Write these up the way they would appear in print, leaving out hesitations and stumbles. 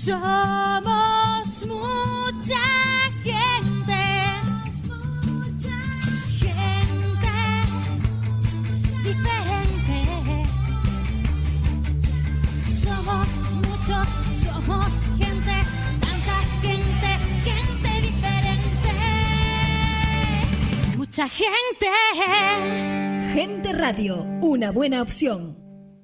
Somos mucha gente, gente diferente. Somos muchos, somos gente, tanta gente, gente diferente. Mucha gente. Gente Radio, una buena opción.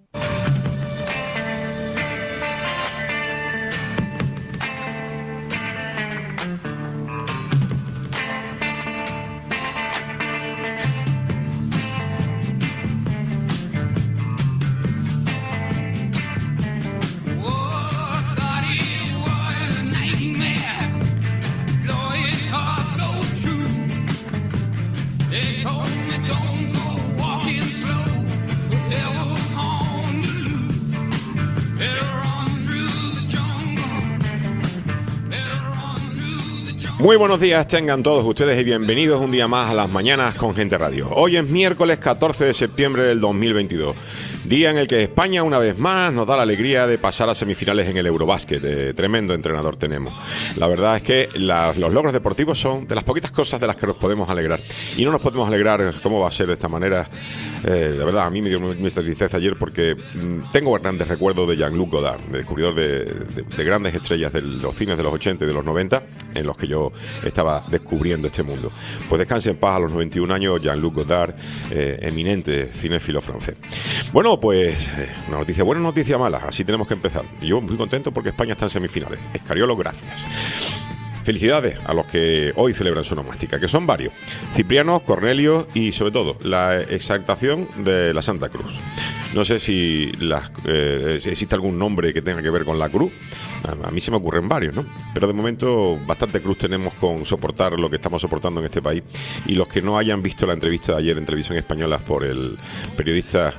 Muy buenos días tengan todos ustedes y bienvenidos un día más a las mañanas con Gente Radio. Hoy es miércoles 14 de septiembre del 2022, día en el que España una vez más nos da la alegría de pasar a semifinales en el Eurobásquet. Tremendo entrenador tenemos. La verdad es que los logros deportivos son de las poquitas cosas de las que nos podemos alegrar. Y no nos podemos alegrar cómo va a ser de esta manera. La verdad, a mí me dio mucha tristeza ayer porque tengo grandes recuerdos de Jean-Luc Godard, descubridor de grandes estrellas de los cines de los 80 y de los 90, en los que yo estaba descubriendo este mundo. Pues descanse en paz a los 91 años Jean-Luc Godard, eminente cinéfilo francés. Bueno, pues una noticia buena, noticia mala, así tenemos que empezar. Yo muy contento porque España está en semifinales. Escariolo, gracias. Felicidades a los que hoy celebran su onomástica, que son varios: Cipriano, Cornelio y sobre todo la exaltación de la Santa Cruz. No sé si existe algún nombre que tenga que ver con la cruz. A mí se me ocurren varios, ¿no? Pero de momento bastante cruz tenemos con soportar lo que estamos soportando en este país. Y los que no hayan visto la entrevista de ayer en Televisión Española por el periodista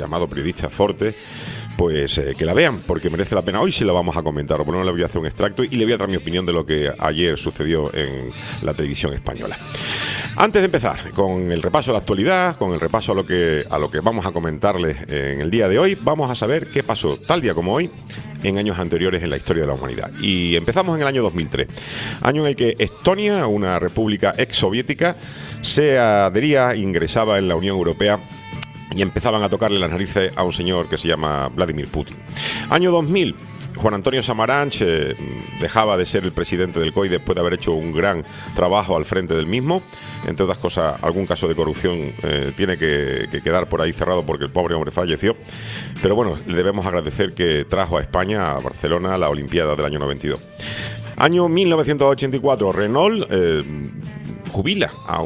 Forte, pues que la vean, porque merece la pena. Hoy sí la vamos a comentar, o por lo menos le voy a hacer un extracto y le voy a dar mi opinión de lo que ayer sucedió en la televisión española. Antes de empezar con el repaso de la actualidad, con el repaso a lo que vamos a comentarles en el día de hoy, vamos a saber qué pasó tal día como hoy en años anteriores en la historia de la humanidad. Y empezamos en el año 2003, año en el que Estonia, una república exsoviética, se adhería, ingresaba en la Unión Europea y empezaban a tocarle las narices a un señor que se llama Vladimir Putin. Año 2000, Juan Antonio Samaranch dejaba de ser el presidente del COI después de haber hecho un gran trabajo al frente del mismo. Entre otras cosas, algún caso de corrupción tiene que quedar por ahí cerrado porque el pobre hombre falleció. Pero bueno, le debemos agradecer que trajo a España, a Barcelona, la Olimpiada del año 92. Año 1984, Renault jubila a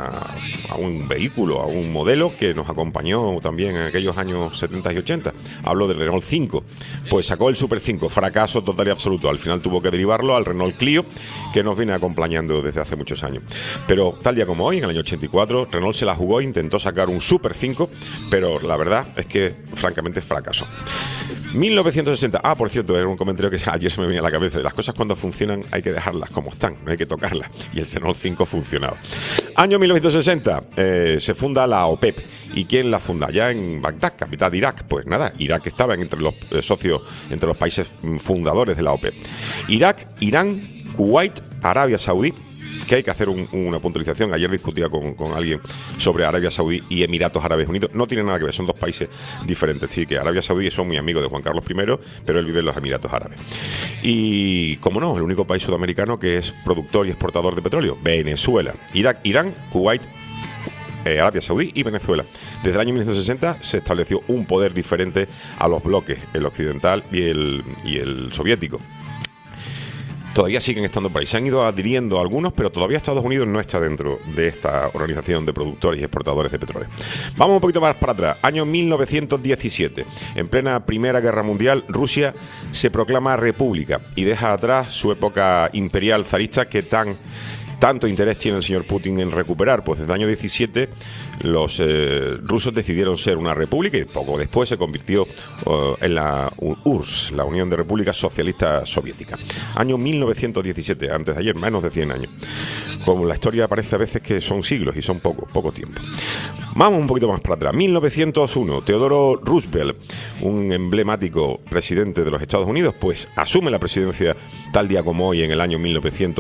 un vehículo, a un modelo que nos acompañó también en aquellos años 70 y 80. Hablo del Renault 5. Pues sacó el Super 5, fracaso total y absoluto. Al final tuvo que derivarlo al Renault Clio, que nos viene acompañando desde hace muchos años. Pero tal día como hoy, en el año 84, Renault se la jugó, intentó sacar un Super 5, pero la verdad es que francamente fracasó. 1960, por cierto, era un comentario que ayer se me venía a la cabeza. Las cosas cuando funcionan hay que dejarlas como están, no hay que tocarlas. Y el Renault 5 funcionaba. Año 1960, se funda la OPEP. ¿Y quién la funda? Ya en Bagdad, capital de Irak. Pues nada, Irak estaba entre los socios, entre los países fundadores de la OPEP. Irak, Irán, Kuwait, Arabia Saudí. Que hay que hacer una puntualización. Ayer discutía con alguien sobre Arabia Saudí y Emiratos Árabes Unidos. No tiene nada que ver, son dos países diferentes. Sí, que Arabia Saudí son muy amigos de Juan Carlos I, pero él vive en los Emiratos Árabes. Y, como no, el único país sudamericano que es productor y exportador de petróleo, Venezuela. Irak, Irán, Kuwait, Arabia Saudí y Venezuela. Desde el año 1960 se estableció un poder diferente a los bloques, el occidental y el soviético. Todavía siguen estando por ahí. Se han ido adhiriendo algunos, pero todavía Estados Unidos no está dentro de esta organización de productores y exportadores de petróleo. Vamos un poquito más para atrás. Año 1917. En plena Primera Guerra Mundial, Rusia se proclama república y deja atrás su época imperial zarista que tanto interés tiene el señor Putin en recuperar. Pues desde el año 17 los rusos decidieron ser una república y poco después se convirtió en la URSS, la Unión de Repúblicas Socialistas Soviéticas. Año 1917, antes de ayer, menos de 100 años. como la historia parece a veces que son siglos y son poco tiempo. Vamos un poquito más para atrás. 1901, Theodore Roosevelt, un emblemático presidente de los Estados Unidos, pues asume la presidencia tal día como hoy en el año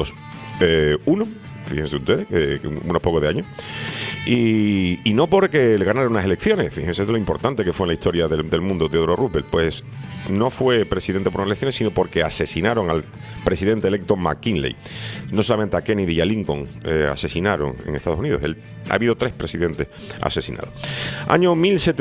1901, fíjense ustedes, unos pocos de años. Y no porque le ganaron unas elecciones, fíjense de lo importante que fue en la historia del mundo Theodore Roosevelt, pues no fue presidente por unas elecciones, sino porque asesinaron al presidente electo McKinley. No solamente a Kennedy y a Lincoln asesinaron en Estados Unidos, ha habido 3 presidentes asesinados. Año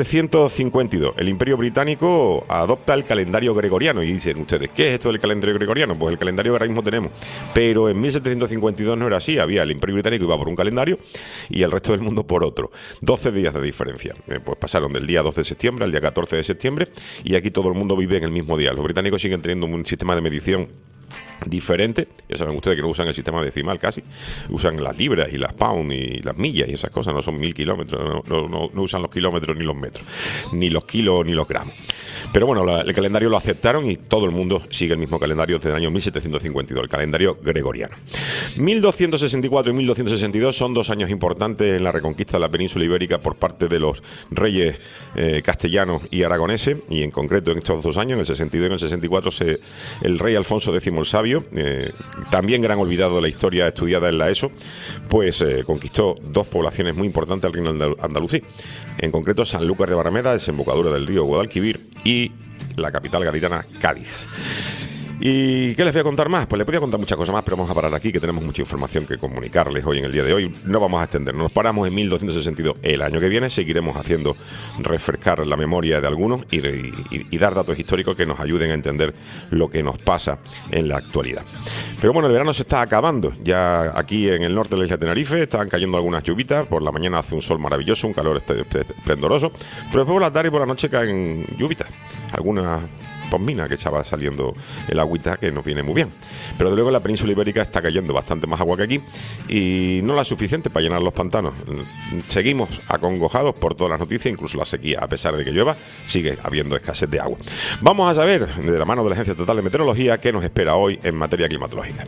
1752, el Imperio Británico adopta el calendario gregoriano, y dicen ustedes, ¿qué es esto del calendario gregoriano? Pues el calendario que ahora mismo tenemos, pero en 1752 no era así, había el Imperio Británico iba por un calendario y el resto del mundo por otro. 12 días de diferencia. Pues pasaron del día 12 de septiembre al día 14 de septiembre y aquí todo el mundo vive en el mismo día. Los británicos siguen teniendo un sistema de medición diferente. Ya saben ustedes que no usan el sistema decimal casi, usan las libras y las pounds y las millas y esas cosas, no son 1000 kilómetros, no usan los kilómetros ni los metros, ni los kilos ni los gramos. Pero bueno, el calendario lo aceptaron y todo el mundo sigue el mismo calendario desde el año 1752, el calendario gregoriano. 1264 y 1262 son 2 años importantes en la reconquista de la península ibérica por parte de los reyes castellanos y aragoneses, y en concreto en estos 2 años, en el 62 y en el 64, el rey Alfonso X el Sabio, también gran olvidado de la historia estudiada en la ESO, pues conquistó 2 poblaciones muy importantes del reino andalusí, en concreto Sanlúcar de Barrameda, desembocadura del río Guadalquivir, y la capital gaditana, Cádiz. ¿Y qué les voy a contar más? Pues les podía contar muchas cosas más, pero vamos a parar aquí, que tenemos mucha información que comunicarles hoy en el día de hoy. No vamos a extendernos, nos paramos en 1262. El año que viene seguiremos haciendo refrescar la memoria de algunos y dar datos históricos que nos ayuden a entender lo que nos pasa en la actualidad. Pero bueno, el verano se está acabando. Ya aquí en el norte de la isla de Tenerife están cayendo algunas lluvitas. Por la mañana hace un sol maravilloso, un calor esplendoroso, pero después por la tarde y por la noche caen lluvitas. Algunas posmina que estaba saliendo el agüita, que nos viene muy bien. Pero de luego en la península ibérica está cayendo bastante más agua que aquí y no la suficiente para llenar los pantanos. Seguimos acongojados por todas las noticias, incluso la sequía, a pesar de que llueva, sigue habiendo escasez de agua. Vamos a saber, de la mano de la Agencia Estatal de Meteorología, qué nos espera hoy en materia climatológica.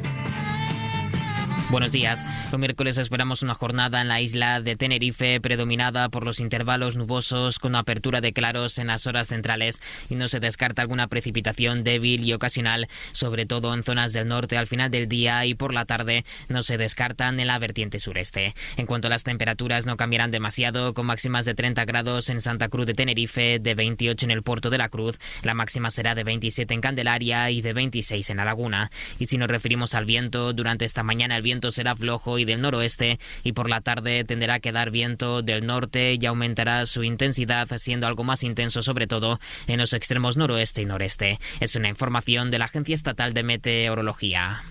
Buenos días. Los miércoles esperamos una jornada en la isla de Tenerife predominada por los intervalos nubosos con apertura de claros en las horas centrales y no se descarta alguna precipitación débil y ocasional, sobre todo en zonas del norte al final del día, y por la tarde no se descartan en la vertiente sureste. En cuanto a las temperaturas, no cambiarán demasiado, con máximas de 30 grados en Santa Cruz de Tenerife, de 28 en el Puerto de la Cruz, la máxima será de 27 en Candelaria y de 26 en La Laguna. Y si nos referimos al viento, durante esta mañana el viento será flojo y del noroeste, y por la tarde tenderá a quedar viento del norte y aumentará su intensidad, siendo algo más intenso sobre todo en los extremos noroeste y noreste. Es una información de la Agencia Estatal de Meteorología.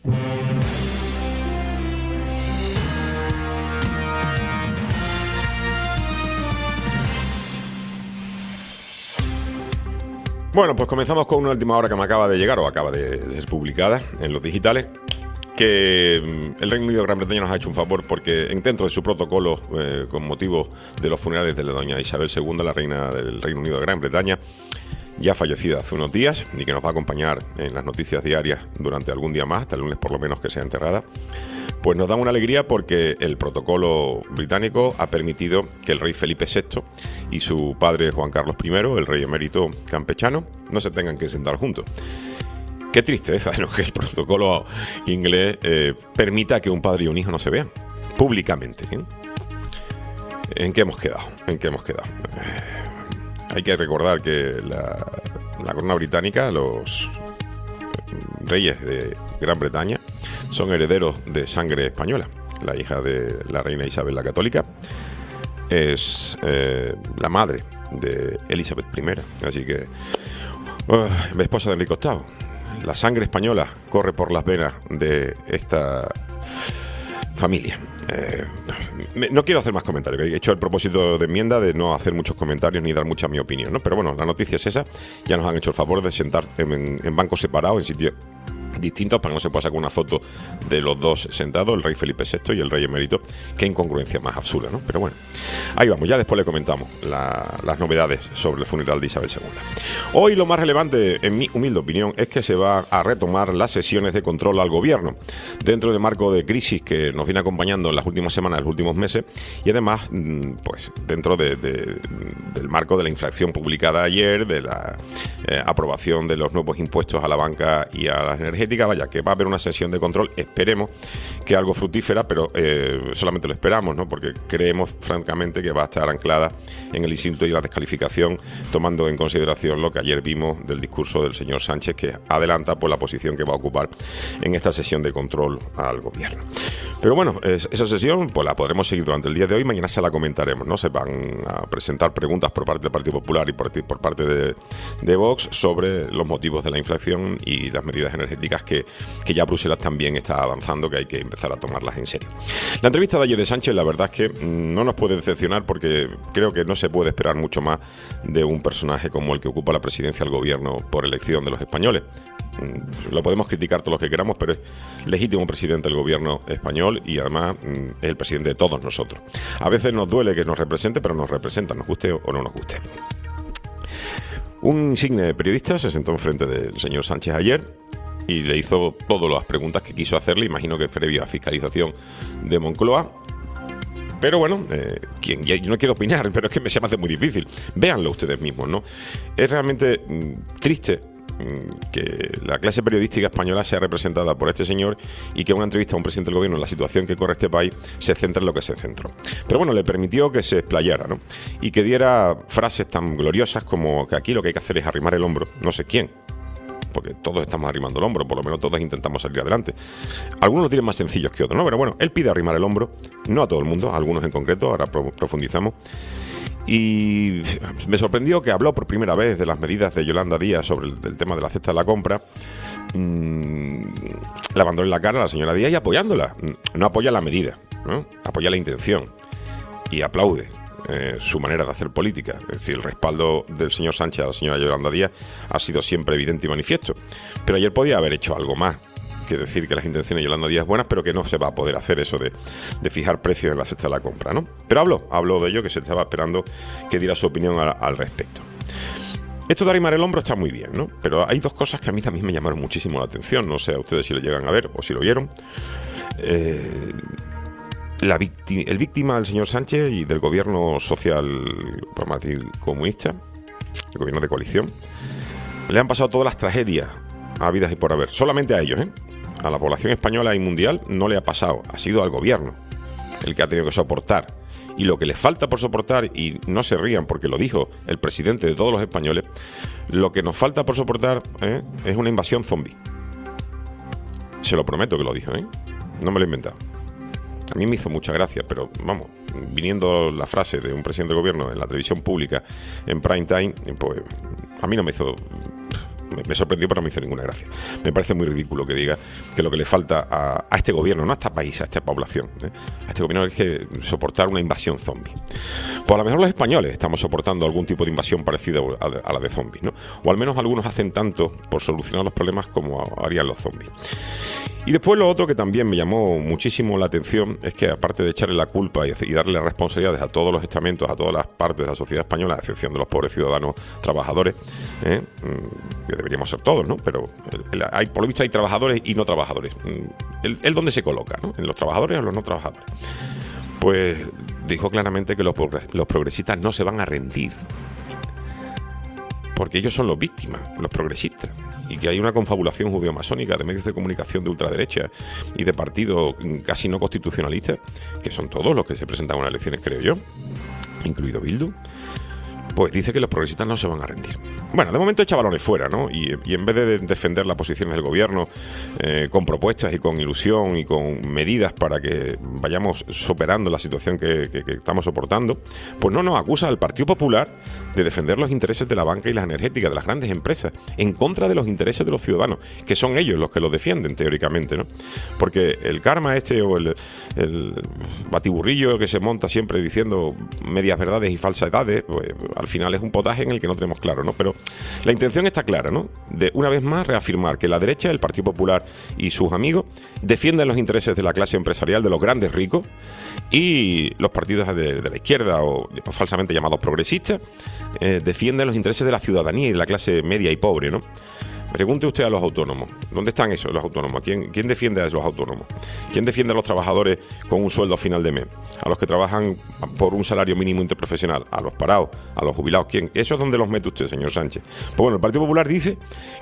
Bueno, pues comenzamos con una última hora que me acaba de llegar o acaba de ser publicada en los digitales, que el Reino Unido de Gran Bretaña nos ha hecho un favor porque dentro de su protocolo con motivo de los funerales de la doña Isabel II, la reina del Reino Unido de Gran Bretaña, ya fallecida hace unos días y que nos va a acompañar en las noticias diarias durante algún día más, hasta el lunes por lo menos que sea enterrada, pues nos da una alegría porque el protocolo británico ha permitido que el rey Felipe VI y su padre Juan Carlos I, el rey emérito campechano, no se tengan que sentar juntos. Qué tristeza, ¿no?, que el protocolo inglés permita que un padre y un hijo no se vean públicamente, ¿eh? ¿En qué hemos quedado? Hay que recordar que la corona británica, los reyes de Gran Bretaña, son herederos de sangre española. La hija de la reina Isabel la Católica es la madre de Elizabeth I, así que esposa de Enrique VIII. La sangre española corre por las venas de esta familia. No quiero hacer más comentarios, he hecho el propósito de enmienda de no hacer muchos comentarios ni dar mucha mi opinión, ¿no? Pero bueno, la noticia es esa. Ya nos han hecho el favor de sentar en bancos separados, en sitios distintos para que no se pueda sacar una foto de los dos sentados, el rey Felipe VI y el rey emérito. Qué incongruencia más absurda, ¿no? Pero bueno, ahí vamos, ya después le comentamos las novedades sobre el funeral de Isabel II. Hoy lo más relevante, en mi humilde opinión, es que se va a retomar las sesiones de control al gobierno dentro del marco de crisis que nos viene acompañando en las últimas semanas, los últimos meses, y además pues dentro del marco de la inflación publicada ayer, de la aprobación de los nuevos impuestos a la banca y a las energéticas. Vaya, que va a haber una sesión de control, esperemos que algo fructífera, pero solamente lo esperamos, ¿no? Porque creemos francamente que va a estar anclada en el insulto y la descalificación, tomando en consideración lo que ayer vimos del discurso del señor Sánchez, que adelanta por la posición que va a ocupar en esta sesión de control al gobierno. Pero bueno, esa sesión pues la podremos seguir durante el día de hoy, mañana se la comentaremos, ¿no? Se van a presentar preguntas por parte del Partido Popular y por parte de Vox sobre los motivos de la inflación y las medidas energéticas que ya Bruselas también está avanzando, que hay que empezar a tomarlas en serio. La entrevista de ayer de Sánchez, la verdad es que no nos puede decepcionar, porque creo que no se puede esperar mucho más de un personaje como el que ocupa la presidencia del gobierno por elección de los españoles. Lo podemos criticar todo lo que queramos, pero es legítimo presidente del gobierno español y además es el presidente de todos nosotros. A veces nos duele que nos represente, pero nos representa, nos guste o no nos guste. Un insigne periodista se sentó enfrente del señor Sánchez ayer y le hizo todas las preguntas que quiso hacerle, imagino que previa fiscalización de Moncloa. Pero bueno, yo no quiero opinar, pero es que se me hace muy difícil. Véanlo ustedes mismos, ¿no? Es realmente triste que la clase periodística española sea representada por este señor y que una entrevista a un presidente del gobierno en la situación que corre este país se centre en lo que se centró. Pero bueno, le permitió que se explayara, ¿no? Y que diera frases tan gloriosas como que aquí lo que hay que hacer es arrimar el hombro, no sé quién, porque todos estamos arrimando el hombro, por lo menos todos intentamos salir adelante. Algunos lo tienen más sencillos que otros, ¿no? Pero bueno, él pide arrimar el hombro, no a todo el mundo, a algunos en concreto, ahora profundizamos. Y me sorprendió que habló por primera vez de las medidas de Yolanda Díaz sobre el tema de la cesta de la compra, lavándole la cara a la señora Díaz y apoyándola. No apoya la medida, ¿no? Apoya la intención y aplaude su manera de hacer política. Es decir, el respaldo del señor Sánchez a la señora Yolanda Díaz ha sido siempre evidente y manifiesto. Pero ayer podía haber hecho algo más que decir que las intenciones de Yolanda Díaz buenas, pero que no se va a poder hacer eso de fijar precios en la cesta de la compra, ¿no? Pero habló de ello, que se estaba esperando que diera su opinión al respecto. Esto de arrimar el hombro está muy bien, ¿no? Pero hay dos cosas que a mí también me llamaron muchísimo la atención, no sé a ustedes si lo llegan a ver o si lo vieron. El víctima del señor Sánchez y del gobierno social, vamos a decir, comunista, el gobierno de coalición, le han pasado todas las tragedias habidas y por haber, solamente a ellos, ¿eh? A la población española y mundial no le ha pasado, ha sido al gobierno el que ha tenido que soportar. Y lo que les falta por soportar, y no se rían porque lo dijo el presidente de todos los españoles, lo que nos falta por soportar es una invasión zombie. Se lo prometo que lo dijo, ¿eh? No me lo he inventado. A mí me hizo mucha gracia, pero vamos, viniendo la frase de un presidente del gobierno en la televisión pública en prime time, pues a mí no me hizo... Me sorprendió, pero no me hizo ninguna gracia. Me parece muy ridículo que diga que lo que le falta a este gobierno, no a este país, a esta población, a este gobierno es que soportar una invasión zombie. Pues a lo mejor los españoles estamos soportando algún tipo de invasión parecida a la de zombies, ¿no? O al menos algunos hacen tanto por solucionar los problemas como harían los zombies. Y después lo otro que también me llamó muchísimo la atención es que, aparte de echarle la culpa y darle responsabilidades a todos los estamentos, a todas las partes de la sociedad española, a excepción de los pobres ciudadanos trabajadores, que deberíamos ser todos, ¿no? Pero por lo visto hay trabajadores y no trabajadores. ¿Él dónde se coloca, ¿no? ¿En los trabajadores o en los no trabajadores? Pues dijo claramente que los progresistas no se van a rendir, porque ellos son los víctimas, los progresistas, y que hay una confabulación judeo-masónica de medios de comunicación de ultraderecha y de partidos casi no constitucionalistas, que son todos los que se presentan a unas elecciones, creo yo, incluido Bildu. Pues dice que los progresistas no se van a rendir. Bueno, de momento echa balones fuera, ¿no? Y en vez de defender las posiciones del gobierno con propuestas y con ilusión y con medidas para que vayamos superando la situación que estamos soportando, pues no nos acusa al Partido Popular de defender los intereses de la banca y las energéticas, de las grandes empresas, en contra de los intereses de los ciudadanos, que son ellos los que los defienden teóricamente, ¿no? Porque el karma o el batiburrillo que se monta siempre diciendo medias verdades y falsedades, pues, al final es un potaje en el que no tenemos claro, ¿no? Pero la intención está clara, ¿no? De una vez más reafirmar que la derecha, el Partido Popular y sus amigos defienden los intereses de la clase empresarial, de los grandes ricos, y los partidos de la izquierda o falsamente llamados progresistas defienden los intereses de la ciudadanía y de la clase media y pobre, ¿no? Pregunte usted a los autónomos. ¿Dónde están esos, los autónomos? ¿Quién defiende a esos autónomos? ¿Quién defiende a los trabajadores con un sueldo a final de mes? ¿A los que trabajan por un salario mínimo interprofesional? ¿A los parados? ¿A los jubilados? ¿Quién? ¿Eso es donde los mete usted, señor Sánchez? Pues bueno, el Partido Popular dice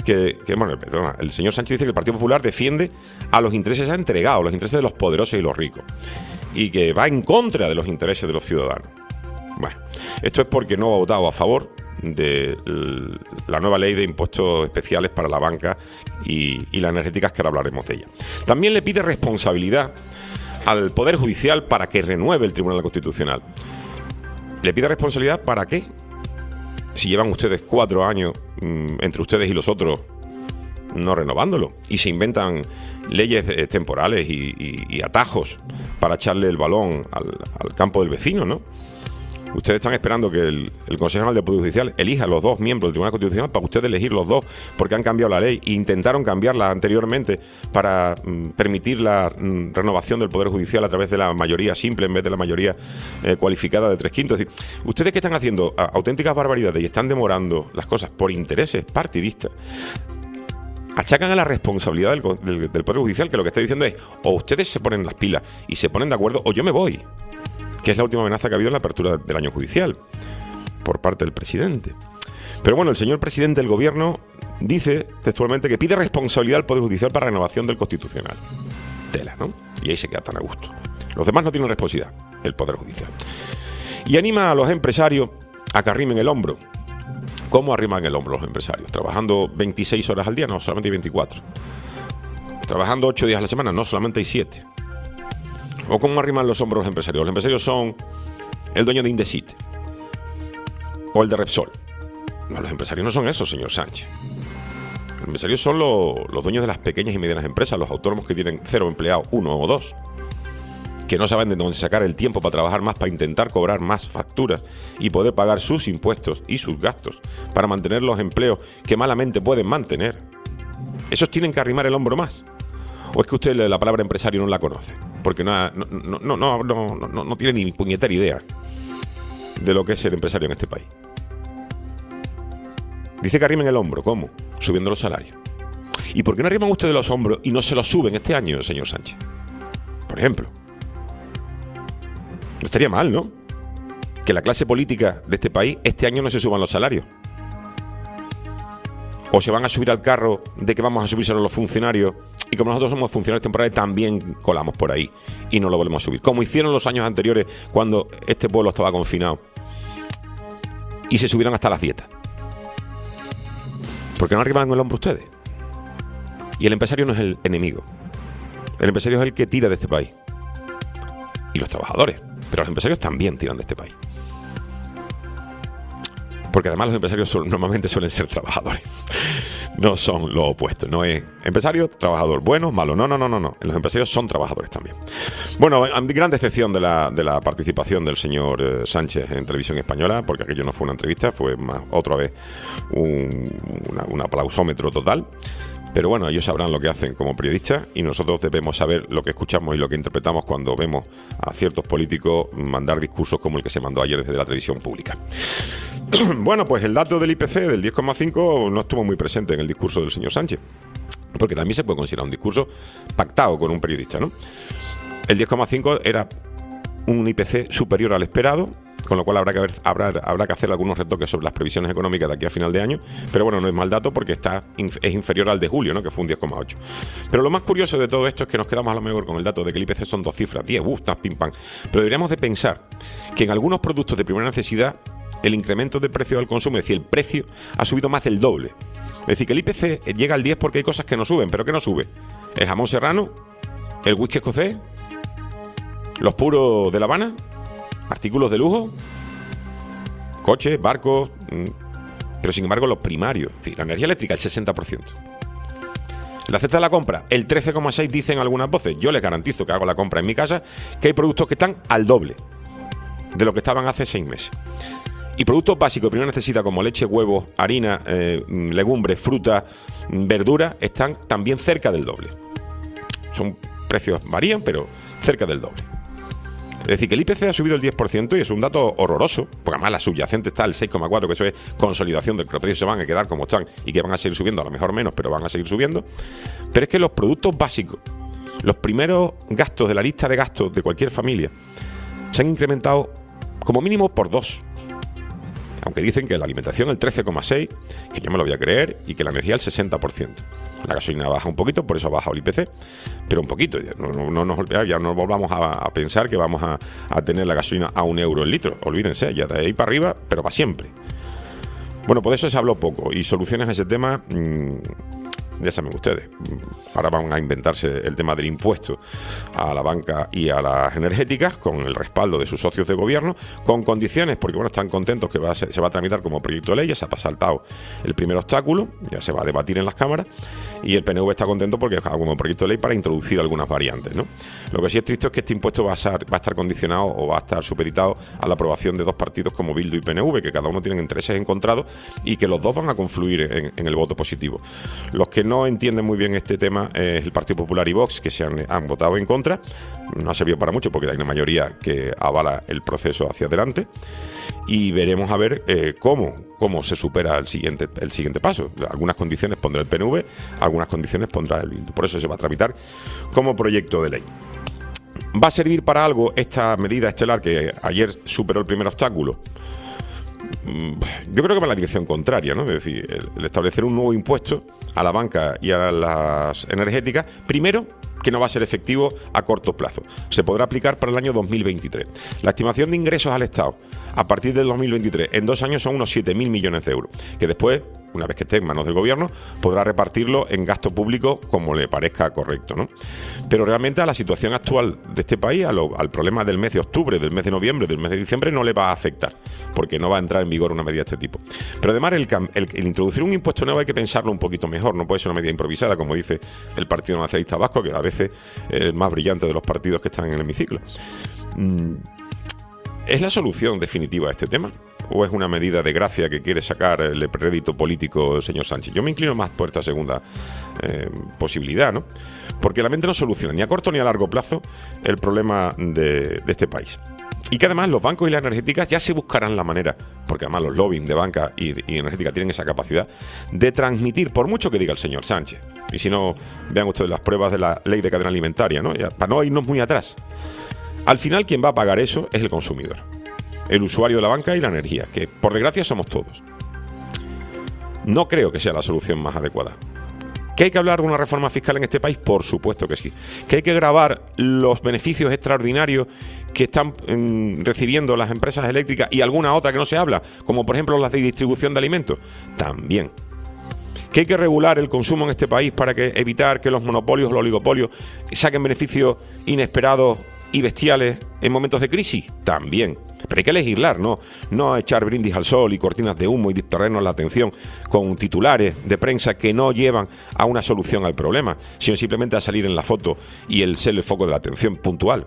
el señor Sánchez dice que el Partido Popular defiende a los intereses entregados, los intereses de los poderosos y los ricos, y que va en contra de los intereses de los ciudadanos. Bueno, esto es porque no ha votado a favor de la nueva ley de impuestos especiales para la banca y las energéticas, que ahora hablaremos de ella. También le pide responsabilidad al Poder Judicial para que renueve el Tribunal Constitucional. ¿Le pide responsabilidad para qué? Si llevan ustedes 4 años entre ustedes y los otros no renovándolo, y se inventan leyes temporales y atajos para echarle el balón al campo del vecino, ¿no? Ustedes están esperando que el Consejo General del Poder Judicial elija a los 2 miembros del Tribunal Constitucional para ustedes elegir los 2, porque han cambiado la ley e intentaron cambiarla anteriormente para permitir la renovación del Poder Judicial a través de la mayoría simple en vez de la mayoría cualificada de 3/5. Es decir, ustedes que están haciendo auténticas barbaridades y están demorando las cosas por intereses partidistas, achacan a la responsabilidad del Poder Judicial, que lo que está diciendo es: o ustedes se ponen las pilas y se ponen de acuerdo, o yo me voy. Que es la última amenaza que ha habido en la apertura del año judicial por parte del presidente. Pero bueno, el señor presidente del gobierno dice textualmente que pide responsabilidad al Poder Judicial para la renovación del Constitucional. Tela, ¿no? Y ahí se queda tan a gusto. Los demás no tienen responsabilidad, el Poder Judicial. Y anima a los empresarios a que arrimen el hombro. ¿Cómo arriman el hombro los empresarios? Trabajando 26 horas al día, no, solamente hay 24. Trabajando 8 días a la semana, no, solamente hay 7. ¿O cómo arriman los hombros los empresarios? Los empresarios son el dueño de Indesit o el de Repsol. No, los empresarios no son esos, señor Sánchez. Los empresarios son los dueños de las pequeñas y medianas empresas, los autónomos que tienen 0 empleados, 1 o 2, que no saben de dónde sacar el tiempo para trabajar más, para intentar cobrar más facturas y poder pagar sus impuestos y sus gastos para mantener los empleos que malamente pueden mantener. Esos tienen que arrimar el hombro más. ¿O es que usted la palabra empresario no la conoce? Porque no tiene ni puñetera idea de lo que es ser empresario en este país. Dice que arrimen el hombro. ¿Cómo? Subiendo los salarios. ¿Y por qué no arriman ustedes los hombros y no se los suben este año, señor Sánchez? Por ejemplo. No estaría mal, ¿no? Que la clase política de este país este año no se suban los salarios. O se van a subir al carro de que vamos a subírselo a los funcionarios, y como nosotros somos funcionarios temporales también colamos por ahí y no lo volvemos a subir, como hicieron los años anteriores cuando este pueblo estaba confinado y se subieron hasta las dietas. ¿Por qué no arriban el hombro ustedes? Y el empresario no es el enemigo, el empresario es el que tira de este país, y los trabajadores, pero los empresarios también tiran de este país. Porque además los empresarios normalmente suelen ser trabajadores. No son lo opuesto. No es empresario, trabajador, bueno, malo. No. Los empresarios son trabajadores también. Bueno, gran decepción de la participación del señor Sánchez en Televisión Española, porque aquello no fue una entrevista, fue más otra vez un aplausómetro total. Pero bueno, ellos sabrán lo que hacen como periodistas y nosotros debemos saber lo que escuchamos y lo que interpretamos cuando vemos a ciertos políticos mandar discursos como el que se mandó ayer desde la televisión pública. Bueno, pues el dato del IPC del 10,5 no estuvo muy presente en el discurso del señor Sánchez, porque también se puede considerar un discurso pactado con un periodista, ¿no? El 10,5 era un IPC superior al esperado, con lo cual habrá que hacer algunos retoques sobre las previsiones económicas de aquí a final de año, pero bueno, no es mal dato porque es inferior al de julio, ¿no? Que fue un 10,8. Pero lo más curioso de todo esto es que nos quedamos a lo mejor con el dato de que el IPC son 2 cifras, 10, pim pam. Pero deberíamos de pensar que en algunos productos de primera necesidad el incremento del precio del consumo, es decir, el precio ha subido más del doble. Es decir, que el IPC llega al 10 porque hay cosas que no suben, pero ¿qué no sube? El jamón serrano, el whisky escocés, los puros de La Habana, artículos de lujo, coches, barcos, pero sin embargo los primarios, es decir, la energía eléctrica el 60%. La cesta de la compra, el 13,6% dicen algunas voces. Yo les garantizo que hago la compra en mi casa, que hay productos que están al doble de lo que estaban hace 6 meses. Y productos básicos de primera necesidad como leche, huevos, harina, legumbres, fruta, verdura, están también cerca del doble. Son precios varían, pero cerca del doble. Es decir, que el IPC ha subido el 10% y es un dato horroroso, porque además la subyacente está al 6,4%, que eso es consolidación de que los precios se van a quedar como están y que van a seguir subiendo, a lo mejor menos, pero van a seguir subiendo. Pero es que los productos básicos, los primeros gastos de la lista de gastos de cualquier familia, se han incrementado como mínimo por 2. Aunque dicen que la alimentación el 13,6%, que yo me lo voy a creer, y que la energía el 60%. La gasolina baja un poquito, por eso ha bajado el IPC, pero un poquito. Ya no volvamos a pensar que vamos a tener la gasolina a €1 el litro. Olvídense, ya de ahí para arriba, pero para siempre. Bueno, pues de eso se habló poco, y soluciones a ese tema, ya saben ustedes. Ahora van a inventarse el tema del impuesto a la banca y a las energéticas con el respaldo de sus socios de gobierno, con condiciones, porque bueno, están contentos que se va a tramitar como proyecto de ley. Ya se ha saltado el primer obstáculo, ya se va a debatir en las cámaras, y el PNV está contento porque es como proyecto de ley para introducir algunas variantes, ¿no? Lo que sí es triste es que este impuesto va a estar condicionado o va a estar supeditado a la aprobación de dos partidos como Bildu y PNV, que cada uno tiene intereses encontrados y que los dos van a confluir en el voto positivo. Los que no entienden muy bien este tema es el Partido Popular y Vox, que han votado en contra. No ha servido para mucho porque hay una mayoría que avala el proceso hacia adelante, y veremos a ver cómo se supera el siguiente paso. Algunas condiciones pondrá el PNV, algunas condiciones pondrá el Bildu. Por eso se va a tramitar como proyecto de ley. ¿Va a servir para algo esta medida estelar que ayer superó el primer obstáculo? Yo creo que va en la dirección contraria, ¿no? Es decir, el establecer un nuevo impuesto a la banca y a las energéticas, primero, que no va a ser efectivo a corto plazo. Se podrá aplicar para el año 2023. La estimación de ingresos al Estado a partir del 2023 en 2 años son unos 7.000 millones de euros, que después, una vez que esté en manos del gobierno, podrá repartirlo en gasto público como le parezca correcto, ¿no? Pero realmente a la situación actual de este país, al problema del mes de octubre, del mes de noviembre, del mes de diciembre, no le va a afectar, porque no va a entrar en vigor una medida de este tipo. Pero además el introducir un impuesto nuevo hay que pensarlo un poquito mejor, no puede ser una medida improvisada, como dice el Partido Nacionalista Vasco, que a veces es el más brillante de los partidos que están en el hemiciclo. ¿Es la solución definitiva a este tema? ¿O es una medida de gracia que quiere sacar el rédito político el señor Sánchez? Yo me inclino más por esta segunda posibilidad, ¿no? Porque la mente no soluciona ni a corto ni a largo plazo el problema de este país. Y que además los bancos y las energéticas ya se buscarán la manera, porque además los lobbies de banca y energética tienen esa capacidad de transmitir, por mucho que diga el señor Sánchez. Y si no, vean ustedes las pruebas de la ley de cadena alimentaria, ¿no? Ya, para no irnos muy atrás. Al final, quien va a pagar eso es el consumidor, el usuario de la banca y la energía, que por desgracia somos todos. No creo que sea la solución más adecuada. ¿Que hay que hablar de una reforma fiscal en este país? Por supuesto que sí. ¿Que hay que gravar los beneficios extraordinarios que están recibiendo las empresas eléctricas y alguna otra que no se habla, como por ejemplo las de distribución de alimentos? También. ¿Que hay que regular el consumo en este país para evitar que los monopolios o los oligopolios saquen beneficios inesperados y bestiales en momentos de crisis? También. Pero hay que legislar, no echar brindis al sol y cortinas de humo y distraernos la atención con titulares de prensa que no llevan a una solución al problema, sino simplemente a salir en la foto y ser el foco de la atención puntual.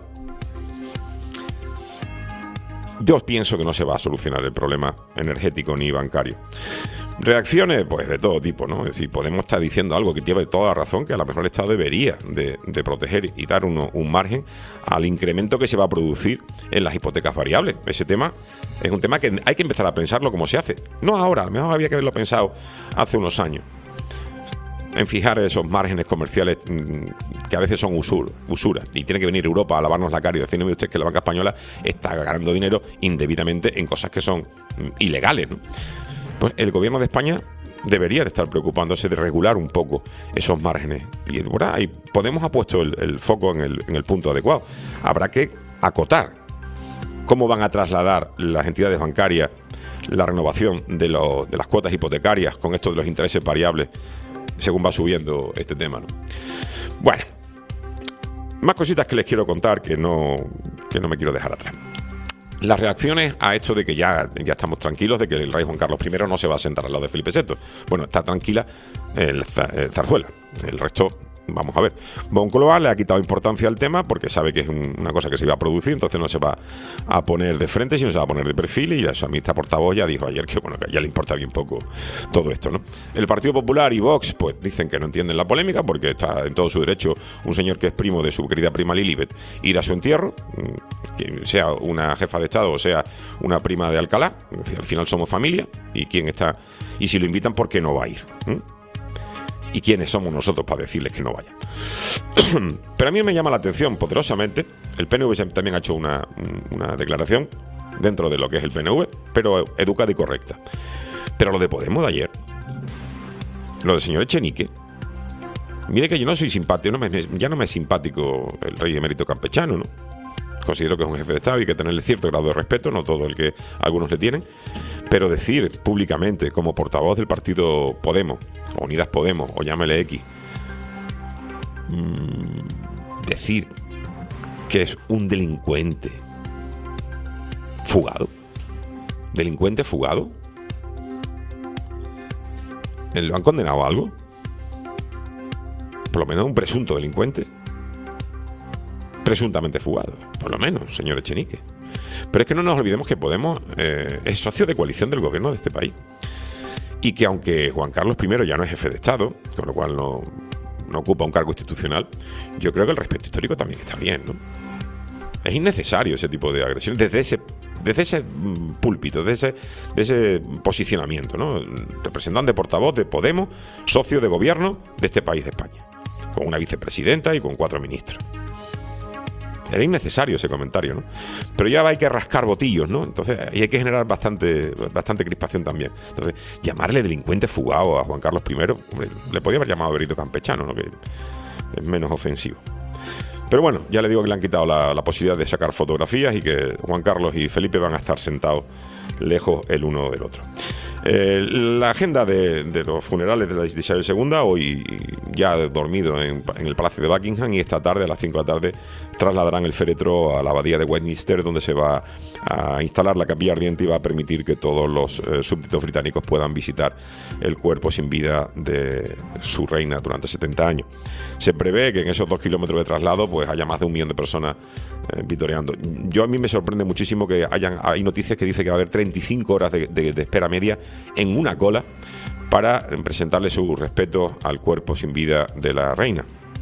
Yo pienso que no se va a solucionar el problema energético ni bancario. Reacciones, pues de todo tipo, ¿no? Es decir, podemos estar diciendo algo que tiene toda la razón, que a lo mejor el Estado debería de proteger y dar un margen al incremento que se va a producir en las hipotecas variables. Ese tema es un tema que hay que empezar a pensarlo como se hace. No ahora, a lo mejor había que haberlo pensado hace unos años, en fijar esos márgenes comerciales que a veces son usura. Y tiene que venir Europa a lavarnos la cara y decirme usted que la banca española está ganando dinero indebidamente en cosas que son ilegales, ¿no? Pues el gobierno de España debería de estar preocupándose de regular un poco esos márgenes. Y ¿verdad? Ahí Podemos ha puesto el foco en el punto adecuado. Habrá que acotar cómo van a trasladar las entidades bancarias la renovación de las cuotas hipotecarias con esto de los intereses variables según va subiendo este tema, ¿no? Bueno, más cositas que les quiero contar que no me quiero dejar atrás. Las reacciones a esto de que ya estamos tranquilos de que el rey Juan Carlos I no se va a sentar al lado de Felipe VI. Bueno, está tranquila el Zarzuela. El resto Vamos a ver. Moncloa le ha quitado importancia al tema porque sabe que es una cosa que se iba a producir, entonces no se va a poner de frente, sino se va a poner de perfil, y su amistad portavoz ya dijo ayer que bueno, que ya le importa bien poco todo esto, ¿no? El Partido Popular y Vox pues dicen que no entienden la polémica porque está en todo su derecho un señor que es primo de su querida prima Lilibet ir a su entierro, que sea una jefa de Estado o sea una prima de Alcalá. Es decir, al final somos familia, y quién está, y si lo invitan, ¿por qué no va a ir? ¿Y quiénes somos nosotros para decirles que no vaya? Pero a mí me llama la atención poderosamente. El PNV también ha hecho una declaración dentro de lo que es el PNV, pero educada y correcta. Pero lo de Podemos de ayer, lo del señor Echenique, mire que yo no soy simpático, ya no me es simpático el rey emérito campechano, ¿no? Considero que es un jefe de Estado y hay que tenerle cierto grado de respeto, no todo el que algunos le tienen, pero decir públicamente como portavoz del partido Podemos, o Unidas Podemos, o llámele X, decir que es un delincuente fugado, ¿lo han condenado a algo? Por lo menos un presunto delincuente, presuntamente fugado, por lo menos, señor Echenique. Pero es que no nos olvidemos que Podemos es socio de coalición del gobierno de este país, y que aunque Juan Carlos I ya no es jefe de Estado, con lo cual no ocupa un cargo institucional, yo creo que el respeto histórico también está bien, ¿no? Es innecesario ese tipo de agresiones desde ese púlpito, desde ese posicionamiento, ¿no? Representante portavoz de Podemos, socio de gobierno de este país de España, con una vicepresidenta y con 4 ministros. Era innecesario ese comentario, ¿no? Pero ya hay que rascar botillos, ¿no? Entonces, y hay que generar bastante crispación también. Entonces, llamarle delincuente fugado a Juan Carlos I, hombre, le podía haber llamado Berito Campechano, ¿no? Que es menos ofensivo. Pero bueno, ya le digo que le han quitado la posibilidad de sacar fotografías y que Juan Carlos y Felipe van a estar sentados lejos el uno del otro. La agenda de los funerales de Isabel II, hoy ya dormido en el Palacio de Buckingham, y esta tarde a las 5 de la tarde trasladarán el féretro a la abadía de Westminster, donde se va a instalar la capilla ardiente y va a permitir que todos los súbditos británicos puedan visitar el cuerpo sin vida de su reina durante 70 años. Se prevé que en esos 2 kilómetros de traslado pues haya más de 1 millón de personas vitoreando. A mí me sorprende muchísimo que hay noticias que dicen que va a haber 35 horas de espera media en una cola para presentarle su respeto al cuerpo sin vida de la reina.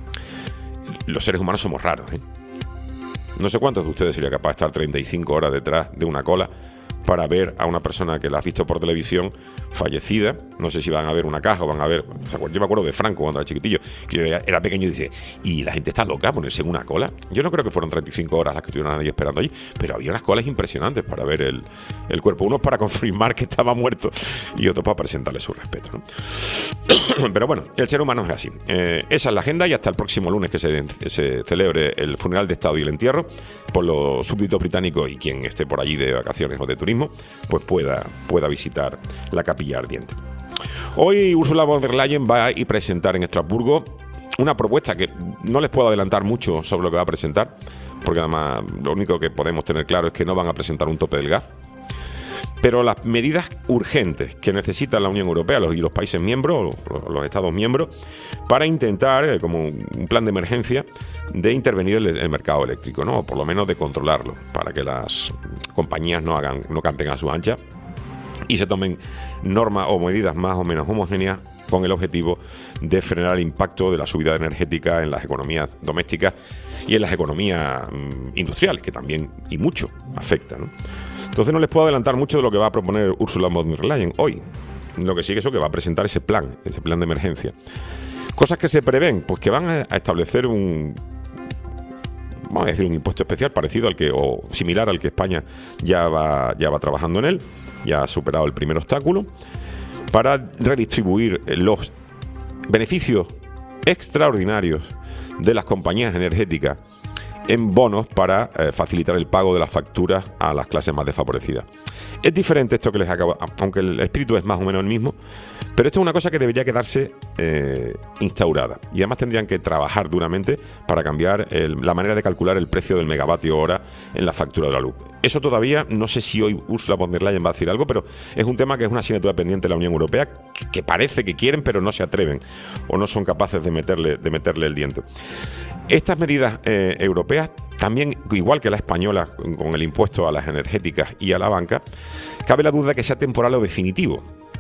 Los seres humanos somos raros, ¿eh? No sé cuántos de ustedes sería capaz de estar 35 horas detrás de una cola para ver a una persona que la has visto por televisión fallecida. No sé si van a ver una caja o van a ver... O sea, yo me acuerdo de Franco cuando era chiquitillo, que yo era pequeño y dice, ¿y la gente está loca a ponerse en una cola? Yo no creo que fueron 35 horas las que estuvieron ahí esperando allí, pero había unas colas impresionantes para ver el cuerpo. Unos para confirmar que estaba muerto y otros para presentarle su respeto, ¿no? Pero bueno, el ser humano es así. Esa es la agenda, y hasta el próximo lunes que se celebre el funeral de Estado y el entierro por los súbditos británicos, y quien esté por allí de vacaciones o de turismo pues pueda visitar la capilla ardiente. Hoy Ursula von der Leyen va a presentar en Estrasburgo una propuesta que no les puedo adelantar mucho sobre lo que va a presentar, porque además lo único que podemos tener claro es que no van a presentar un tope del gas, pero las medidas urgentes que necesita la Unión Europea y los países miembros, los Estados miembros, para intentar, como un plan de emergencia, de intervenir en el mercado eléctrico, ¿no? O por lo menos de controlarlo, para que las compañías no campen a su ancha y se tomen normas o medidas más o menos homogéneas con el objetivo de frenar el impacto de la subida energética en las economías domésticas y en las economías industriales, que también y mucho afecta, ¿no? Entonces no les puedo adelantar mucho de lo que va a proponer Ursula von der Leyen hoy. Lo que sí que es que va a presentar ese plan de emergencia. Cosas que se prevén, pues que van a establecer un impuesto especial parecido al que, o similar al que España ya va trabajando en él, ya ha superado el primer obstáculo, para redistribuir los beneficios extraordinarios de las compañías energéticas en bonos para facilitar el pago de las facturas a las clases más desfavorecidas. Es diferente esto que les acabo, aunque el espíritu es más o menos el mismo, pero esto es una cosa que debería quedarse instaurada, y además tendrían que trabajar duramente para cambiar la manera de calcular el precio del megavatio hora en la factura de la luz. Eso todavía, no sé si hoy Ursula von der Leyen va a decir algo, pero es un tema que es una asignatura pendiente de la Unión Europea, que parece que quieren, pero no se atreven o no son capaces de meterle el diente. Estas medidas europeas, también igual que la española con el impuesto a las energéticas y a la banca, cabe la duda de que sea temporal o definitivo.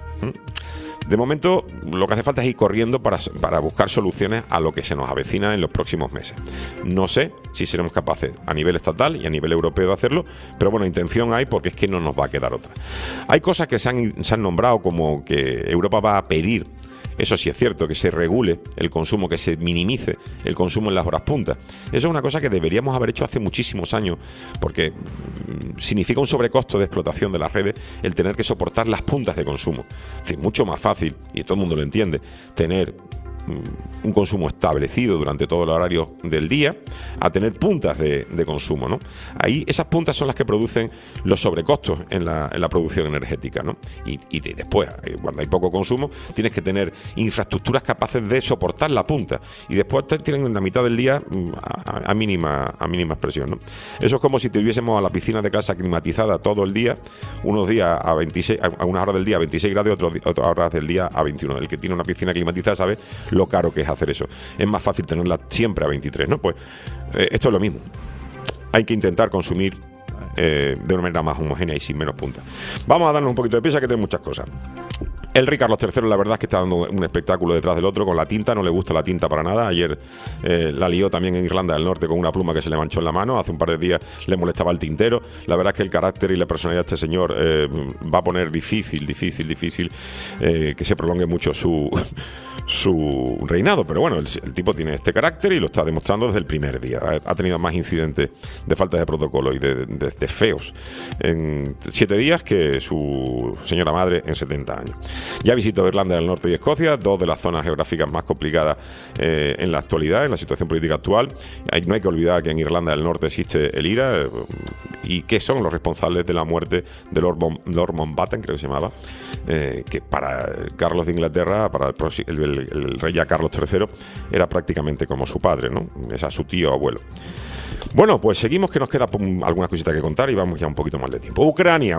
De momento, lo que hace falta es ir corriendo para buscar soluciones a lo que se nos avecina en los próximos meses. No sé si seremos capaces a nivel estatal y a nivel europeo de hacerlo, pero bueno, intención hay, porque es que no nos va a quedar otra. Hay cosas que se han nombrado como que Europa va a pedir. Eso sí es cierto, que se regule el consumo, que se minimice el consumo en las horas puntas. Eso es una cosa que deberíamos haber hecho hace muchísimos años, porque significa un sobrecosto de explotación de las redes el tener que soportar las puntas de consumo. Es decir, mucho más fácil, y todo el mundo lo entiende, tener un consumo establecido durante todo el horario del día a tener puntas de consumo, ¿no? Ahí esas puntas son las que producen los sobrecostos en la producción energética, ¿no? Y después, cuando hay poco consumo, tienes que tener infraestructuras capaces de soportar la punta, y después tienen la mitad del día a mínima expresión, ¿no? Eso es como si tuviésemos a la piscina de casa climatizada todo el día, unos días a 26, a unas horas del día a 26 grados y otras horas del día a 21. El que tiene una piscina climatizada sabe lo caro que es hacer eso. Es más fácil tenerla siempre a 23, ¿no? Pues esto es lo mismo. Hay que intentar consumir de una manera más homogénea y sin menos puntas. Vamos a darnos un poquito de prisa, que tengo muchas cosas. El rey Carlos III, la verdad es que está dando un espectáculo detrás del otro con la tinta. No le gusta la tinta para nada. Ayer la lió también en Irlanda del Norte con una pluma que se le manchó en la mano. Hace un par de días le molestaba el tintero. La verdad es que el carácter y la personalidad de este señor va a poner difícil que se prolongue mucho su reinado, pero bueno, el tipo tiene este carácter y lo está demostrando desde el primer día. Ha tenido más incidentes de falta de protocolo y de feos en 7 días que su señora madre en 70 años. Ya visitó Irlanda del Norte y Escocia, 2 de las zonas geográficas más complicadas en la actualidad, en la situación política actual. No hay que olvidar que en Irlanda del Norte existe el IRA y que son los responsables de la muerte de Lord Mountbatten, creo que se llamaba, que para Carlos de Inglaterra, para el rey ya Carlos III, era prácticamente como su padre, ¿no? Es a su tío abuelo. Bueno, pues seguimos, que nos queda algunas cositas que contar y vamos ya un poquito más de tiempo. Ucrania,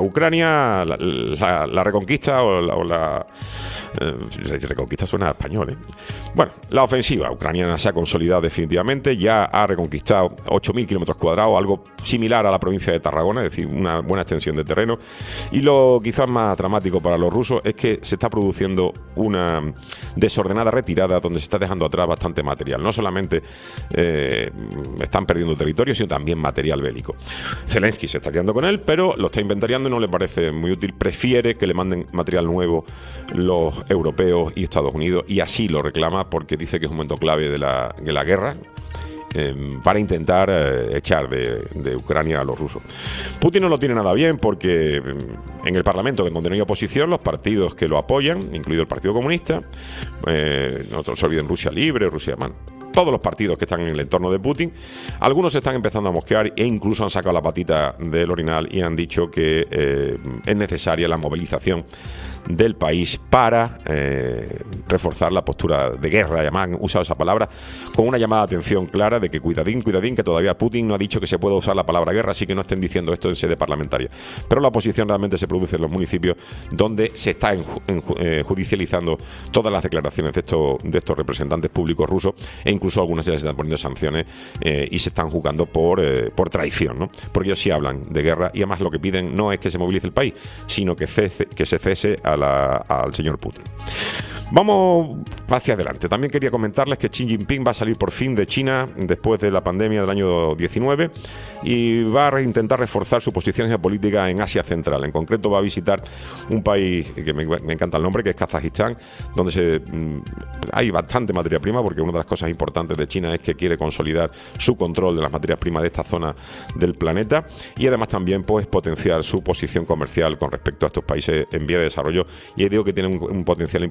la reconquista o la reconquista suena a español, ¿eh? Bueno, la ofensiva ucraniana se ha consolidado definitivamente, ya ha reconquistado 8.000 kilómetros cuadrados, algo similar a la provincia de Tarragona, es decir, una buena extensión de terreno. Y lo quizás más dramático para los rusos es que se está produciendo una desordenada retirada donde se está dejando atrás bastante material. No solamente están perdiendo territorio, sino también material bélico. Zelensky se está quedando con él, pero lo está inventariando y no le parece muy útil. Prefiere que le manden material nuevo los europeos y Estados Unidos, y así lo reclama porque dice que es un momento clave de la guerra para intentar echar de Ucrania a los rusos. Putin no lo tiene nada bien porque en el Parlamento, donde no hay oposición, los partidos que lo apoyan, incluido el Partido Comunista, no se olviden Rusia Libre, todos los partidos que están en el entorno de Putin, algunos se están empezando a mosquear e incluso han sacado la patita del orinal y han dicho que es necesaria la movilización del país para reforzar la postura de guerra. Además han usado esa palabra con una llamada de atención clara de que cuidadín, que todavía Putin no ha dicho que se pueda usar la palabra guerra, así que no estén diciendo esto en sede parlamentaria. Pero la oposición realmente se produce en los municipios donde se está judicializando todas las declaraciones de estos representantes públicos rusos, e incluso algunas ya se están poniendo sanciones y se están juzgando por traición, ¿no? Porque ellos sí hablan de guerra y además lo que piden no es que se movilice el país, sino que se cese al señor Putin. Vamos hacia adelante. También quería comentarles que Xi Jinping va a salir por fin de China después de la pandemia del año 19 y va a intentar reforzar su posición geopolítica en Asia Central. En concreto va a visitar un país que me encanta el nombre, que es Kazajistán, donde hay bastante materia prima, porque una de las cosas importantes de China es que quiere consolidar su control de las materias primas de esta zona del planeta y además también pues potenciar su posición comercial con respecto a estos países en vía de desarrollo, y digo que tienen un potencial importante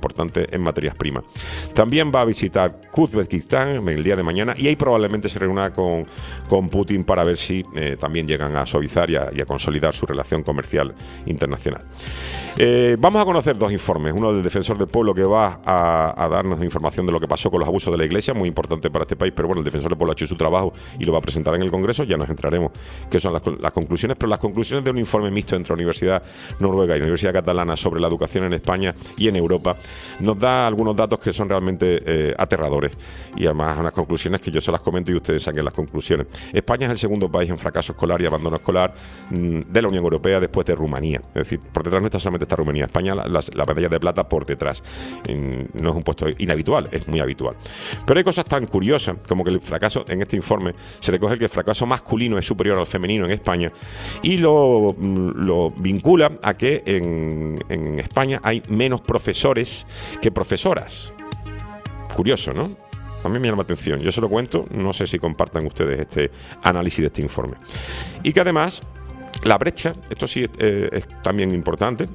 en materias primas. También va a visitar Uzbekistán el día de mañana y ahí probablemente se reúna con Putin para ver si también llegan a suavizar y a consolidar su relación comercial internacional. Vamos a conocer dos informes, uno del Defensor del Pueblo, que va a darnos información de lo que pasó con los abusos de la Iglesia, muy importante para este país, pero bueno, el Defensor del Pueblo ha hecho su trabajo y lo va a presentar en el Congreso, ya nos entraremos qué son las conclusiones, pero las conclusiones de un informe mixto entre la Universidad Noruega y la Universidad Catalana sobre la educación en España y en Europa nos da algunos datos que son realmente aterradores, y además unas conclusiones que yo se las comento y ustedes saquen las conclusiones. España es el segundo país en fracaso escolar y abandono escolar de la Unión Europea después de Rumanía, es decir, por detrás nuestra solamente está Rumanía. España la medalla de plata por detrás. No es un puesto inhabitual, es muy habitual. Pero hay cosas tan curiosas como que el fracaso, en este informe se recoge que el fracaso masculino es superior al femenino en España, y lo vincula a que en España hay menos profesores que profesoras. Curioso, ¿no? A mí me llama la atención. Yo se lo cuento, no sé si compartan ustedes este análisis de este informe. Y que además la brecha, esto sí es también importante,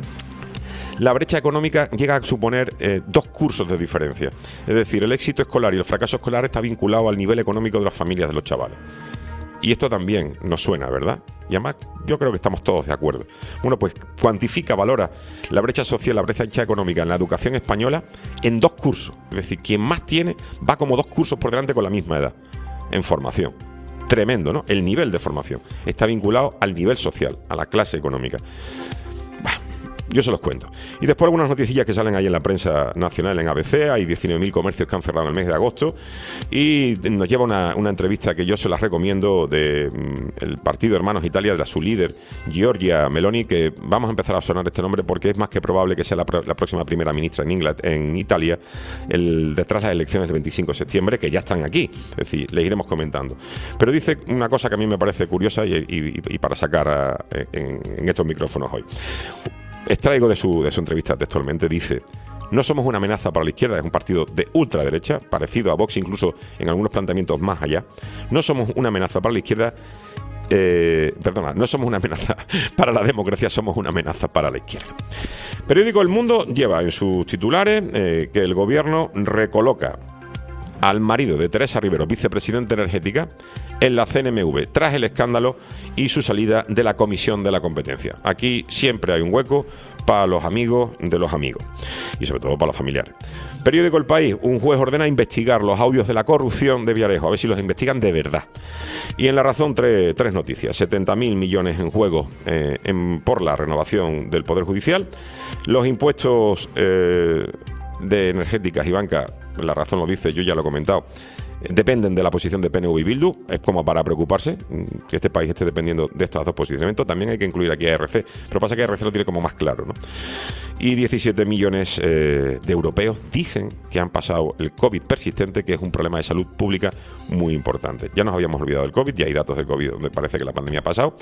la brecha económica llega a suponer 2 cursos de diferencia. Es decir, el éxito escolar y el fracaso escolar está vinculado al nivel económico de las familias de los chavales. Y esto también nos suena, ¿verdad? Y además yo creo que estamos todos de acuerdo. Bueno, pues cuantifica, valora la brecha social, la brecha económica en la educación española en 2 cursos. Es decir, quien más tiene va como 2 cursos por delante con la misma edad en formación. Tremendo, ¿no? El nivel de formación está vinculado al nivel social, a la clase económica. Yo se los cuento. Y después algunas noticias que salen ahí en la prensa nacional, en ABC. Hay 19.000 comercios que han cerrado el mes de agosto. Y nos lleva una entrevista que yo se las recomiendo del Partido Hermanos Italia, de su líder, Giorgia Meloni, que vamos a empezar a sonar este nombre porque es más que probable que sea la próxima primera ministra en Italia, detrás de las elecciones del 25 de septiembre, que ya están aquí. Es decir, les iremos comentando. Pero dice una cosa que a mí me parece curiosa y para sacar en estos micrófonos hoy. Extraigo de su entrevista textualmente, dice: no somos una amenaza para la izquierda, es un partido de ultraderecha, parecido a Vox incluso en algunos planteamientos más allá. No somos una amenaza para la izquierda, no somos una amenaza para la democracia, somos una amenaza para la izquierda. Periódico El Mundo lleva en sus titulares que el gobierno recoloca al marido de Teresa Rivero, vicepresidenta energética, en la CNMV, tras el escándalo y su salida de la Comisión de la Competencia. Aquí siempre hay un hueco para los amigos de los amigos, y sobre todo para los familiares. Periódico El País: un juez ordena investigar los audios de la corrupción de Villarejo, a ver si los investigan de verdad. Y en La Razón, tres noticias: 70.000 millones en juego por la renovación del Poder Judicial, los impuestos de energéticas y banca. La Razón lo dice, yo ya lo he comentado, dependen de la posición de PNV y Bildu. Es como para preocuparse que este país esté dependiendo de estos 2 posicionamientos. También hay que incluir aquí a RC, pero pasa que RC lo tiene como más claro, ¿no? Y 17 millones de europeos dicen que han pasado el COVID persistente, que es un problema de salud pública muy importante. Ya nos habíamos olvidado del COVID, ya hay datos del COVID donde parece que la pandemia ha pasado.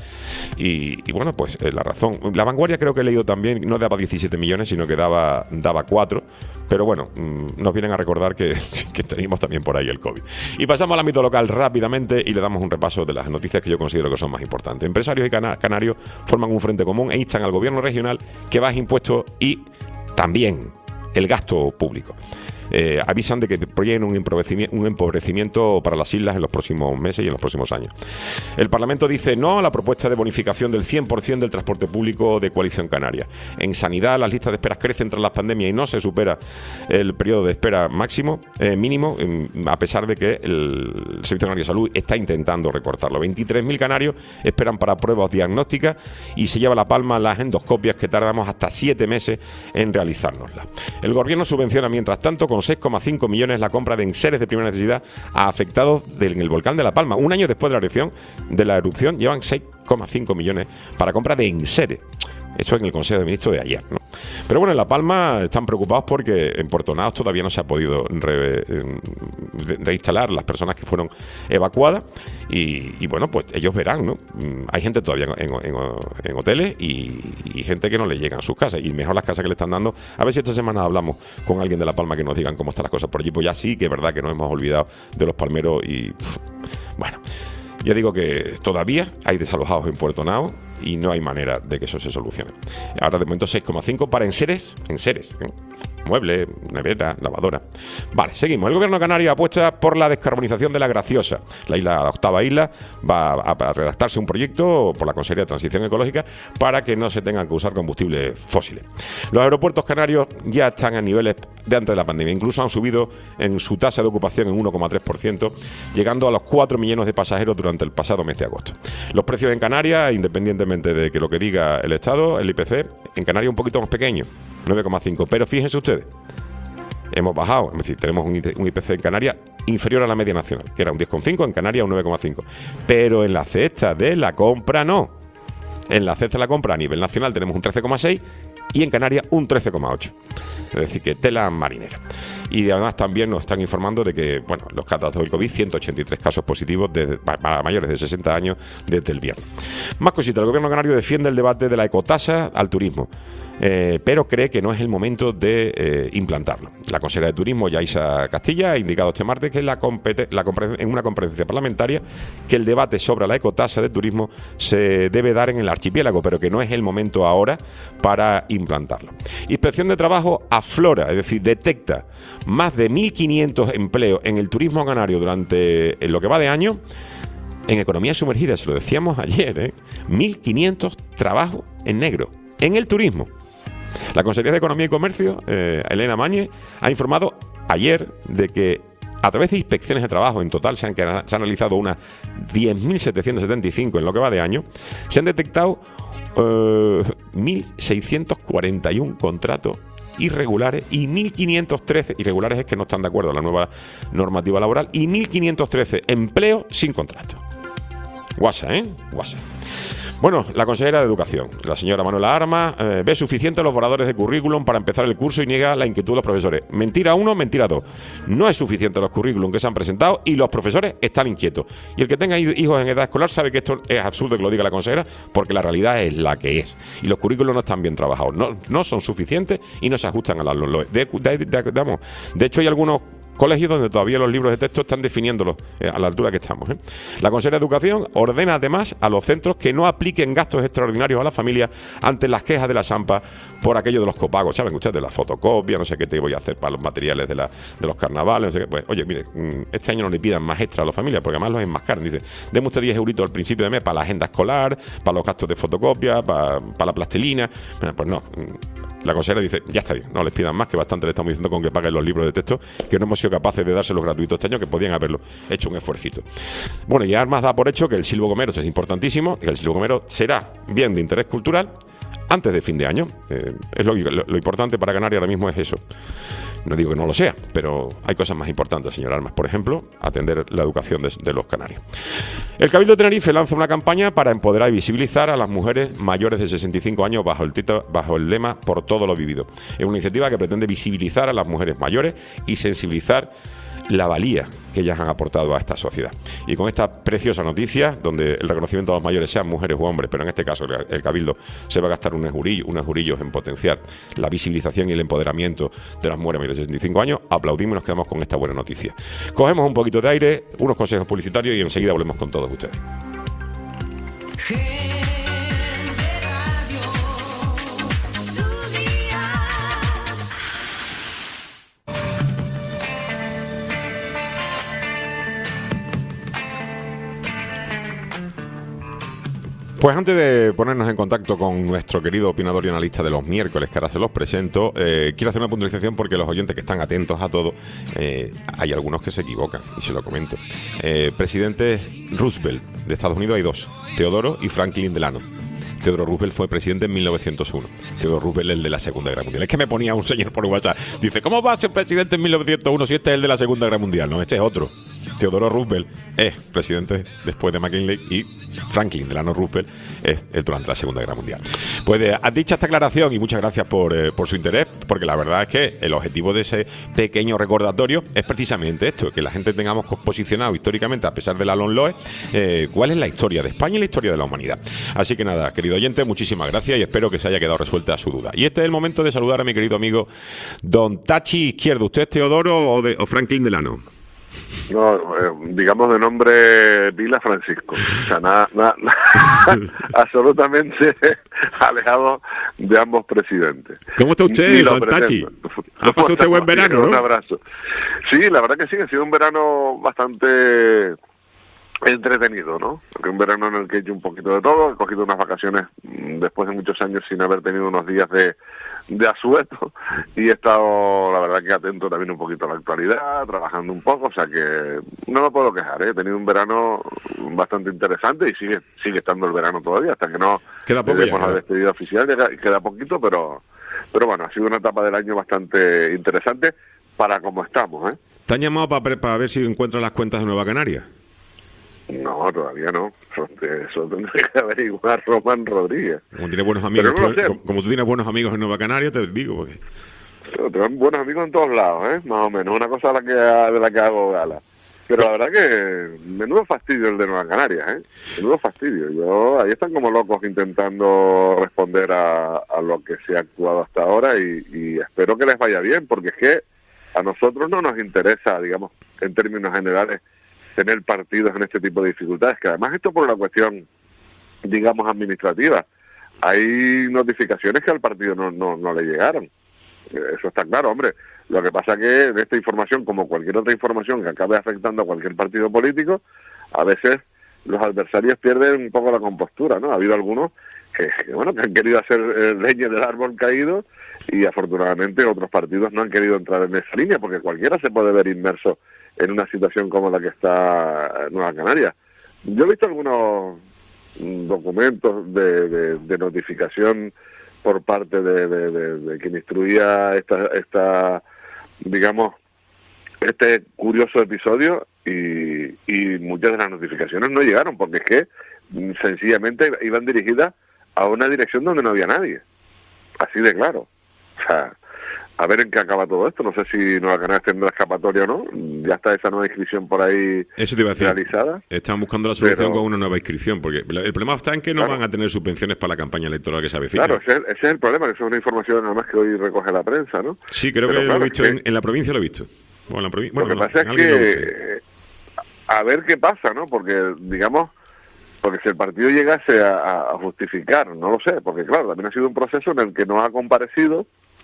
Y bueno, pues La Razón. La Vanguardia creo que he leído también, no daba 17 millones, sino que daba 4. Pero bueno, nos vienen a recordar que teníamos también por ahí el COVID. Y pasamos al ámbito local rápidamente y le damos un repaso de las noticias que yo considero que son más importantes. Empresarios y canarios forman un frente común e instan al gobierno regional que baje impuestos y también el gasto público. Avisan de que proyectan un empobrecimiento para las islas en los próximos meses y en los próximos años. El Parlamento dice no a la propuesta de bonificación del 100% del transporte público de Coalición Canaria. En sanidad, las listas de esperas crecen tras la pandemia y no se supera el periodo de espera mínimo, a pesar de que el Servicio Canario de Salud está intentando recortarlo. 23.000 canarios esperan para pruebas diagnósticas y se lleva la palma las endoscopias, que tardamos hasta 7 meses en realizárnoslas. El gobierno subvenciona, mientras tanto, con 6,5 millones la compra de enseres de primera necesidad a afectados en el volcán de La Palma. Un año después de la erupción llevan 6,5 millones para compra de enseres. Esto en el Consejo de Ministros de ayer, ¿no? Pero bueno, en La Palma están preocupados porque en Puerto Naos todavía no se ha podido reinstalar las personas que fueron evacuadas y bueno, pues ellos verán, ¿no? Hay gente todavía en hoteles y gente que no le llegan a sus casas, y mejor las casas que le están dando. A ver si esta semana hablamos con alguien de La Palma que nos digan cómo están las cosas por allí. Pues ya sí que es verdad que nos hemos olvidado de los palmeros y bueno, ya digo que todavía hay desalojados en Puerto Naos y no hay manera de que eso se solucione. Ahora de momento 6,5 para enseres, muebles, nevera, lavadora. Vale, seguimos. El gobierno canario apuesta por la descarbonización de La Graciosa. La octava isla va a redactarse un proyecto por la Consejería de Transición Ecológica para que no se tengan que usar combustibles fósiles. Los aeropuertos canarios ya están a niveles de antes de la pandemia. Incluso han subido en su tasa de ocupación en 1,3%, llegando a los 4 millones de pasajeros durante el pasado mes de agosto. Los precios en Canarias, independientemente de que lo que diga el Estado, el IPC, en Canarias un poquito más pequeño, 9,5. Pero fíjense ustedes, hemos bajado, es decir, tenemos un IPC en Canarias inferior a la media nacional, que era un 10,5, en Canarias un 9,5. Pero en la cesta de la compra no. En la cesta de la compra a nivel nacional tenemos un 13,6 y en Canarias un 13,8. Es decir, que tela marinera. Y además también nos están informando de que, bueno, los casos del COVID, 183 casos positivos para mayores de 60 años desde el viernes. Más cositas, el gobierno canario defiende el debate de la ecotasa al turismo, pero cree que no es el momento de implantarlo. La consejera de Turismo, Yaisa Castilla, ha indicado este martes que en una comparecencia parlamentaria que el debate sobre la ecotasa de turismo se debe dar en el archipiélago, pero que no es el momento ahora para implantarlo. Inspección de Trabajo aflora, es decir, detecta más de 1.500 empleos en el turismo canario durante lo que va de año en economía sumergida, se lo decíamos ayer, 1.500 trabajos en negro en el turismo. La Consejería de Economía y Comercio, Elena Mañez, ha informado ayer de que a través de inspecciones de trabajo, en total se han analizado unas 10.775 en lo que va de año, se han detectado 1.641 contratos irregulares y 1.513, irregulares es que no están de acuerdo a la nueva normativa laboral, y 1.513 empleos sin contrato. Guasa. Bueno, la consejera de Educación, la señora Manuela Armas, ve suficiente los borradores de currículum para empezar el curso y niega la inquietud de los profesores. Mentira 1, mentira 2. No es suficiente los currículum que se han presentado y los profesores están inquietos. Y el que tenga hijos en edad escolar sabe que esto es absurdo que lo diga la consejera, porque la realidad es la que es. Y los currículum no están bien trabajados, no son suficientes y no se ajustan a las LOE. De hecho, hay algunos colegios donde todavía los libros de texto están definiéndolos a la altura que estamos. La consejera de Educación ordena además a los centros que no apliquen gastos extraordinarios a las familias ante las quejas de la SAMPA por aquello de los copagos. ¿Saben ustedes? De la fotocopia, no sé qué te voy a hacer para los materiales de los carnavales, no sé qué. Pues, oye, mire, este año no le pidan más extra a las familias porque además los enmascaran. Dice, deme usted 10 euritos al principio de mes para la agenda escolar, para los gastos de fotocopia, para la plastilina. Pues no. La consejera dice, ya está bien, no les pidan más, que bastante le estamos diciendo con que paguen los libros de texto, que no hemos sido capaces de dárselos gratuitos este año, que podían haberlo hecho un esfuercito. Bueno, y Armas da por hecho que el Silvo Gomero, esto es importantísimo, que el Silvo Gomero será bien de interés cultural antes de fin de año. Es lo importante para Canarias ahora mismo es eso. No digo que no lo sea, pero hay cosas más importantes, señor Armas. Por ejemplo, atender la educación de los canarios. El Cabildo de Tenerife lanza una campaña para empoderar y visibilizar a las mujeres mayores de 65 años bajo el lema Por todo lo vivido. Es una iniciativa que pretende visibilizar a las mujeres mayores y sensibilizar la valía que ellas han aportado a esta sociedad. Y con esta preciosa noticia, donde el reconocimiento a los mayores sean mujeres u hombres, pero en este caso el Cabildo se va a gastar unos jurillos en potenciar la visibilización y el empoderamiento de las mujeres mayores de 65 años, aplaudimos y nos quedamos con esta buena noticia. Cogemos un poquito de aire, unos consejos publicitarios y enseguida volvemos con todos ustedes. Pues antes de ponernos en contacto con nuestro querido opinador y analista de los miércoles, que ahora se los presento, quiero hacer una puntualización porque los oyentes que están atentos a todo, hay algunos que se equivocan, y se lo comento. Presidentes Roosevelt de Estados Unidos hay dos, Teodoro y Franklin Delano. Theodore Roosevelt fue presidente en 1901. Theodore Roosevelt, el de la Segunda Guerra Mundial. Es que me ponía un señor por WhatsApp. Dice, ¿cómo va a ser presidente en 1901 si este es el de la Segunda Guerra Mundial? No, este es otro. Theodore Roosevelt es presidente después de McKinley y Franklin Delano Roosevelt es durante la Segunda Guerra Mundial. Pues dicha esta aclaración, y muchas gracias por su interés, porque la verdad es que el objetivo de ese pequeño recordatorio es precisamente esto, que la gente tengamos posicionado históricamente, a pesar de la LOE, cuál es la historia de España y la historia de la humanidad. Así que nada, querido oyente, muchísimas gracias y espero que se haya quedado resuelta su duda. Y este es el momento de saludar a mi querido amigo Don Tachi Izquierdo. ¿Usted es Teodoro o Franklin Delano? No, digamos de nombre Vila Francisco. O sea, nada, absolutamente alejado de ambos presidentes. ¿Cómo está usted, Ni lo Santachi? pretendo. Ha pasado usted buen verano, Un ¿no? abrazo. Sí, la verdad que sí, ha sido un verano bastante entretenido, ¿no? Un verano en el que he hecho un poquito de todo, he cogido unas vacaciones después de muchos años sin haber tenido unos días de asueto y he estado, la verdad que atento también un poquito a la actualidad, trabajando un poco, o sea que no me puedo quejar, ¿eh? He tenido un verano bastante interesante y sigue estando el verano todavía, hasta que no Queda poco demos ya, la despedida oficial, queda poquito, pero bueno, ha sido una etapa del año bastante interesante para como estamos, ¿eh? ¿Te han llamado para ver si encuentras las cuentas de Nueva Canaria? No, todavía no. Eso tendría que averiguar Román Rodríguez. Como tienes buenos amigos, Pero no lo sé. como tú tienes buenos amigos en Nueva Canaria, te digo, porque... Tengo buenos amigos en todos lados, ¿eh? Más o menos. Una cosa de la que hago gala. Pero la verdad que menudo fastidio el de Nueva Canarias, ¿eh? Menudo fastidio. Ahí están como locos intentando responder a lo que se ha actuado hasta ahora y espero que les vaya bien, porque es que a nosotros no nos interesa, digamos, en términos generales, tener partidos en este tipo de dificultades, que además esto por una cuestión, digamos, administrativa. Hay notificaciones que al partido no le llegaron. Eso está claro, hombre. Lo que pasa que en esta información, como cualquier otra información que acabe afectando a cualquier partido político, a veces los adversarios pierden un poco la compostura, ¿no? Ha habido algunos que han querido hacer leña del árbol caído y afortunadamente otros partidos no han querido entrar en esa línea, porque cualquiera se puede ver inmerso en una situación como la que está Nueva Canaria. Yo he visto algunos documentos de notificación por parte de quien instruía esta digamos, este curioso episodio y muchas de las notificaciones no llegaron, porque es que sencillamente iban dirigidas a una dirección donde no había nadie. Así de claro. O sea, a ver en qué acaba todo esto. No sé si Nueva Canarias tendrá escapatoria o no. Ya está esa nueva inscripción por ahí. Eso te iba a decir. Realizada. Están buscando la solución Pero... con una nueva inscripción, porque el problema está en que no van a tener subvenciones para la campaña electoral que se avecina. Claro, ese es el problema, que eso es una información además que hoy recoge la prensa, ¿no? Sí, creo Pero que claro, lo he visto, es que... en la provincia lo he visto. O en la lo que pasa es que a ver qué pasa, ¿no? Porque, digamos, porque si el partido llegase a justificar, no lo sé, porque claro, también ha sido un proceso en el que no ha comparecido,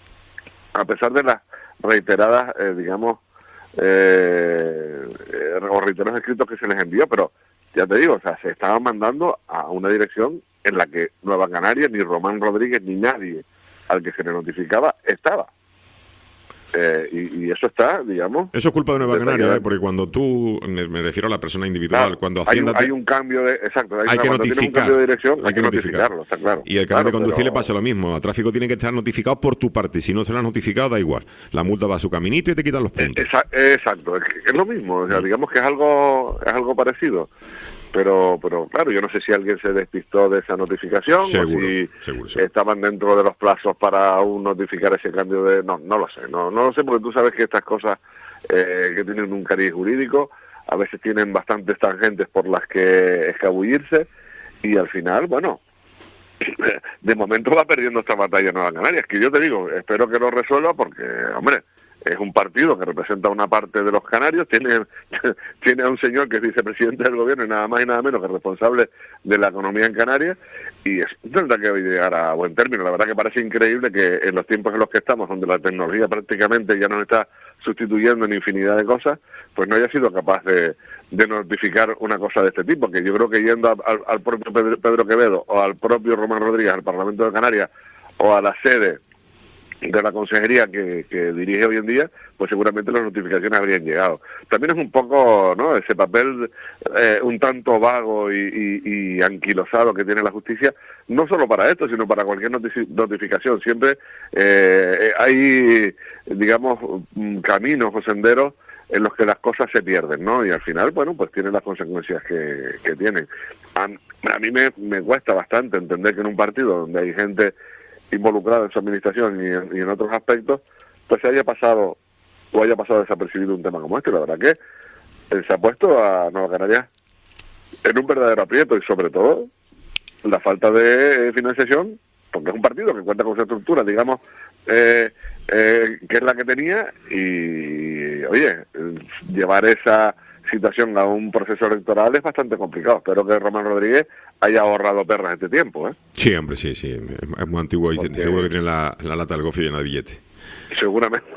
a pesar de las reiteradas, digamos, o reiterados escritos que se les envió, pero ya te digo, o sea, se estaban mandando a una dirección en la que Nueva Canaria, ni Román Rodríguez, ni nadie al que se le notificaba estaba. Y eso está, digamos... Eso es culpa de Nueva detallado. Canaria, porque cuando tú, me refiero a la persona individual, Claro, cuando Hacienda... hay un cambio de... Exacto, hay que cuando tienes un notificar. cambio de dirección, Hay hay que que notificar. notificarlo, está claro. Y el carnet de conducir pero- le pasa lo mismo. A tráfico tiene que estar notificado por tu parte. Si no se lo has notificado, da igual. La multa va a su caminito y te quitan los puntos. Exacto, es lo mismo, o sea, digamos que es algo parecido. Pero claro, yo no sé si alguien se despistó de esa notificación Seguro, o si seguro. estaban dentro de los plazos para aún notificar ese cambio de... No lo sé, no lo sé, porque tú sabes que estas cosas que tienen un cariz jurídico a veces tienen bastantes tangentes por las que escabullirse y al final, bueno, de momento va perdiendo esta batalla Nueva Canarias, que yo te digo, espero que lo resuelva porque, hombre, es un partido que representa una parte de los canarios, tiene a un señor que es vicepresidente del gobierno y nada más y nada menos que responsable de la economía en Canarias, y es tendrá que llegar a buen término. La verdad que parece increíble que en los tiempos en los que estamos, donde la tecnología prácticamente ya nos está sustituyendo en infinidad de cosas, pues no haya sido capaz de notificar una cosa de este tipo, que yo creo que yendo al propio Pedro Quevedo o al propio Román Rodríguez, al Parlamento de Canarias, o a la sede de la consejería que dirige hoy en día, pues seguramente las notificaciones habrían llegado. También es un poco, ¿no?, ese papel un tanto vago y anquilosado que tiene la justicia, no solo para esto, sino para cualquier notificación. Siempre hay, digamos, caminos o senderos en los que las cosas se pierden, ¿no? Y al final, bueno, pues tienen las consecuencias que tienen. A mí me cuesta bastante entender que en un partido donde hay gente involucrada en su administración y en otros aspectos, pues haya pasado desapercibido un tema como este. La verdad que se ha puesto a Nueva Canarias en un verdadero aprieto y sobre todo la falta de financiación, porque es un partido que cuenta con su estructura, digamos, que es la que tenía y oye, llevar esa situación a un proceso electoral es bastante complicado. Espero que Román Rodríguez haya ahorrado perras este tiempo, ¿eh? Sí, hombre, sí. Es muy antiguo y seguro que tiene la lata del gofio llena de billetes. Seguramente.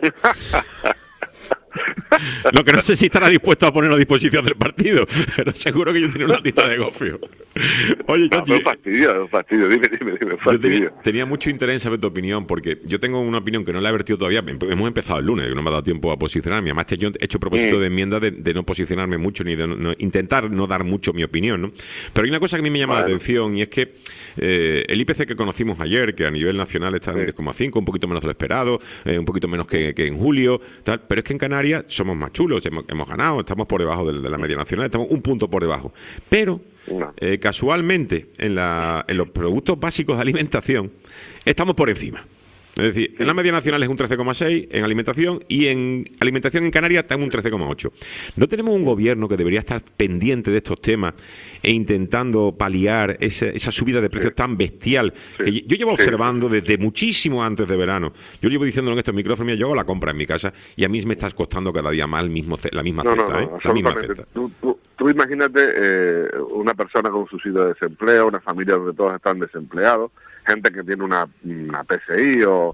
Lo que no sé si estará dispuesto a ponerlo a disposición del partido, pero seguro que yo tenía una latita de gofio. Oye, No, pero fastidio, dime, fastidio. Tenía mucho interés en saber tu opinión, porque yo tengo una opinión que no la he vertido todavía. Hemos empezado el lunes, no me ha dado tiempo a posicionarme. Además, yo he hecho propósito de enmienda de no posicionarme mucho, ni de intentar no dar mucho mi opinión, ¿no? Pero hay una cosa que a mí me llama la atención, y es que el IPC que conocimos ayer, que a nivel nacional está en 10,5, un poquito menos de lo esperado, un poquito menos que en julio, tal, pero es que en Canarias somos más chulos, hemos ganado, estamos por debajo de la media nacional, estamos un punto por debajo. Pero casualmente en los productos básicos de alimentación estamos por encima. Es decir, en la media nacional es un 13,6 en alimentación, y en alimentación en Canarias está en un 13,8. ¿No tenemos un gobierno que debería estar pendiente de estos temas e intentando paliar esa subida de precios tan bestial? Que yo llevo observando desde muchísimo antes de verano. Yo llevo diciéndolo en estos micrófonos, mira, yo hago la compra en mi casa y a mí me está costando cada día más la misma cesta, la misma cesta. Tú imagínate una persona con un subsidio de desempleo, una familia donde todos están desempleados, gente que tiene una PSI o...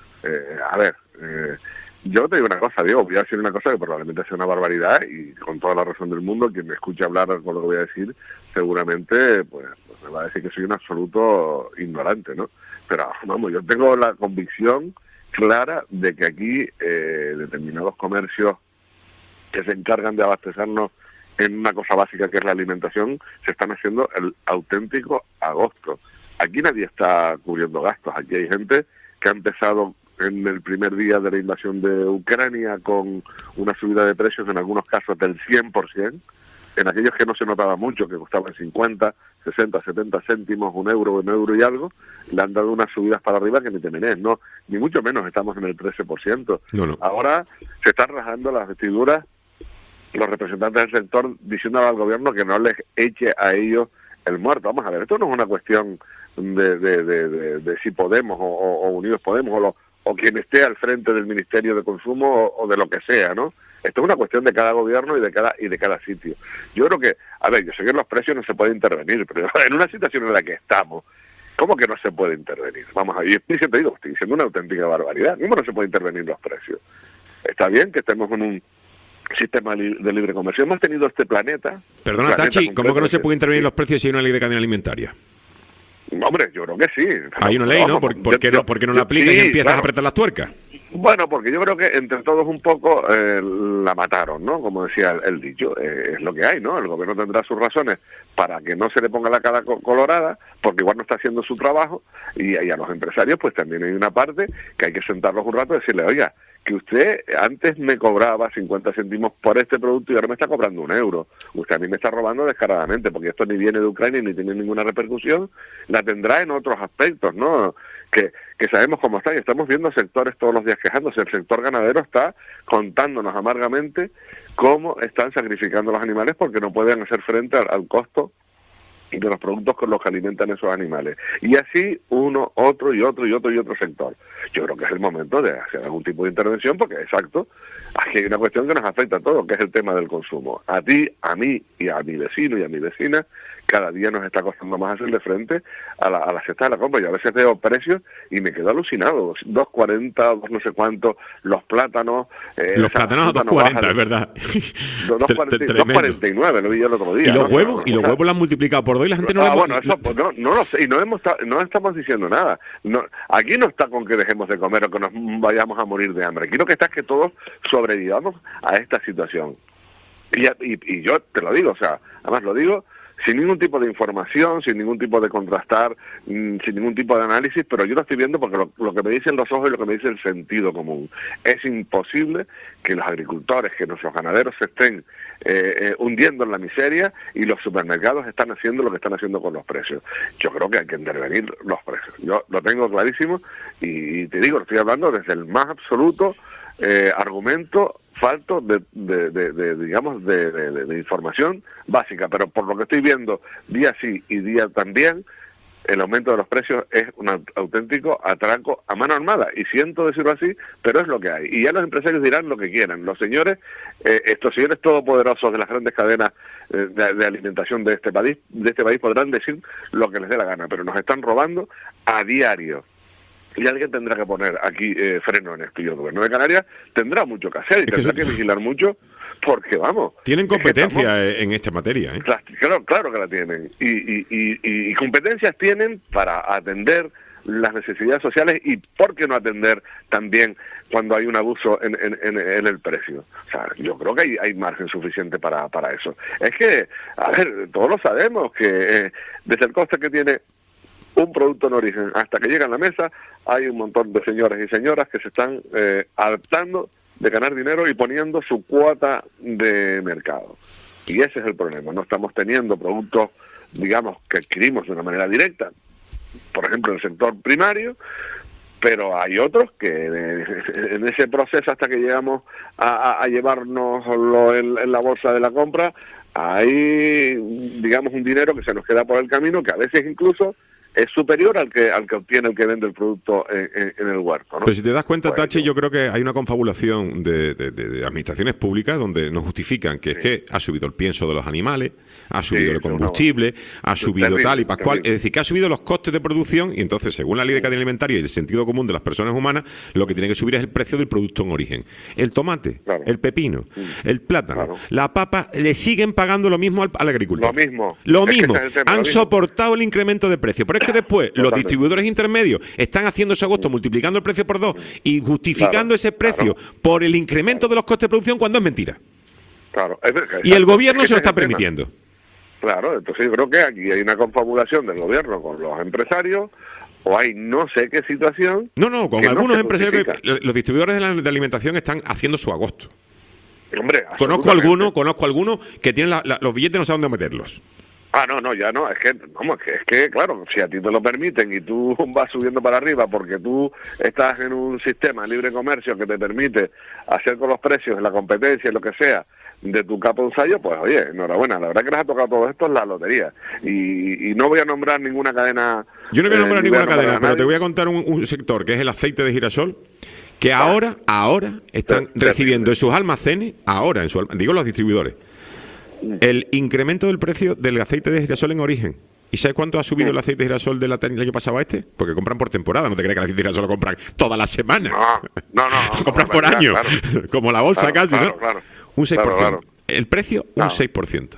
yo te digo una cosa, Diego, voy a decir una cosa que probablemente sea una barbaridad, y con toda la razón del mundo, quien me escuche hablar con lo que voy a decir, seguramente pues me va a decir que soy un absoluto ignorante, ¿no? Pero vamos, yo tengo la convicción clara de que aquí determinados comercios que se encargan de abastecernos en una cosa básica que es la alimentación, se están haciendo el auténtico agosto. Aquí nadie está cubriendo gastos. Aquí hay gente que ha empezado en el primer día de la invasión de Ucrania con una subida de precios, en algunos casos del 100%, en aquellos que no se notaba mucho, que costaban 50, 60, 70 céntimos, un euro y algo, le han dado unas subidas para arriba que ni te menes, no, ni mucho menos estamos en el 13%. No. Ahora se están rasgando las vestiduras los representantes del sector diciendo al gobierno que no les eche a ellos el muerto. Vamos a ver, esto no es una cuestión de si Podemos o Unidos Podemos o quien esté al frente del Ministerio de Consumo o de lo que sea, ¿no? Esto es una cuestión de cada gobierno y de cada sitio. Yo creo que, a ver, yo sé que en los precios no se puede intervenir, pero en una situación en la que estamos, ¿cómo que no se puede intervenir? Vamos a ver, y siempre digo, estoy diciendo una auténtica barbaridad. ¿Cómo no se puede intervenir en los precios? Está bien que estemos en un sistema de libre comercio. Hemos tenido este planeta... Perdona, Tachi, ¿cómo que no se puede intervenir en los precios si hay una ley de cadena alimentaria? Hombre, yo creo que sí. Hay una ley, ¿no? ¿Por qué no la aplicas y empiezas a apretar las tuercas? Bueno, porque yo creo que entre todos un poco la mataron, ¿no? Como decía el dicho, es lo que hay, ¿no? El gobierno tendrá sus razones para que no se le ponga la cara colorada, porque igual no está haciendo su trabajo, y a los empresarios pues también hay una parte que hay que sentarlos un rato y decirle, oiga, que usted antes me cobraba 50 céntimos por este producto y ahora me está cobrando €1. Usted a mí me está robando descaradamente, porque esto ni viene de Ucrania ni tiene ninguna repercusión, la tendrá en otros aspectos, ¿no? Que sabemos cómo está, y estamos viendo sectores todos los días quejándose. El sector ganadero está contándonos amargamente cómo están sacrificando los animales porque no pueden hacer frente al costo de los productos con los que alimentan esos animales. Y así uno, otro sector. Yo creo que es el momento de hacer algún tipo de intervención, porque exacto, aquí hay una cuestión que nos afecta a todos, que es el tema del consumo. A ti, a mí y a mi vecino y a mi vecina, cada día nos está costando más hacerle frente a la cesta de la compra. Yo a veces veo precios y me quedo alucinado. 2,40, 2 no sé cuánto, los plátanos... los plátanos a 2,40, es verdad. 2,49, lo vi yo el otro día. ¿Y los huevos? ¿Y los huevos lo han multiplicado por 2 y la gente no le... Bueno, eso pues, no lo sé, y no estamos diciendo nada. No, aquí no está con que dejemos de comer o que nos vayamos a morir de hambre. Aquí lo que está es que todos sobrevivamos a esta situación. Y yo te lo digo, o sea, además lo digo sin ningún tipo de información, sin ningún tipo de contrastar, sin ningún tipo de análisis, pero yo lo estoy viendo porque lo que me dicen los ojos y lo que me dice el sentido común. Es imposible que los agricultores, que nuestros ganaderos se estén hundiendo en la miseria y los supermercados están haciendo lo que están haciendo con los precios. Yo creo que hay que intervenir los precios. Yo lo tengo clarísimo y te digo, lo estoy hablando desde el más absoluto argumento falto de información básica, pero por lo que estoy viendo día sí y día también, el aumento de los precios es un auténtico atraco a mano armada, y siento decirlo así, pero es lo que hay. Y ya los empresarios dirán lo que quieran. Los señores, estos señores todopoderosos de las grandes cadenas de alimentación de este país podrán decir lo que les dé la gana, pero nos están robando a diario. Y alguien tendrá que poner aquí freno en esto. Y el gobierno de Canarias tendrá mucho que hacer y tendrá que vigilar mucho, porque vamos... Tienen competencia en esta materia, ¿eh? Claro que la tienen. Y competencias tienen para atender las necesidades sociales, y por qué no atender también cuando hay un abuso en el precio. O sea, yo creo que hay margen suficiente para eso. Es que, a ver, todos lo sabemos, que desde el coste que tiene un producto en origen hasta que llega a la mesa, hay un montón de señores y señoras que se están adaptando de ganar dinero y poniendo su cuota de mercado. Y ese es el problema. No estamos teniendo productos, digamos, que adquirimos de una manera directa, por ejemplo, en el sector primario, pero hay otros que en ese proceso, hasta que llegamos a llevárnoslo en la bolsa de la compra, hay, digamos, un dinero que se nos queda por el camino, que a veces incluso es superior al que obtiene el que vende el producto en el huerto, ¿no? Pero si te das cuenta, Pues, Tachi, yo creo que hay una confabulación de administraciones públicas donde nos justifican que es que ha subido el pienso de los animales, ha subido el combustible, ha subido terrible, tal y pascual. terrible. Es decir, que ha subido los costes de producción, y entonces, según la ley de cadena alimentaria y el sentido común de las personas humanas, lo que tiene que subir es el precio del producto en origen. El tomate, Claro. el pepino, el plátano, Claro. la papa, le siguen pagando lo mismo al agricultor. Lo mismo. Lo Es que mismo. ese es el tema, Han lo mismo. soportado el incremento de precio. Pero es que después los Totalmente. distribuidores intermedios están haciendo ese agosto multiplicando el precio por 2 y justificando Claro, ese precio por el incremento de los costes de producción, cuando es mentira. Claro. Y el gobierno Es se que lo ese está es el tema. permitiendo. Claro, entonces yo creo que aquí hay una confabulación del gobierno con los empresarios, o hay no sé qué situación. No, con que no algunos se empresarios, justifica. los distribuidores de alimentación están haciendo su agosto. Hombre, Conozco absolutamente. algunos que tienen los billetes, no saben dónde meterlos. Ya no, es que claro, si a ti te lo permiten y tú vas subiendo para arriba porque tú estás en un sistema de libre comercio que te permite hacer con los precios, la competencia, lo que sea, de tu capo de ensayo, pues oye, enhorabuena, la verdad que les ha tocado todo esto, es la lotería. Y no voy a nombrar ninguna cadena. Yo no voy a nombrar ni ninguna nombrar cadena, a pero nadie. te voy a contar un sector que es el aceite de girasol, que ahora están Terrible. recibiendo en sus almacenes, digo los distribuidores, el incremento del precio del aceite de girasol en origen. ¿Y sabes cuánto ha subido el aceite de girasol del año pasado a este? Porque compran por temporada, no te crees que el aceite de girasol lo compran todas las semanas. No. Compran no, por ya, año, claro. como la bolsa Claro, casi, claro, ¿no? claro. Un 6%. Claro. El precio, un Claro. 6%.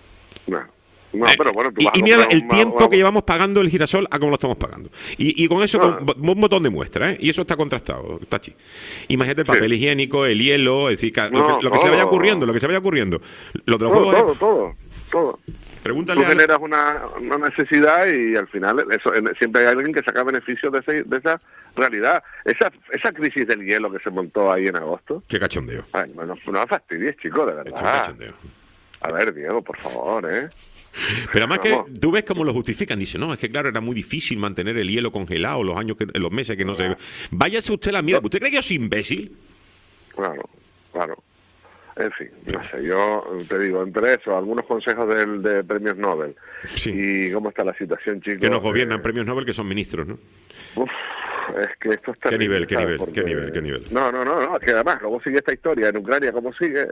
No, pero bueno, tú vas a Y mira comprar el un- tiempo que llevamos pagando el girasol a cómo lo estamos pagando. Y con eso, No. con un botón de muestra, ¿eh? Y eso está contrastado, Tachi. Imagínate el papel Sí. higiénico, el hielo, es decir, No, lo que se vaya todo. ocurriendo, Lo de los juegos Todo. Pregúntale Tú generas una necesidad y al final siempre hay alguien que saca beneficio de esa realidad. Esa crisis del hielo que se montó ahí en agosto. Qué cachondeo. Ay, no fastidies, chicos, de Esto es un verdad. cachondeo. A ver, Diego, por favor, ¿eh? Pero además que Vamos. tú ves cómo lo justifican. Dice, no, es que claro, era muy difícil mantener el hielo congelado los meses que no se... Váyase usted la mierda. ¿Usted cree que yo soy imbécil? Claro. En fin, no sé, yo te digo, entre eso, algunos consejos de premios Nobel Sí. y cómo está la situación, chicos. Que nos gobiernan premios Nobel, que son ministros, ¿no? Es que esto está... ¿Qué nivel? ¿Qué nivel? No, es que además, luego sigue esta historia en Ucrania, ¿cómo sigue?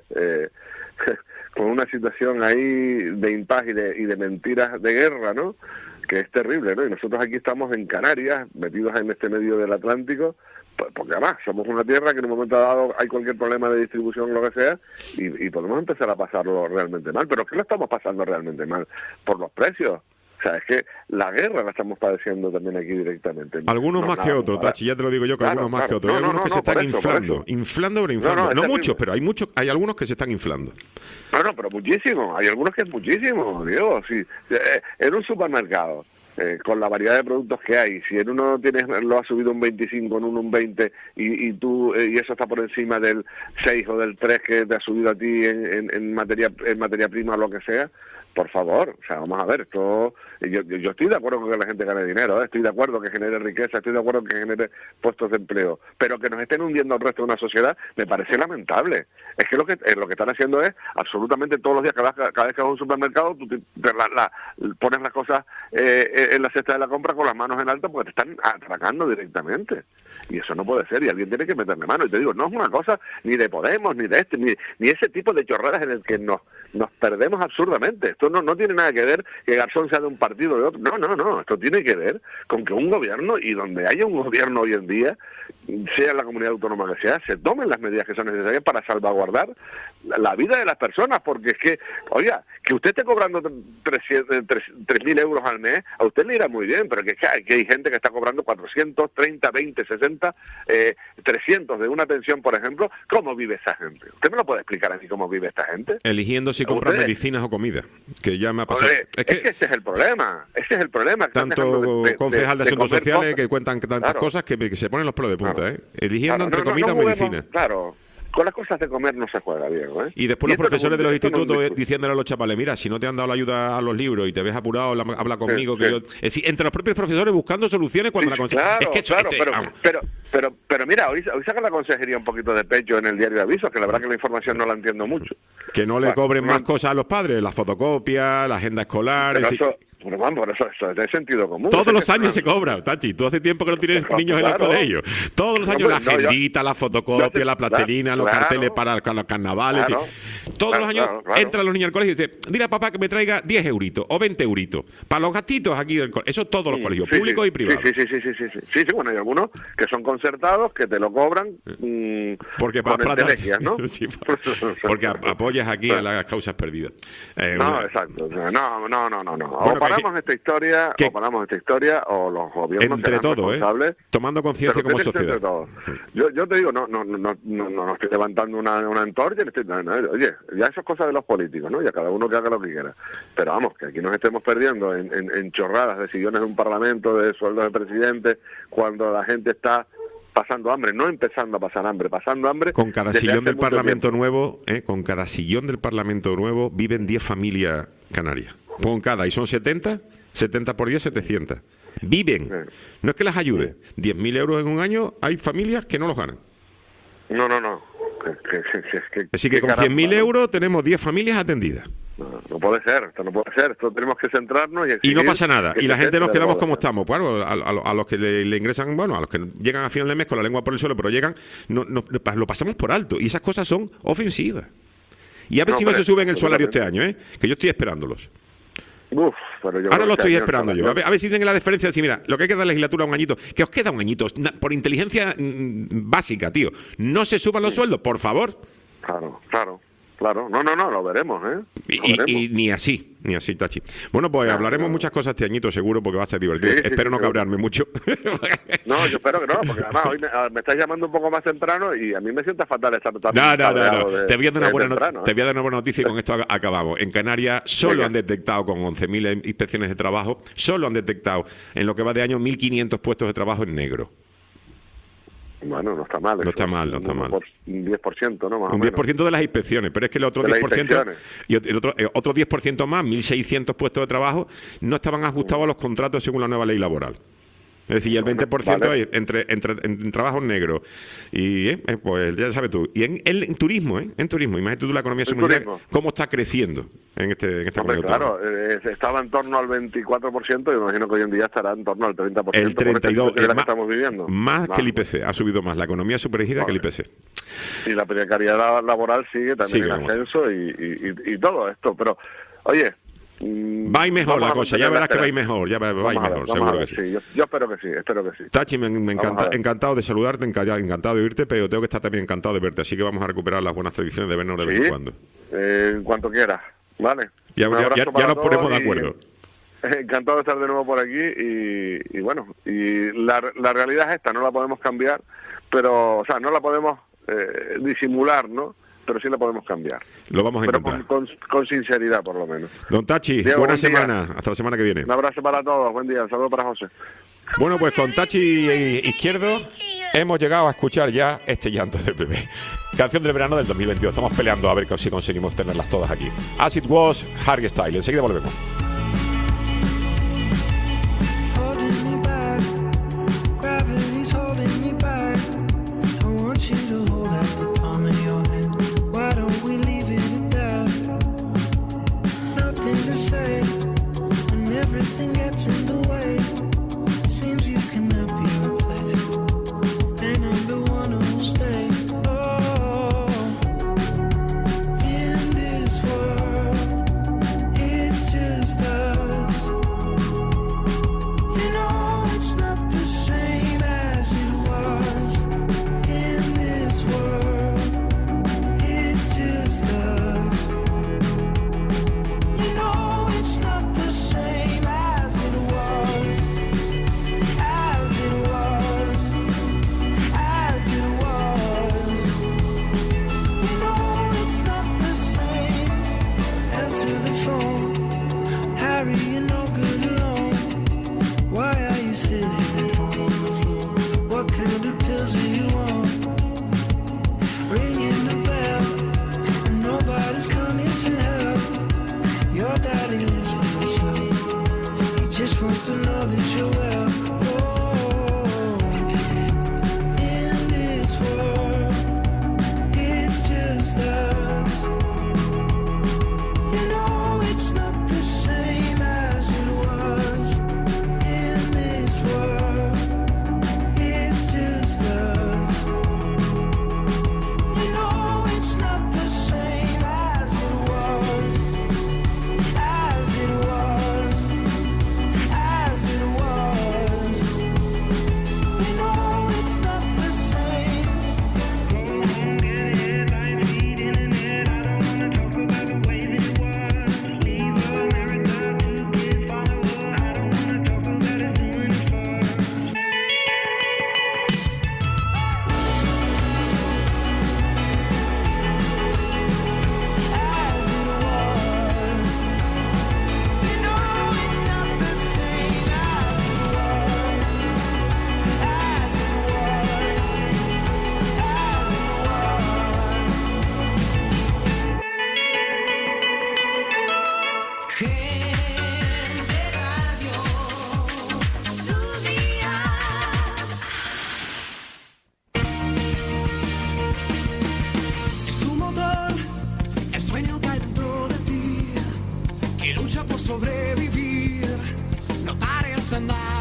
Con una situación ahí de impas y de mentiras de guerra, ¿no? Que es terrible, ¿no? Y nosotros aquí estamos en Canarias, metidos en este medio del Atlántico, porque además somos una tierra que en un momento dado hay cualquier problema de distribución, lo que sea, y podemos empezar a pasarlo realmente mal. Pero ¿qué lo estamos pasando realmente mal? Por los precios. O sea, es que la guerra la estamos padeciendo también aquí directamente. Algunos No, más que nada, otros, nada. Tachi, ya te lo digo yo, que Claro, algunos más que claro. otros. Hay No, algunos que no, se están por eso. inflando, pero inflando. No, No es muchos, terrible. pero hay algunos que se están inflando. No, pero muchísimo. Hay algunos que es muchísimo, Diego. Sí. En un supermercado, con la variedad de productos que hay, si en uno lo ha subido un 25, en uno un 20, y eso está por encima del 6 o del 3 que te ha subido a ti en materia prima o lo que sea, por favor, o sea, vamos a ver, esto yo estoy de acuerdo con que la gente gane dinero, estoy de acuerdo que genere riqueza, estoy de acuerdo que genere puestos de empleo, pero que nos estén hundiendo al resto de una sociedad me parece lamentable. Es que lo que están haciendo es absolutamente todos los días, cada vez que vas a un supermercado, tú pones las cosas en la cesta de la compra con las manos en alto porque te están atracando directamente. Y eso no puede ser, y alguien tiene que meterle mano. Y te digo, no es una cosa ni de Podemos, ni de ni ese tipo de chorradas en el que nos perdemos absurdamente. Esto no tiene nada que ver que Garzón sea de un partido o de otro. No. Esto tiene que ver con que un gobierno, y donde haya un gobierno hoy en día, sea la comunidad autónoma que sea, se tomen las medidas que son necesarias para salvaguardar la vida de las personas, porque es que, oiga, que usted esté cobrando 3.000 euros al mes, a usted le irá muy bien, pero que hay gente que está cobrando 400, 30, 20, 60, 300 de una pensión, por ejemplo. ¿Cómo vive esa gente? ¿Usted me lo puede explicar a mí cómo vive esta gente? Eligiendo si compra medicinas o comida, que ya me ha pasado. Es que ese es el problema, Tanto concejal de asuntos sociales que cuentan tantas cosas que se ponen los pelos de punta, eligiendo entre comida o medicina. Claro. Con las cosas de comer no se juega, Diego, ¿eh? Y después los profesores de los institutos diciéndole a los chavales, mira, si no te han dado la ayuda a los libros y te ves apurado, habla conmigo. Sí. Que yo... Es decir, entre los propios profesores buscando soluciones cuando la consejería... Pero mira, hoy saca la consejería un poquito de pecho en el diario de avisos, que la verdad que la información no la entiendo mucho. Que no le cobren más cosas a los padres, las fotocopias, la agenda escolar... Bueno, vamos, eso es de sentido común. Todos los años se cobra, Tachi. Tú hace tiempo que no tienes niños en el colegio. Todos los años la agendita, la fotocopia, la plastilina, los carteles para los carnavales. Todos los años entran los niños al colegio y dicen, dile a papá que me traiga 10 euritos o 20 euritos para los gastitos aquí del colegio. Eso todos los colegios, públicos y privados. Sí, bueno, hay algunos que son concertados, que te lo cobran porque con entelequias, ¿no? Porque apoyas aquí a las causas perdidas. Exacto. No. Paramos esta historia o los gobiernos entre todos, responsables, tomando conciencia como sociedad. Yo te digo, no estoy levantando una antorcha, oye, ya eso es cosa de los políticos, ¿no? Ya cada uno que haga lo que quiera. Pero vamos, que aquí nos estemos perdiendo en chorradas de sillones de un parlamento, de sueldos de presidente, cuando la gente está pasando hambre, no empezando a pasar hambre, pasando hambre. Con cada sillón del Parlamento nuevo, con cada sillón del Parlamento nuevo viven 10 familias canarias. Con cada, y son 70 por 10, 700. Viven. No es que las ayude. 10.000 euros en un año, hay familias que no los ganan. No. Así que con 100.000 euros tenemos 10 familias atendidas. No puede ser, esto tenemos que centrarnos y no pasa nada, y la gente nos quedamos como estamos. Claro, a los que le ingresan, bueno, a los que llegan a final de mes con la lengua por el suelo, pero llegan, lo pasamos por alto, y esas cosas son ofensivas. Y a ver si no se suben el salario este año, que yo estoy esperándolos. Ahora lo estoy esperando yo. A ver si tienen la deferencia de decir, mira, lo que hay que dar legislatura un añito, que os queda un añito, por inteligencia básica, tío. No se suban los sueldos, por favor. Claro. No, lo veremos, Y ni así, Tachi. Bueno, pues hablaremos muchas cosas este añito seguro, porque va a ser divertido. Espero no cabrearme mucho. No, yo espero que no, porque además hoy me estás llamando un poco más temprano y a mí me sienta fatal estar tan No. Te voy a dar una buena noticia y con esto acabamos. En Canarias solo han detectado, con 11.000 inspecciones de trabajo, solo han detectado en lo que va de año 1.500 puestos de trabajo en negro. Bueno, no está mal. No está mal. Un 10%, ¿no? Más un 10% de las inspecciones, pero es que el otro 10% y otro 10% más, 1.600 puestos de trabajo, no estaban ajustados a los contratos según la nueva ley laboral. Es decir, el 20% es en trabajos negros. Y pues ya sabes tú. Y en turismo, en turismo. Imagínate tú la economía sumergida, cómo está creciendo en esta comunidad. Claro, estaba en torno al 24%, y imagino que hoy en día estará en torno al 30%. El 32%, que estamos viviendo. Más que el IPC, ha subido más la economía sumergida que el IPC. Y la precariedad laboral sigue también en ascenso y todo esto. Pero, oye... Va a ir mejor la cosa, ya verás que va a ir mejor, seguro que sí. Yo espero que sí. Tachi, me encanta, encantado de saludarte, encantado de oírte, pero tengo que estar también encantado de verte, así que vamos a recuperar las buenas tradiciones de vernos de vez en cuando. En cuanto quieras, ¿vale? Ya nos ponemos de acuerdo. Encantado de estar de nuevo por aquí y bueno, y la realidad es esta, no la podemos cambiar, pero, o sea, no la podemos disimular, ¿no? Pero sí la podemos cambiar. Lo vamos a intentar. Con sinceridad, por lo menos. Don Tachi, Diego, buena semana. Hasta la semana que viene. Un abrazo para todos. Buen día. Un saludo para José. Bueno, pues con Tachi Izquierdo hemos llegado a escuchar ya este llanto del bebé. Canción del verano del 2022. Estamos peleando a ver si conseguimos tenerlas todas aquí. As It Was, Hardstyle. Enseguida volvemos. Say when everything gets in the way. Seems you cannot be replaced, and I'm the one who'll stay. Oh, in this world, it's just us. You know it's not the same as it was. In this world, it's just us. You know it's not the same as it was. As it was. As it was. You know it's not the same. Answer the phone. Harry, you're no good alone. Why are you sitting at home on the floor? What kind of pills are you on? Ringing the bell, and nobody's coming to help. Your daddy lives by himself. He just wants to know that you're well. Oh, in this world, it's just us. You know it's not the same as it was. In this world, it's just us. You know it's not the same as it was. As it was. As it was. You know it's not the same. Get headlines, feed internet. I don't wanna talk about the way that it was. Leave America, 2 kids follow her. I don't wanna talk about us doing it first. As it was. You know it's not the same as it was. As it was. As it was. Gente Radio, tu día. Es tu motor, el sueño que hay dentro de ti, que lucha por sobrevivir, no pares de andar.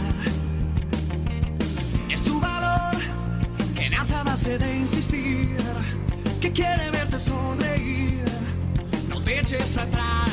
Es tu valor, que nace a base de insistir, que quiere verte sonreír, no te eches atrás.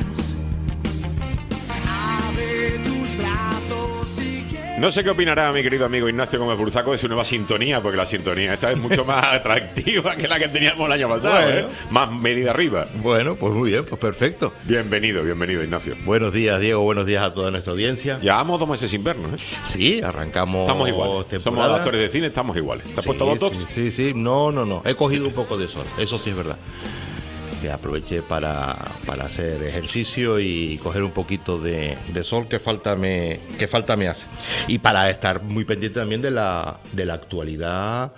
Abre tus brazos y que... No sé qué opinará mi querido amigo Ignacio Gómez Burzaco de su nueva sintonía, porque la sintonía esta es mucho más atractiva que la que teníamos el año pasado, Bueno. Más medida arriba. Bueno, pues muy bien, pues perfecto. Bienvenido, Ignacio. Buenos días, Diego, buenos días a toda nuestra audiencia. Llevamos 2 meses sin vernos, ¿eh? Sí, arrancamos Estamos iguales. Somos temporada. actores de cine, estamos iguales. ¿Te has Sí, puesto botox? sí. No. He cogido un poco de sol, eso sí es verdad. Que aproveché para hacer ejercicio y coger un poquito de sol que falta me hace. Y para estar muy pendiente también de la actualidad,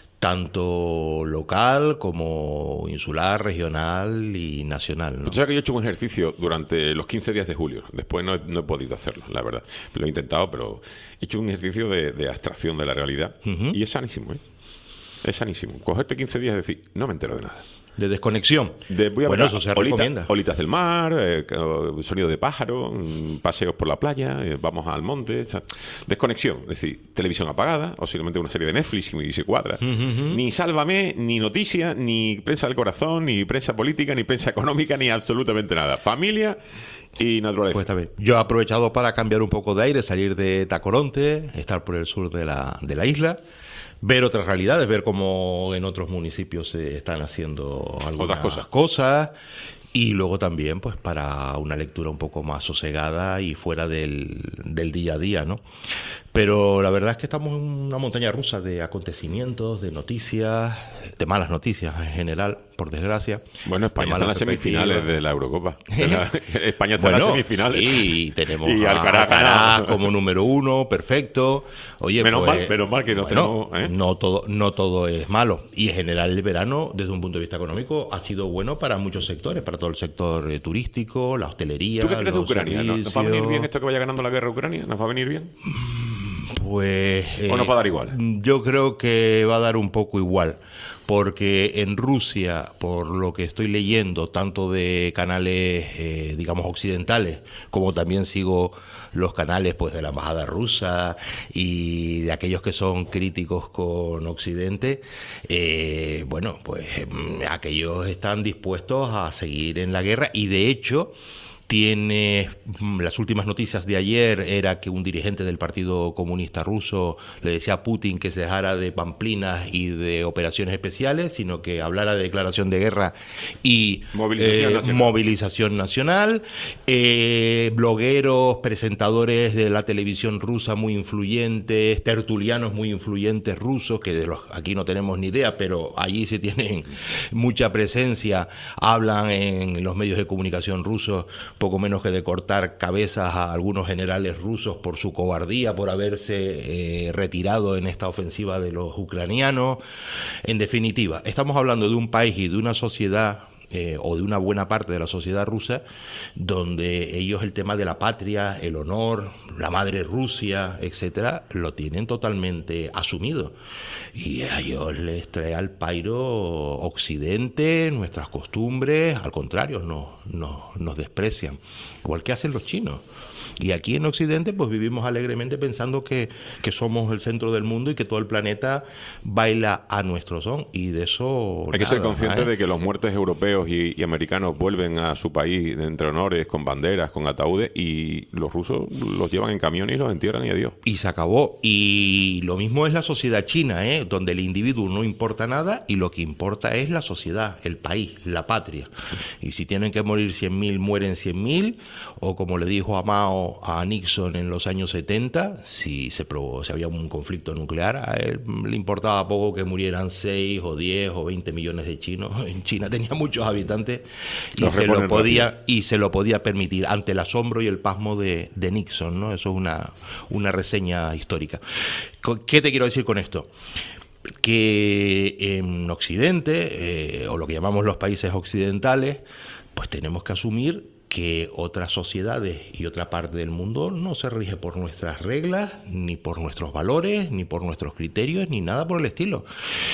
tanto local como insular, regional y nacional, ¿no? Tú sabes que yo he hecho un ejercicio durante los 15 días de julio. Después no he podido hacerlo, la verdad. Lo he intentado, pero he hecho un ejercicio de abstracción de la realidad. Y es sanísimo, ¿eh? Es sanísimo. Cogerte 15 días y decir, no me entero de nada. De desconexión. Voy a Bueno, ver eso se recomienda. Olitas del mar, sonido de pájaro, paseos por la playa, vamos al monte. O sea, desconexión. Es decir, televisión apagada, o simplemente una serie de Netflix y se cuadra. Ni Sálvame, ni noticias, ni prensa del corazón, ni prensa política, ni prensa económica, ni absolutamente nada. Familia y naturaleza. Pues está bien. Yo he aprovechado para cambiar un poco de aire, salir de Tacoronte, estar por el sur de la isla, ver otras realidades, ver cómo en otros municipios se están haciendo algunas cosas y luego también pues para una lectura un poco más sosegada y fuera del día a día, ¿no? Pero la verdad es que estamos en una montaña rusa de acontecimientos, de noticias, de malas noticias en general, por desgracia. Bueno, España está en las semifinales de la Eurocopa. España está Bueno, en las semifinales. Sí, tenemos y a Alcaraz como número 1, perfecto. Oye, menos pues, mal que no tenemos... ¿eh? No todo es malo. Y en general el verano, desde un punto de vista económico, ha sido bueno para muchos sectores, para todo el sector turístico, la hostelería. ¿Tú qué crees de los Ucrania? ¿Nos va a venir bien esto que vaya ganando la guerra a Ucrania? ¿Nos va a venir bien? Pues... ¿O nos va a dar igual? Yo creo que va a dar un poco igual. porque en Rusia, por lo que estoy leyendo, tanto de canales, digamos, occidentales, como también sigo los canales pues de la embajada rusa y de aquellos que son críticos con Occidente, bueno, pues aquellos están dispuestos a seguir en la guerra y de hecho tiene las últimas noticias de ayer era que un dirigente del Partido Comunista Ruso le decía a Putin que se dejara de pamplinas y de operaciones especiales, sino que hablara de declaración de guerra y movilización nacional. Blogueros, presentadores de la televisión rusa muy influyentes, tertulianos muy influyentes rusos, que de los aquí no tenemos ni idea, pero allí sí tienen mucha presencia, hablan en los medios de comunicación rusos poco menos que de cortar cabezas a algunos generales rusos por su cobardía, por haberse retirado en esta ofensiva de los ucranianos. En definitiva, estamos hablando de un país y de una sociedad o de una buena parte de la sociedad rusa, donde ellos el tema de la patria, el honor, la madre Rusia, etcétera, lo tienen totalmente asumido. Y a ellos les trae al pairo Occidente, nuestras costumbres, al contrario, nos desprecian, igual que hacen los chinos. Y aquí en Occidente pues vivimos alegremente pensando que somos el centro del mundo y que todo el planeta baila a nuestro son, y de eso hay que ser consciente de que los muertos europeos y americanos vuelven a su país entre honores, con banderas, con ataúdes, y los rusos los llevan en camiones y los entierran y adiós. Y se acabó. Y lo mismo es la sociedad china, donde el individuo no importa nada y lo que importa es la sociedad, el país, la patria. Y si tienen que morir 100.000, mueren 100.000, o como le dijo a Mao a Nixon en los años 70, si había un conflicto nuclear, a él le importaba poco que murieran 6 o 10 o 20 millones de chinos. En China tenía muchos habitantes y se lo podía permitir ante el asombro y el pasmo de Nixon, ¿no? Eso es una reseña histórica. ¿Qué te quiero decir con esto? Que en Occidente, o lo que llamamos los países occidentales, pues tenemos que asumir que otras sociedades y otra parte del mundo no se rige por nuestras reglas, ni por nuestros valores, ni por nuestros criterios, ni nada por el estilo.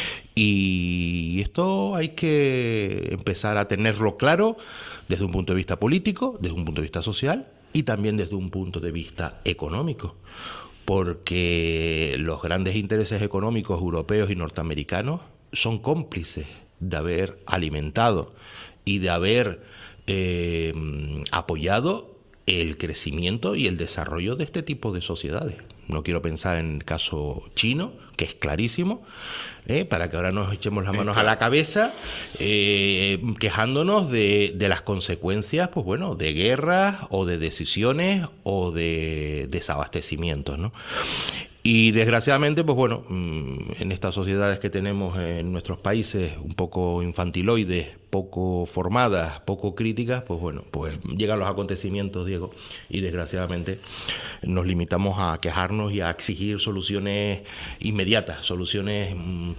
Y esto hay que empezar a tenerlo claro desde un punto de vista político, desde un punto de vista social y también desde un punto de vista económico. Porque los grandes intereses económicos europeos y norteamericanos son cómplices de haber alimentado y de haber apoyado el crecimiento y el desarrollo de este tipo de sociedades. No quiero pensar en el caso chino, que es clarísimo, para que ahora nos echemos las manos a la cabeza, quejándonos de las consecuencias, pues bueno, de guerras o de decisiones o de desabastecimientos, ¿no? Y desgraciadamente, pues bueno, en estas sociedades que tenemos en nuestros países un poco infantiloides, poco formadas, poco críticas, pues bueno, pues llegan los acontecimientos, Diego, y desgraciadamente nos limitamos a quejarnos y a exigir soluciones inmediatas, soluciones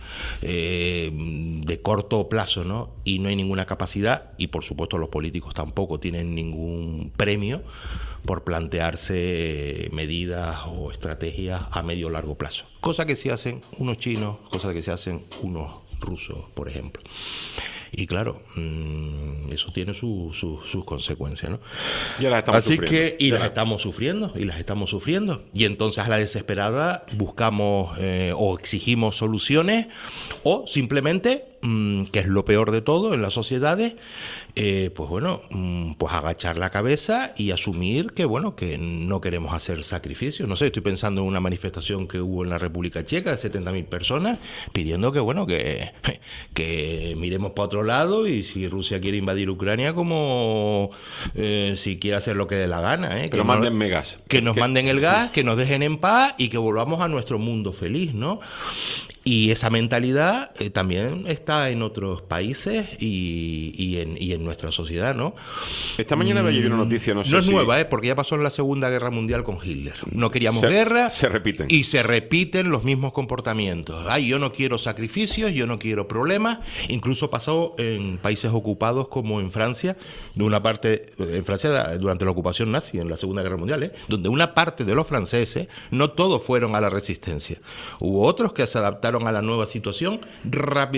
de corto plazo, ¿no? Y no hay ninguna capacidad, y por supuesto los políticos tampoco tienen ningún premio por plantearse medidas o estrategias a medio o largo plazo. Cosa que sí hacen unos chinos, cosa que sí hacen unos rusos, por ejemplo. Y claro, eso tiene sus consecuencias, ¿no? Ya las estamos Así sufriendo. que, las estamos sufriendo. Y entonces a la desesperada buscamos o exigimos soluciones, o simplemente, que es lo peor de todo en las sociedades, pues bueno, pues agachar la cabeza y asumir que bueno, que no queremos hacer sacrificios. No sé, estoy pensando en una manifestación que hubo en la República Checa de 70.000 personas pidiendo que bueno, que miremos para otro lado, y si Rusia quiere invadir Ucrania, como si quiere hacer lo que dé la gana, pero mándenme gas. Que nos manden el gas, que nos dejen en paz y que volvamos a nuestro mundo feliz, ¿no? Y esa mentalidad también está en otros países y en nuestra sociedad, ¿no? Esta mañana me llegó una noticia, no sé No es si... nueva, porque ya pasó en la Segunda Guerra Mundial con Hitler. No queríamos guerra. Se repiten. Y se repiten los mismos comportamientos. Ay, yo no quiero sacrificios, yo no quiero problemas. Incluso pasó en países ocupados como en Francia, en Francia durante la ocupación nazi, en la Segunda Guerra Mundial, donde una parte de los franceses, no todos fueron a la resistencia. Hubo otros que se adaptaron a la nueva situación rápidamente.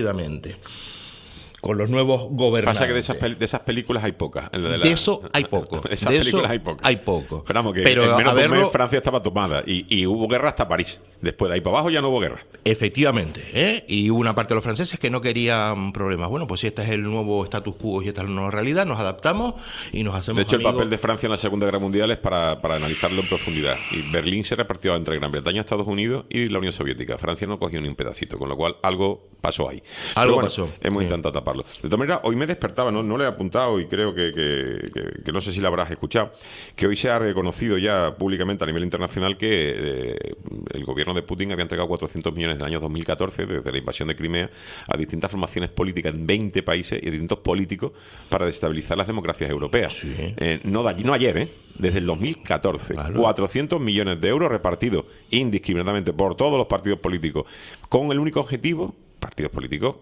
efectivamente. Con los nuevos gobernantes. Pasa que de esas películas hay pocas. De eso hay poco. De esas películas hay pocas. Hay poco. Esperamos que pero en menos de un mes verlo, Francia estaba tomada y hubo guerra hasta París. Después de ahí para abajo ya no hubo guerra. Efectivamente, ¿eh? Y hubo una parte de los franceses que no querían problemas. Bueno, pues si este es el nuevo status quo y esta es la nueva realidad, nos adaptamos y nos hacemos De hecho, amigos. el papel de Francia en la Segunda Guerra Mundial es para analizarlo en profundidad. Y Berlín se repartió entre Gran Bretaña, Estados Unidos y la Unión Soviética. Francia no cogió ni un pedacito, con lo cual algo pasó ahí. Algo Pero pasó. Hemos Sí. intentado taparlo. De todas maneras, hoy me despertaba, no le he apuntado y creo que no sé si lo habrás escuchado, que hoy se ha reconocido ya públicamente a nivel internacional que el gobierno de Putin había entregado 400 millones en el año 2014, desde la invasión de Crimea, a distintas formaciones políticas en 20 países y a distintos políticos para desestabilizar las democracias europeas. Sí. No ayer, desde el 2014. Claro. 400 millones de euros repartidos indiscriminadamente por todos los partidos políticos, con el único objetivo, partidos políticos,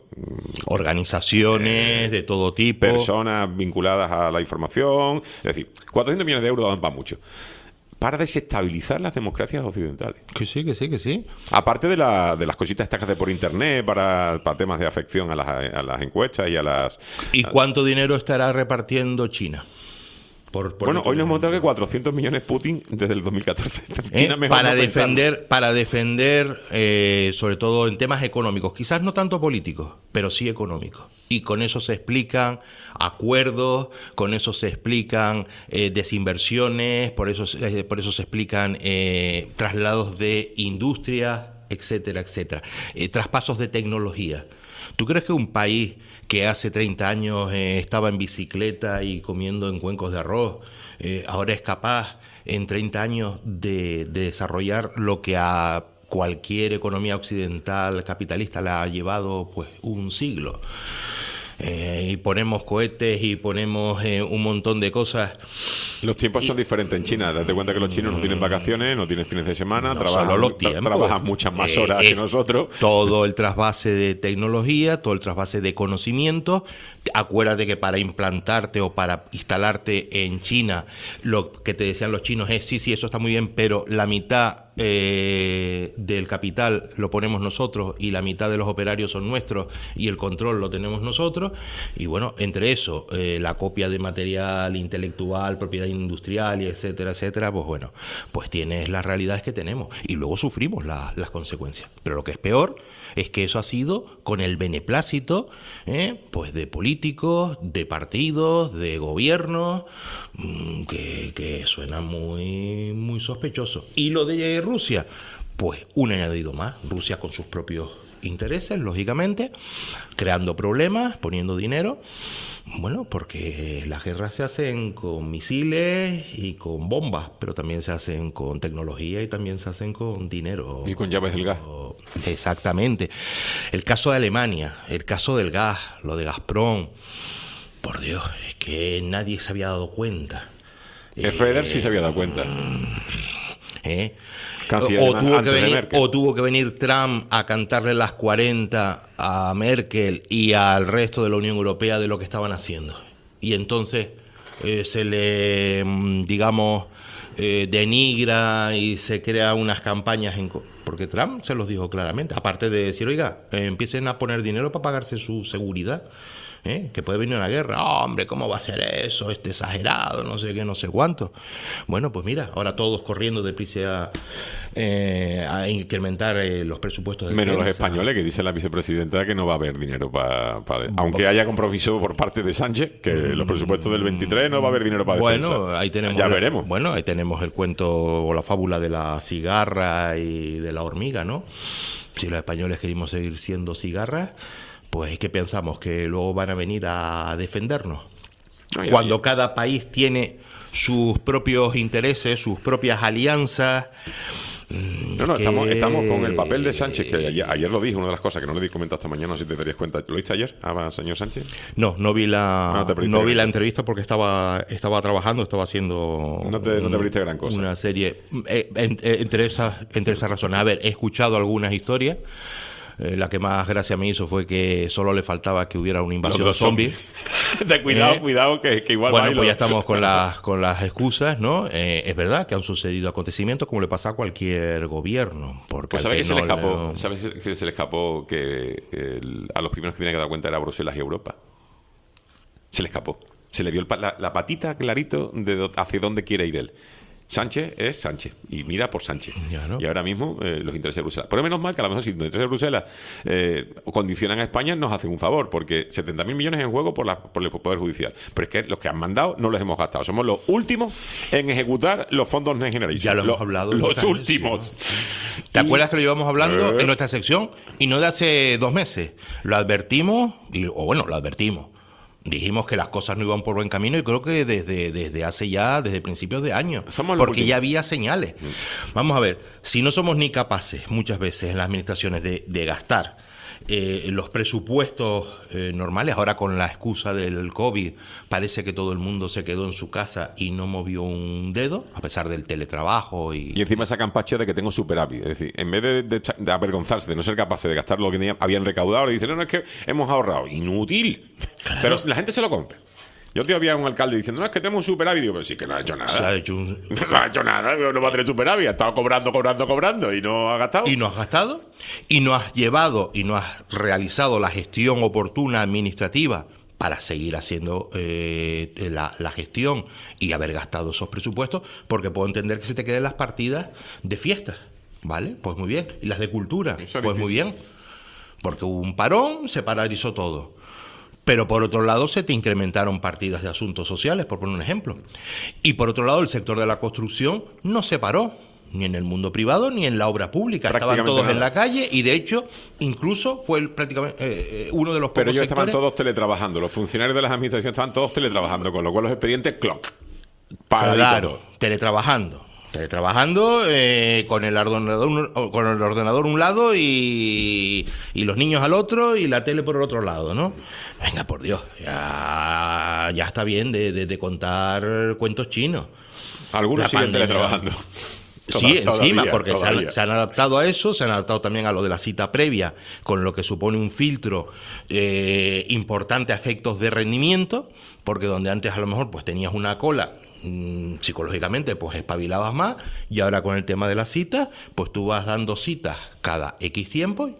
Organizaciones de todo tipo. personas vinculadas a la información, es decir, 400 millones de euros dan para mucho, para desestabilizar las democracias occidentales. Que sí, que sí, que sí. Aparte de las cositas estas que hace por internet para temas de afección a las encuestas y a las... ¿Y cuánto dinero estará repartiendo China? Bueno, hoy nos hemos encontrado que 400 millones Putin desde el 2014. China mejor para no pensarlo. defender, sobre todo en temas económicos, quizás no tanto políticos, pero sí económicos. Y con eso se explican acuerdos, con eso se explican desinversiones, por eso se explican traslados de industria, etcétera, etcétera. Traspasos de tecnología. ¿Tú crees que un país que hace 30 años estaba en bicicleta y comiendo en cuencos de arroz, ahora es capaz en 30 años de desarrollar lo que a cualquier economía occidental capitalista le ha llevado pues un siglo? Y ponemos cohetes y ponemos un montón de cosas. Los tiempos son diferentes en China. Date cuenta que los chinos no tienen vacaciones, no tienen fines de semana, No solo los tiempos. trabajan muchas más horas que nosotros. Todo el trasvase de tecnología, todo el trasvase de conocimiento. Acuérdate que para implantarte o para instalarte en China, lo que te decían los chinos es, sí, eso está muy bien, pero la mitad del capital lo ponemos nosotros y la mitad de los operarios son nuestros y el control lo tenemos nosotros. Y bueno, entre eso, la copia de material intelectual, propiedad industrial y etcétera, etcétera, pues bueno, pues tienes las realidades que tenemos y luego sufrimos las consecuencias. Pero lo que es peor es que eso ha sido con el beneplácito pues de políticos, de partidos, de gobiernos, que suena muy, muy sospechoso. Y lo de Rusia, pues un añadido más. Rusia con sus propios intereses, lógicamente, creando problemas, poniendo dinero. Bueno, porque las guerras se hacen con misiles y con bombas, pero también se hacen con tecnología y también se hacen con dinero. Y con llaves del gas. Exactamente. El caso de Alemania, el caso del gas, lo de Gazprom. Por Dios, es que nadie se había dado cuenta. Schroeder sí se había dado cuenta. O tuvo que venir Trump a cantarle las 40 a Merkel y al resto de la Unión Europea de lo que estaban haciendo. Y entonces se le, digamos, denigra y se crea unas campañas porque Trump se los dijo claramente, aparte de decir, oiga, empiecen a poner dinero para pagarse su seguridad. Que puede venir una guerra. Hombre, ¿cómo va a ser eso? Exagerado, no sé qué, no sé cuánto. Bueno, pues mira, ahora todos corriendo deprisa a incrementar los presupuestos de menos defensa. los españoles, que dice la vicepresidenta que no va a haber dinero para aunque haya compromiso por parte de Sánchez, que los presupuestos del 23 no va a haber dinero para defensa. Bueno, ahí tenemos ya veremos. Bueno, ahí tenemos el cuento o la fábula de la cigarra y de la hormiga, ¿no? Si los españoles queremos seguir siendo cigarras, pues ¿qué pensamos? ¿Que luego van a venir a defendernos? No, Cuando cada país tiene sus propios intereses, sus propias alianzas. No, estamos con el papel de Sánchez, que ayer lo dijo, una de las cosas que no le di comentado esta mañana, no sé si te darías cuenta. ¿Lo viste ayer, señor Sánchez? No vi la No vi la entrevista porque estaba trabajando, estaba haciendo No te perdiste gran cosa. una serie entre esas razones. A ver, he escuchado algunas historias. La que más gracia me hizo fue que solo le faltaba que hubiera una invasión Los zombie. De cuidado, que igual Bueno, va y pues ya estamos con las excusas, ¿no? Es verdad que han sucedido acontecimientos como le pasa a cualquier gobierno. Porque Pues al ¿sabes que que se le no escapó? ¿Sabes que se le escapó que a los primeros que tenía que dar cuenta era Bruselas y Europa? Se le escapó. Se le vio la patita clarito de hacia dónde quiere ir él. Sánchez es Sánchez y mira por Sánchez. Ya, ¿no? Y ahora mismo los intereses de Bruselas. Pero menos mal que a lo mejor si los intereses de Bruselas condicionan a España, nos hacen un favor, porque 70.000 millones en juego por el Poder Judicial. Pero es que los que han mandado no los hemos gastado. Somos los últimos en ejecutar los fondos Next Generation. Ya lo hemos hablado. Los últimos. ¿Te acuerdas que lo llevamos hablando ¿Eh? en nuestra sección? Y no de hace 2 meses. Lo advertimos, lo advertimos. Dijimos que las cosas no iban por buen camino y creo que desde principios de año. Somos los porque últimos. ya había señales. Vamos a ver, si no somos ni capaces muchas veces en las administraciones de gastar los presupuestos normales, ahora con la excusa del COVID parece que todo el mundo se quedó en su casa y no movió un dedo, a pesar del teletrabajo Y encima sacan pache de que tengo superávit. Es decir, en vez de avergonzarse, de no ser capaces de gastar lo que habían recaudado, le dicen, no, es que hemos ahorrado. Inútil. Claro. Pero la gente se lo compra. Yo te había un alcalde diciendo, no, es que tenemos un superávit. Digo, pero sí que no ha hecho nada. se ha hecho No ha hecho nada, no va a tener superávit. Ha estado cobrando y no ha gastado. Y no has gastado, y no has llevado, y no has realizado la gestión oportuna administrativa para seguir haciendo la gestión y haber gastado esos presupuestos, porque puedo entender que se te queden las partidas de fiestas, ¿vale? Pues muy bien. Y las de cultura, Eso es pues muy difícil. bien. Porque hubo un parón, se paralizó todo. Pero por otro lado se te incrementaron partidas de asuntos sociales, por poner un ejemplo. Y por otro lado el sector de la construcción no se paró, ni en el mundo privado ni en la obra pública. Estaban Prácticamente todos en nada. la calle y de hecho incluso fue prácticamente uno de los pocos Pero ellos estaban sectores. todos teletrabajando. Los funcionarios de las administraciones estaban todos teletrabajando, con lo cual los expedientes, clock. Claro, teletrabajando con el ordenador un lado y los niños al otro y la tele por el otro lado, ¿no? Venga, por Dios, ya está bien de contar cuentos chinos. Algunos La siguen pandemia. teletrabajando. Sí, encima, Todavía, porque todavía. se han adaptado a eso, se han adaptado también a lo de la cita previa, con lo que supone un filtro importante a efectos de rendimiento, porque donde antes a lo mejor pues tenías una cola, psicológicamente pues espabilabas más, y ahora con el tema de las citas, pues tú vas dando citas cada X tiempo,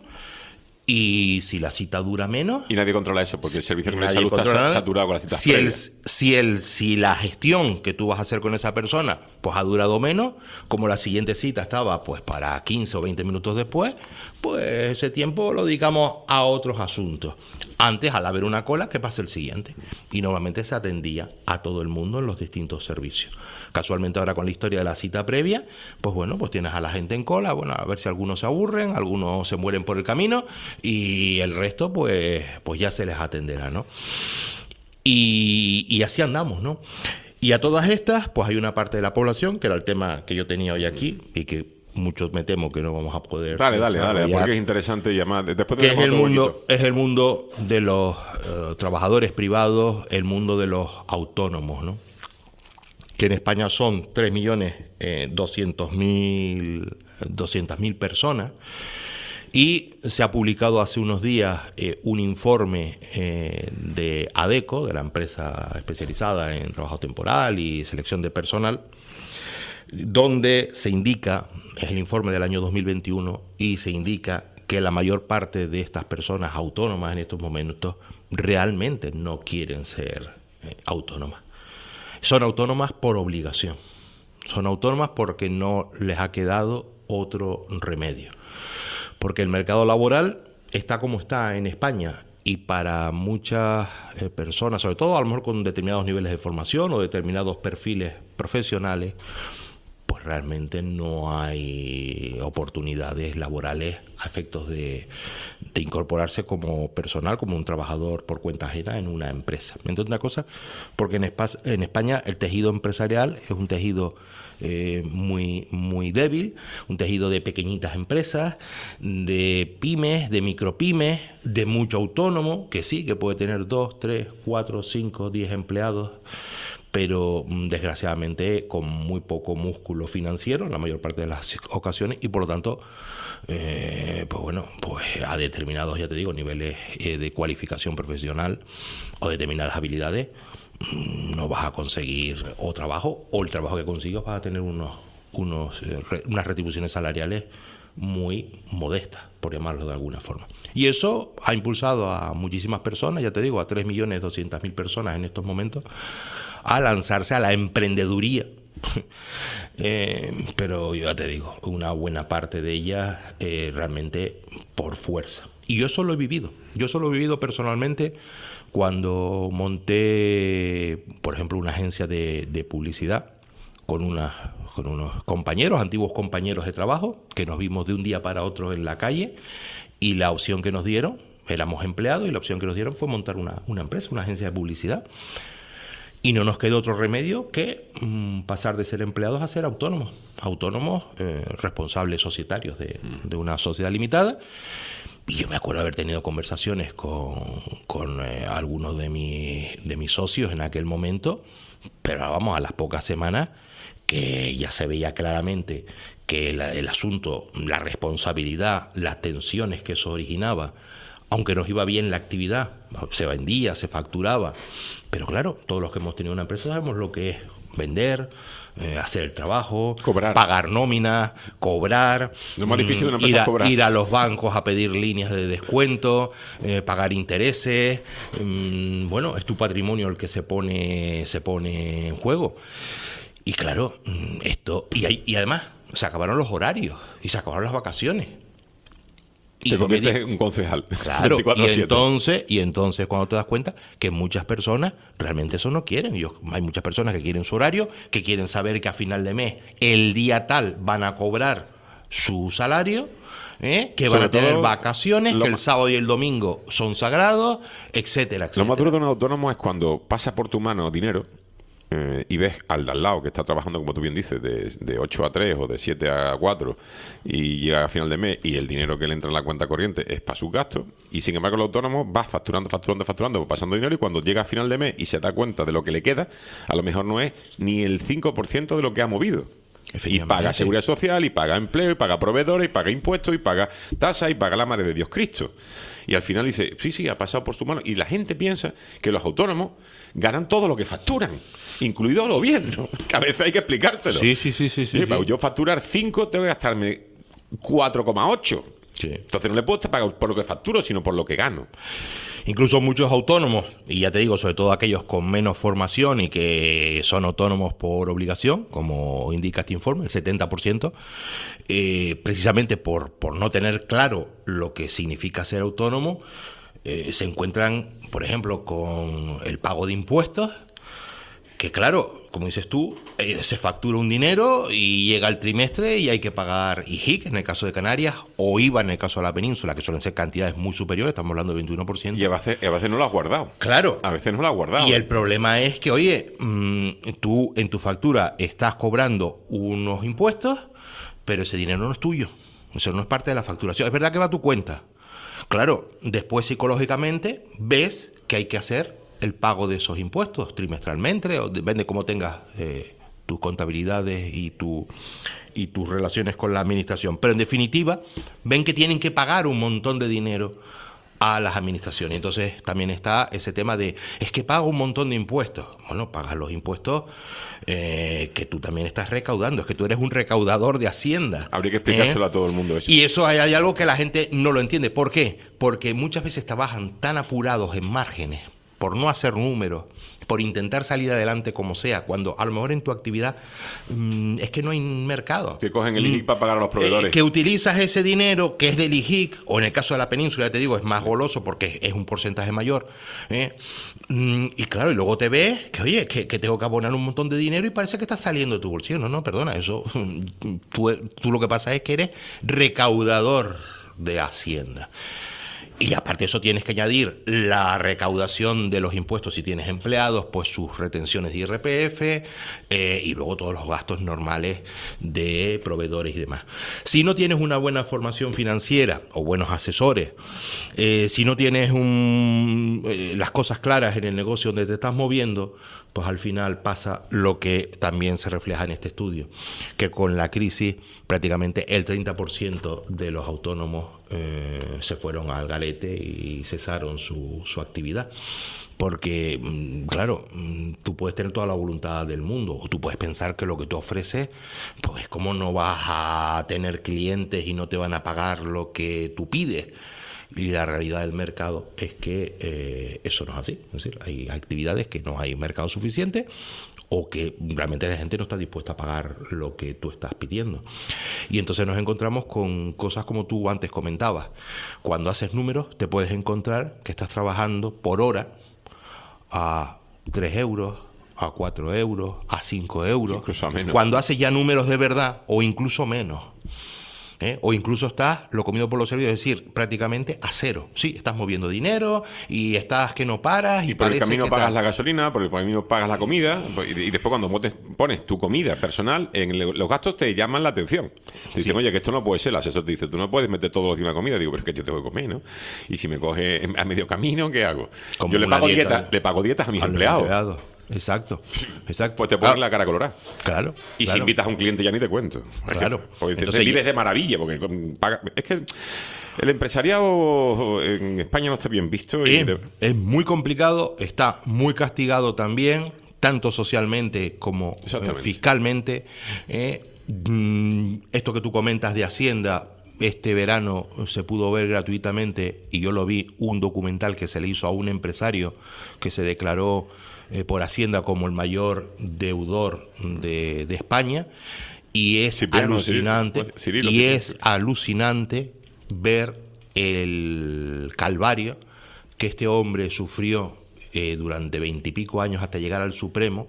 y si la cita dura menos... Y nadie controla eso, porque el Servicio de Nadie Salud controla está nada. saturado con las citas previas. Si la gestión que tú vas a hacer con esa persona pues ha durado menos, como la siguiente cita estaba pues para 15 o 20 minutos después, pues ese tiempo lo dedicamos a otros asuntos. Antes, al haber una cola, ¿qué pasa el siguiente? Y normalmente se atendía a todo el mundo en los distintos servicios. Casualmente ahora con la historia de la cita previa, pues bueno, pues tienes a la gente en cola, bueno, a ver si algunos se aburren, algunos se mueren por el camino y el resto pues ya se les atenderá, ¿no? Y así andamos, ¿no? Y a todas estas, pues hay una parte de la población, que era el tema que yo tenía hoy aquí y que muchos me temo que no vamos a poder Dale, desarrollar, porque es interesante y además después que es tenemos el otro mundo, bollito. es el mundo de los trabajadores privados, el mundo de los autónomos, ¿no? Que en España son 3.200.000 personas. Y se ha publicado hace unos días un informe de ADECO, de la empresa especializada en trabajo temporal y selección de personal, donde se indica, es el informe del año 2021, y se indica que la mayor parte de estas personas autónomas en estos momentos realmente no quieren ser autónomas. Son autónomas por obligación, son autónomas porque no les ha quedado otro remedio. Porque el mercado laboral está como está en España y para muchas personas, sobre todo a lo mejor con determinados niveles de formación o determinados perfiles profesionales, pues realmente no hay oportunidades laborales a efectos de incorporarse como personal, como un trabajador por cuenta ajena en una empresa. Entre otras cosas, porque en España el tejido empresarial es un tejido muy débil, un tejido de pequeñitas empresas, de pymes, de micropymes, de mucho autónomo, que sí, que puede tener 2, 3, 4, 5, 10 empleados, pero desgraciadamente con muy poco músculo financiero en la mayor parte de las ocasiones, y por lo tanto pues a determinados, ya te digo, niveles de cualificación profesional o determinadas habilidades no vas a conseguir o trabajo, o el trabajo que consigas vas a tener unas retribuciones salariales muy modestas, por llamarlo de alguna forma. Y eso ha impulsado a muchísimas personas, ya te digo, a 3.200.000 personas en estos momentos, a lanzarse a la emprendeduría. Pero ya te digo, una buena parte de ellas realmente por fuerza. Y yo eso lo he vivido personalmente cuando monté, por ejemplo, una agencia de publicidad con unos compañeros, antiguos compañeros de trabajo, que nos vimos de un día para otro en la calle, y la opción que nos dieron, éramos empleados, y la opción que nos dieron fue montar una empresa, una agencia de publicidad. Y no nos quedó otro remedio que pasar de ser empleados a ser autónomos responsables societarios de una sociedad limitada. Y yo me acuerdo haber tenido conversaciones con algunos de mis socios en aquel momento, pero vamos, a las pocas semanas, que ya se veía claramente que el asunto, la responsabilidad, las tensiones que eso originaba, aunque nos iba bien la actividad, se vendía, se facturaba, pero claro, todos los que hemos tenido una empresa sabemos lo que es vender, hacer el trabajo, cobrar, pagar nóminas, cobrar, lo más difícil de una empresa es cobrar, ir a los bancos a pedir líneas de descuento, pagar intereses. Bueno, es tu patrimonio el que se pone en juego. Y claro, y además se acabaron los horarios y se acabaron las vacaciones. Te conviertes en un concejal. Claro, 24/7. y entonces cuando te das cuenta que muchas personas realmente eso no quieren. Hay muchas personas que quieren su horario, que quieren saber que a final de mes, el día tal, van a cobrar su salario, que van a tener vacaciones, que el sábado y el domingo son sagrados, etcétera, etcétera. Lo más duro de un autónomo es cuando pasa por tu mano dinero y ves al de al lado que está trabajando, como tú bien dices, de 8 a 3 o de 7 a 4 y llega a final de mes y el dinero que le entra en la cuenta corriente es para sus gastos, y sin embargo el autónomo va facturando, pasando dinero, y cuando llega a final de mes y se da cuenta de lo que le queda, a lo mejor no es ni el 5% de lo que ha movido. Y paga seguridad social, y paga empleo, y paga proveedores, y paga impuestos, y paga tasas, y paga la madre de Dios Cristo. Y al final dice, sí, ha pasado por su mano. Y la gente piensa que los autónomos ganan todo lo que facturan, incluido el gobierno. Que a veces hay que explicárselo. Sí. Para yo facturar 5, tengo que gastarme 4,8. Sí. Entonces no le puedo pagar por lo que facturo, sino por lo que gano. Incluso muchos autónomos, y ya te digo, sobre todo aquellos con menos formación y que son autónomos por obligación, como indica este informe, el 70%, precisamente por no tener claro lo que significa ser autónomo, se encuentran, por ejemplo, con el pago de impuestos, que claro, como dices tú, se factura un dinero y llega el trimestre y hay que pagar IJIC en el caso de Canarias, o IVA en el caso de la península, que suelen ser cantidades muy superiores, estamos hablando del 21%. Y a veces no lo has guardado. Claro. A veces no lo has guardado. Y el problema es que, oye, tú en tu factura estás cobrando unos impuestos, pero ese dinero no es tuyo. Eso no es parte de la facturación. Es verdad que va a tu cuenta. Claro, después psicológicamente ves que hay que hacer el pago de esos impuestos trimestralmente, o depende cómo tengas tus contabilidades y tus relaciones con la administración. Pero en definitiva, ven que tienen que pagar un montón de dinero a las administraciones. Entonces también está ese tema de, es que pago un montón de impuestos. Bueno, pagas los impuestos que tú también estás recaudando. Es que tú eres un recaudador de Hacienda. Habría que explicárselo a todo el mundo eso. Y eso hay algo que la gente no lo entiende. ¿Por qué? Porque muchas veces trabajan tan apurados en márgenes, por no hacer números, por intentar salir adelante como sea, cuando a lo mejor en tu actividad es que no hay mercado. Que cogen el IJIC para pagar a los proveedores. Que utilizas ese dinero que es del IJIC, o en el caso de la península, ya te digo, es más goloso porque es un porcentaje mayor. Y claro, y luego te ves que, oye, que tengo que abonar un montón de dinero y parece que está saliendo de tu bolsillo. No, perdona, eso tú lo que pasa es que eres recaudador de Hacienda. Y aparte de eso tienes que añadir la recaudación de los impuestos si tienes empleados, pues sus retenciones de IRPF y luego todos los gastos normales de proveedores y demás. Si no tienes una buena formación financiera o buenos asesores, si no tienes las cosas claras en el negocio donde te estás moviendo, pues al final pasa lo que también se refleja en este estudio, que con la crisis prácticamente el 30% de los autónomos se fueron al garete y cesaron su actividad. Porque, claro, tú puedes tener toda la voluntad del mundo, o tú puedes pensar que lo que tú ofreces, pues cómo no vas a tener clientes y no te van a pagar lo que tú pides. Y la realidad del mercado es que eso no es así. Es decir, hay actividades que no hay mercado suficiente o que realmente la gente no está dispuesta a pagar lo que tú estás pidiendo. Y entonces nos encontramos con cosas como tú antes comentabas. Cuando haces números te puedes encontrar que estás trabajando por hora a 3 euros, a 4 euros, a 5 euros. Incluso a menos. Cuando haces ya números de verdad, o incluso menos. O incluso estás lo comido por los servicios, es decir, prácticamente a cero. Sí, estás moviendo dinero y estás que no paras. Y por el parece camino que pagas la gasolina, por el camino pagas la comida, y después cuando pones tu comida personal, los gastos te llaman la atención. Te dicen, oye, que esto no puede ser. El asesor te dice, tú no puedes meter todo encima de comida. Digo, pero es que yo tengo que comer, ¿no? Y si me coge a medio camino, ¿qué hago? Como Yo le una pago dieta, le pago dietas a mis a los empleados. Exacto. Pues te ponen la cara colorada. Claro. Y si invitas a un cliente ya ni te cuento. Claro. Entonces vives de maravilla, porque es que el empresariado en España no está bien visto. Es muy complicado, está muy castigado también, tanto socialmente como fiscalmente. Esto que tú comentas de Hacienda, este verano se pudo ver gratuitamente, y yo lo vi, un documental que se le hizo a un empresario que se declaró por Hacienda como el mayor deudor de España, y es alucinante, alucinante ver el calvario que este hombre sufrió durante 20 y pico años hasta llegar al Supremo,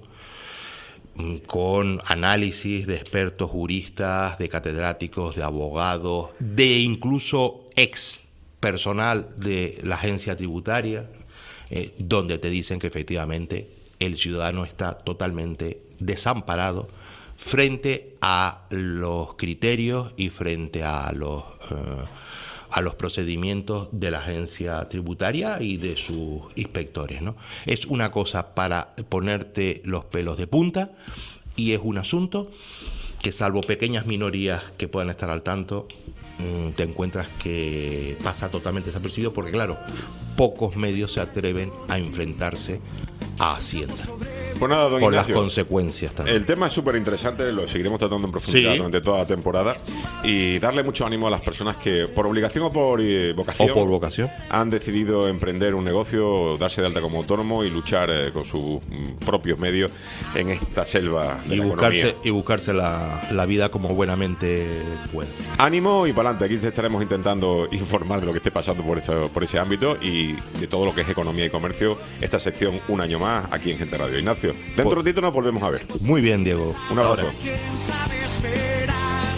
con análisis de expertos juristas, de catedráticos, de abogados, de incluso ex personal de la agencia tributaria, donde te dicen que efectivamente el ciudadano está totalmente desamparado frente a los criterios y frente a los procedimientos de la agencia tributaria y de sus inspectores, ¿no? Es una cosa para ponerte los pelos de punta, y es un asunto que, salvo pequeñas minorías que puedan estar al tanto, te encuentras que pasa totalmente desapercibido, porque claro, pocos medios se atreven a enfrentarse a Hacienda. Pues nada, don Por Ignacio, las consecuencias también. el tema es súper interesante, lo seguiremos tratando en profundidad durante toda la temporada, y darle mucho ánimo a las personas que, por obligación o por vocación, han decidido emprender un negocio, darse de alta como autónomo y luchar con sus propios medios en esta selva de la economía. Y buscarse la vida como buenamente puede. Ánimo y para adelante. Aquí te estaremos intentando informar de lo que esté pasando por ese ámbito y de todo lo que es economía y comercio. Esta sección un año más aquí en Gente Radio. Ignacio, dentro de un ratito nos volvemos a ver. Muy bien, Diego. Un abrazo. ¿Quién sabe esperar?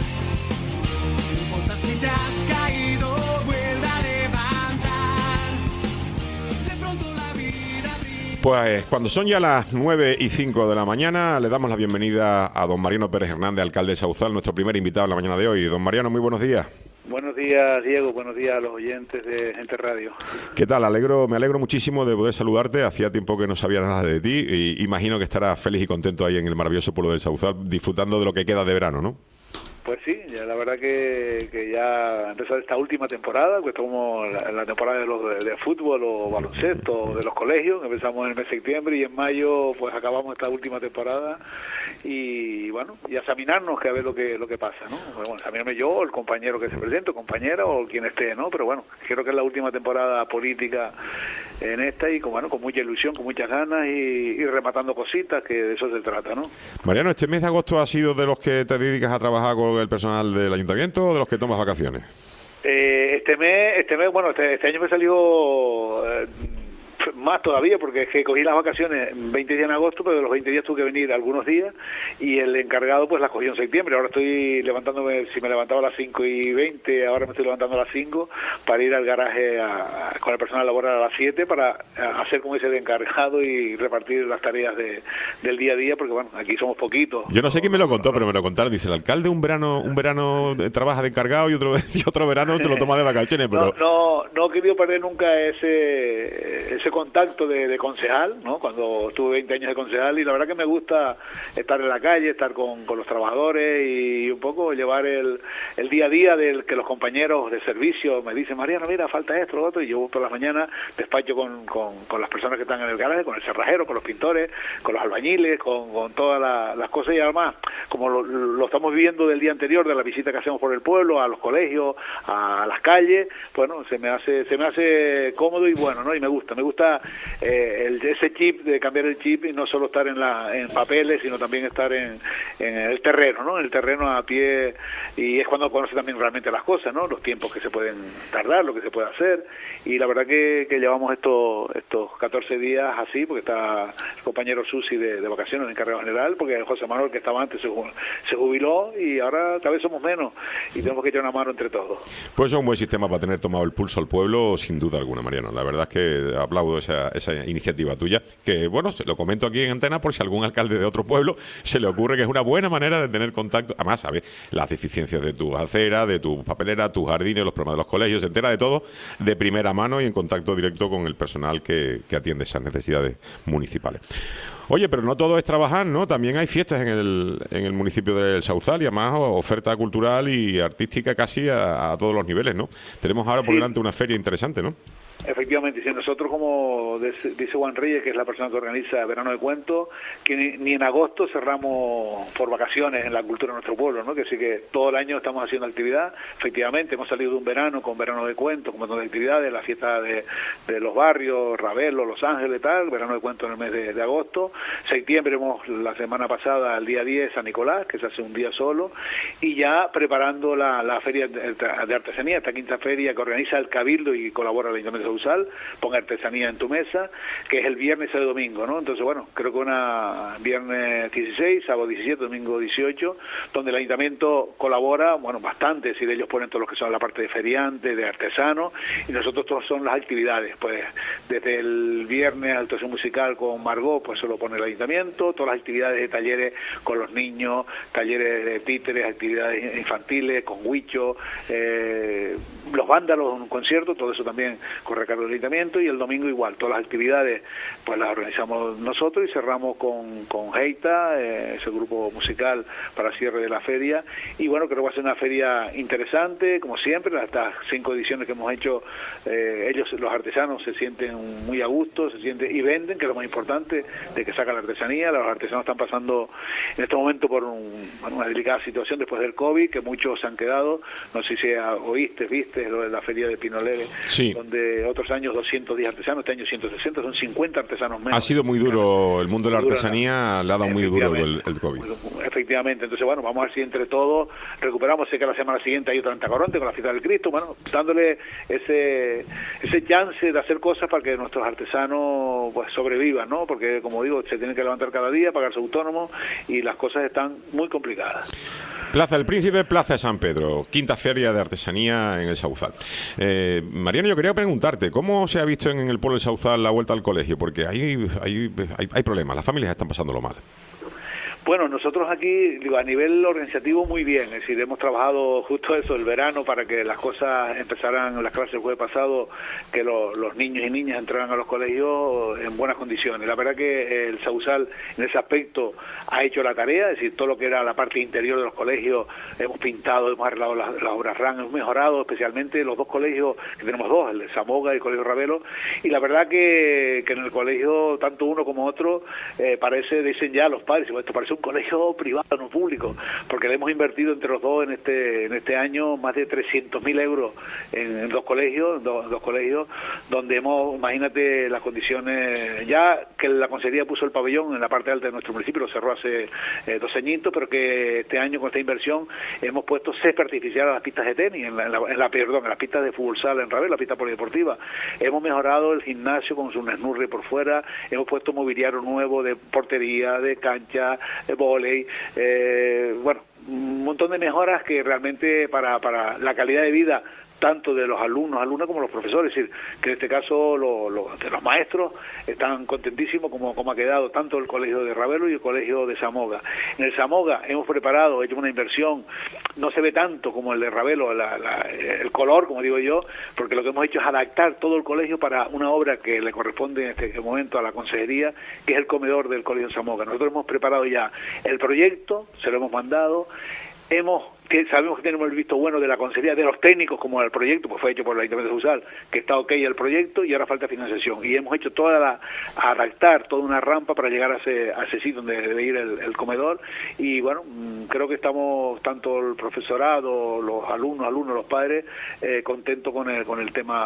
No importa si te has caído, vuelve a levantar. De pronto la vida brilla. Pues cuando son ya las 9:05 de la mañana, le damos la bienvenida a don Mariano Pérez Hernández, alcalde de Sauzal, nuestro primer invitado en la mañana de hoy. Don Mariano, muy buenos días. Buenos días, Diego. Buenos días a los oyentes de Gente Radio. ¿Qué tal? Me alegro muchísimo de poder saludarte. Hacía tiempo que no sabía nada de ti y imagino que estarás feliz y contento ahí en el maravilloso pueblo del Sauzal, disfrutando de lo que queda de verano, ¿no? Pues sí, ya la verdad que ya empezó esta última temporada, que como la temporada de fútbol o baloncesto de los colegios. Empezamos en el mes de septiembre y en mayo pues acabamos esta última temporada, y bueno, y a examinarnos, que a ver lo que pasa, ¿no? Bueno, examinarme yo, el compañero que se presente, o compañera, o quien esté, ¿no? Pero bueno, creo que es la última temporada política en esta, y con mucha ilusión, con muchas ganas, y rematando cositas, que de eso se trata, ¿no? Mariano, ¿este mes de agosto has sido de los que te dedicas a trabajar con el personal del ayuntamiento o de los que tomas vacaciones? Este mes, bueno, este año me salió más todavía, porque es que cogí las vacaciones 20 días en agosto, pero de los 20 días tuve que venir algunos días, y el encargado pues las cogió en septiembre. Ahora estoy levantándome, si me levantaba a las 5:20, ahora me estoy levantando a las 5 para ir al garaje con el personal laboral a las 7 para hacer como ese de encargado y repartir las tareas del día a día, porque bueno, aquí somos poquitos. Yo no sé quién me lo contó, pero me lo contaron. Dice, el alcalde un verano trabaja de encargado y otro verano se lo toma de vacaciones, pero... No he querido perder nunca ese contacto de concejal, ¿no? Cuando estuve 20 años de concejal, y la verdad que me gusta estar en la calle, estar con los trabajadores y un poco llevar el día a día del que los compañeros de servicio me dicen, Mariano, mira, falta esto, lo otro, y yo por las mañanas despacho con las personas que están en el garaje, con el cerrajero, con los pintores, con los albañiles, con todas las cosas, y además, como lo estamos viviendo del día anterior, de la visita que hacemos por el pueblo, a los colegios, a las calles, bueno, se me hace cómodo y bueno, ¿no? Y me gusta ese chip, de cambiar el chip y no solo estar en papeles, sino también estar en el terreno, ¿no? En el terreno a pie, y es cuando conoce también realmente las cosas, ¿no? Los tiempos que se pueden tardar, lo que se puede hacer, y la verdad que llevamos estos 14 días así, porque está el compañero Susi de vacaciones, el encargado general, porque José Manuel, que estaba antes, se jubiló, y ahora cada vez somos menos, y tenemos que echar una mano entre todos. Pues es un buen sistema para tener tomado el pulso al pueblo, sin duda alguna, Mariano. La verdad es que aplaudo esa iniciativa tuya, que bueno, lo comento aquí en antena por si algún alcalde de otro pueblo se le ocurre que es una buena manera de tener contacto. Además, sabes las deficiencias de tu acera, de tu papelera, tus jardines, los problemas de los colegios, se entera de todo de primera mano y en contacto directo con el personal que atiende esas necesidades municipales. Oye, pero no todo es trabajar, ¿no? También hay fiestas en el municipio del Sauzal, y además oferta cultural y artística casi a todos los niveles, ¿no? Tenemos ahora por delante una feria interesante, ¿no? Efectivamente, si nosotros, como dice Juan Reyes, que es la persona que organiza Verano de Cuentos, que ni en agosto cerramos por vacaciones en la cultura de nuestro pueblo, ¿no? Que sí que todo el año estamos haciendo actividad. Efectivamente, hemos salido de un verano con Verano de Cuentos, con un montón de actividades, la fiesta de los barrios, Ravelo, Los Ángeles, tal, Verano de Cuentos en el mes de agosto. Septiembre, la semana pasada, el día 10, San Nicolás, que se hace un día solo, y ya preparando la feria de artesanía, esta quinta feria que organiza el Cabildo y colabora el Ayuntamiento de Sauzal, Pon Artesanía en tu Mesa, que es el viernes y el domingo, ¿no? Entonces, bueno, creo que viernes 16, sábado 17, domingo 18, donde el Ayuntamiento colabora, bueno, bastante, es decir, ellos ponen todo lo que son la parte de feriante, de artesano, y nosotros todos son las actividades, pues, desde el viernes, actuación musical con Margot, pues se lo pone el Ayuntamiento, todas las actividades de talleres con los niños, talleres de títeres, actividades infantiles, con Huicho, los vándalos, un concierto, todo eso también corre a cargo del Ayuntamiento, y el domingo igual, todas las actividades pues las organizamos nosotros, y cerramos con Heita, ese grupo musical para cierre de la feria, y bueno, creo que va a ser una feria interesante, como siempre, estas 5 ediciones que hemos hecho, ellos, los artesanos, se sienten muy a gusto, y venden, que es lo más importante, de que sacan la artesanía. Los artesanos están pasando en este momento por una delicada situación después del COVID, que muchos se han quedado, no sé si viste lo de la feria de Pinolere, sí, donde otros años 210 artesanos, este año 160, son 50 artesanos menos. Ha sido muy duro, el mundo de la artesanía le ha dado muy duro el COVID. Efectivamente, entonces bueno, vamos a ver si entre todos recuperamos. Sé que la semana siguiente hay otra en Tacoronte con la fiesta del Cristo, bueno, dándole ese chance de hacer cosas para que nuestros artesanos pues sobrevivan, ¿no? Porque como digo, se tienen que levantar cada día, pagarse autónomos, y las cosas están muy complicadas. Plaza del Príncipe, Plaza de San Pedro, quinta feria de artesanía en el Sauzal. Mariano, yo quería preguntarte, ¿cómo se ha visto en el pueblo del Sauzal la vuelta al colegio? Porque hay problemas, las familias están pasándolo mal. Bueno, nosotros aquí, digo, a nivel organizativo muy bien, es decir, hemos trabajado justo eso, el verano, para que las cosas empezaran, las clases el jueves pasado, que los niños y niñas entraran a los colegios en buenas condiciones. La verdad que el Sauzal en ese aspecto ha hecho la tarea, es decir, todo lo que era la parte interior de los colegios, hemos pintado, hemos arreglado las obras RAN, hemos mejorado especialmente los dos colegios, que tenemos dos, el de Zamoga y el Colegio Ravelo, y la verdad que en el colegio, tanto uno como otro, dicen ya los padres, esto parece un colegio privado, no público, porque le hemos invertido entre los dos en este año más de 300.000 euros en dos colegios, donde imagínate las condiciones, ya que la Consejería puso el pabellón en la parte alta de nuestro municipio, lo cerró hace 2 añitos, pero que este año con esta inversión hemos puesto césped artificial a las pistas de tenis, en las pistas de fútbol sala en Ravel, la pista polideportiva. Hemos mejorado el gimnasio con su nesnurri por fuera, hemos puesto mobiliario nuevo de portería, de cancha, de vóley, bueno, un montón de mejoras que realmente para la calidad de vida tanto de los alumnas como los profesores, es decir, que en este caso de los maestros están contentísimos como ha quedado tanto el colegio de Ravelo y el colegio de Zamoga. En el Zamoga hemos hecho una inversión, no se ve tanto como el de Ravelo, el color, como digo yo, porque lo que hemos hecho es adaptar todo el colegio para una obra que le corresponde en este momento a la consejería, que es el comedor del colegio de Zamoga. Nosotros hemos preparado ya el proyecto, se lo hemos mandado, sabemos que tenemos el visto bueno de la consejería, de los técnicos, como el proyecto, pues fue hecho por la Ayuntamiento de Usal, que está ok el proyecto, y ahora falta financiación. Y hemos hecho adaptar toda una rampa para llegar a ese sitio donde debe ir el comedor. Y bueno, creo que estamos, tanto el profesorado, los alumnos, los padres, contentos con el tema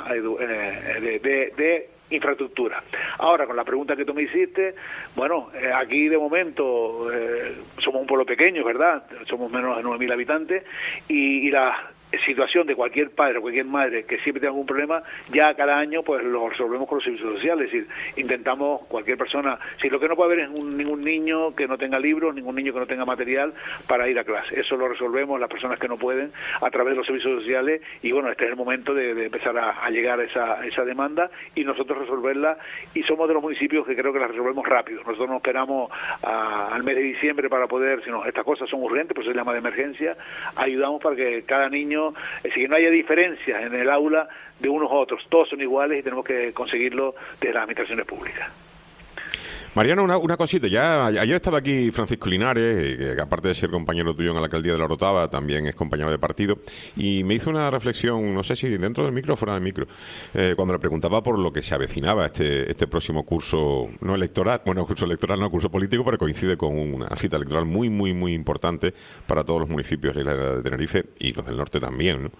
de infraestructura. Ahora, con la pregunta que tú me hiciste, bueno, aquí de momento somos un pueblo pequeño, ¿verdad? Somos menos de 9.000 habitantes y la situación de cualquier padre o cualquier madre que siempre tenga algún problema, ya cada año pues lo resolvemos con los servicios sociales, es decir, intentamos cualquier persona, si lo que no puede haber es ningún niño que no tenga libros, ningún niño que no tenga material para ir a clase, eso lo resolvemos las personas que no pueden a través de los servicios sociales, y bueno, este es el momento de empezar a llegar a esa demanda y nosotros resolverla, y somos de los municipios que creo que la resolvemos rápido. Nosotros no esperamos al mes de diciembre para poder, sino estas cosas son urgentes, por eso se llama de emergencia, ayudamos para que cada niño, es decir, que no haya diferencias en el aula de unos a otros, todos son iguales y tenemos que conseguirlo desde las administraciones públicas. Mariano, una cosita, ayer estaba aquí Francisco Linares, que aparte de ser compañero tuyo en la alcaldía de La Orotava, también es compañero de partido, y me hizo una reflexión, no sé si dentro del micro o fuera del micro, cuando le preguntaba por lo que se avecinaba este próximo curso, no electoral, bueno, curso electoral no, curso político, pero coincide con una cita electoral muy, muy, muy importante para todos los municipios de la isla de Tenerife y los del norte también, ¿no?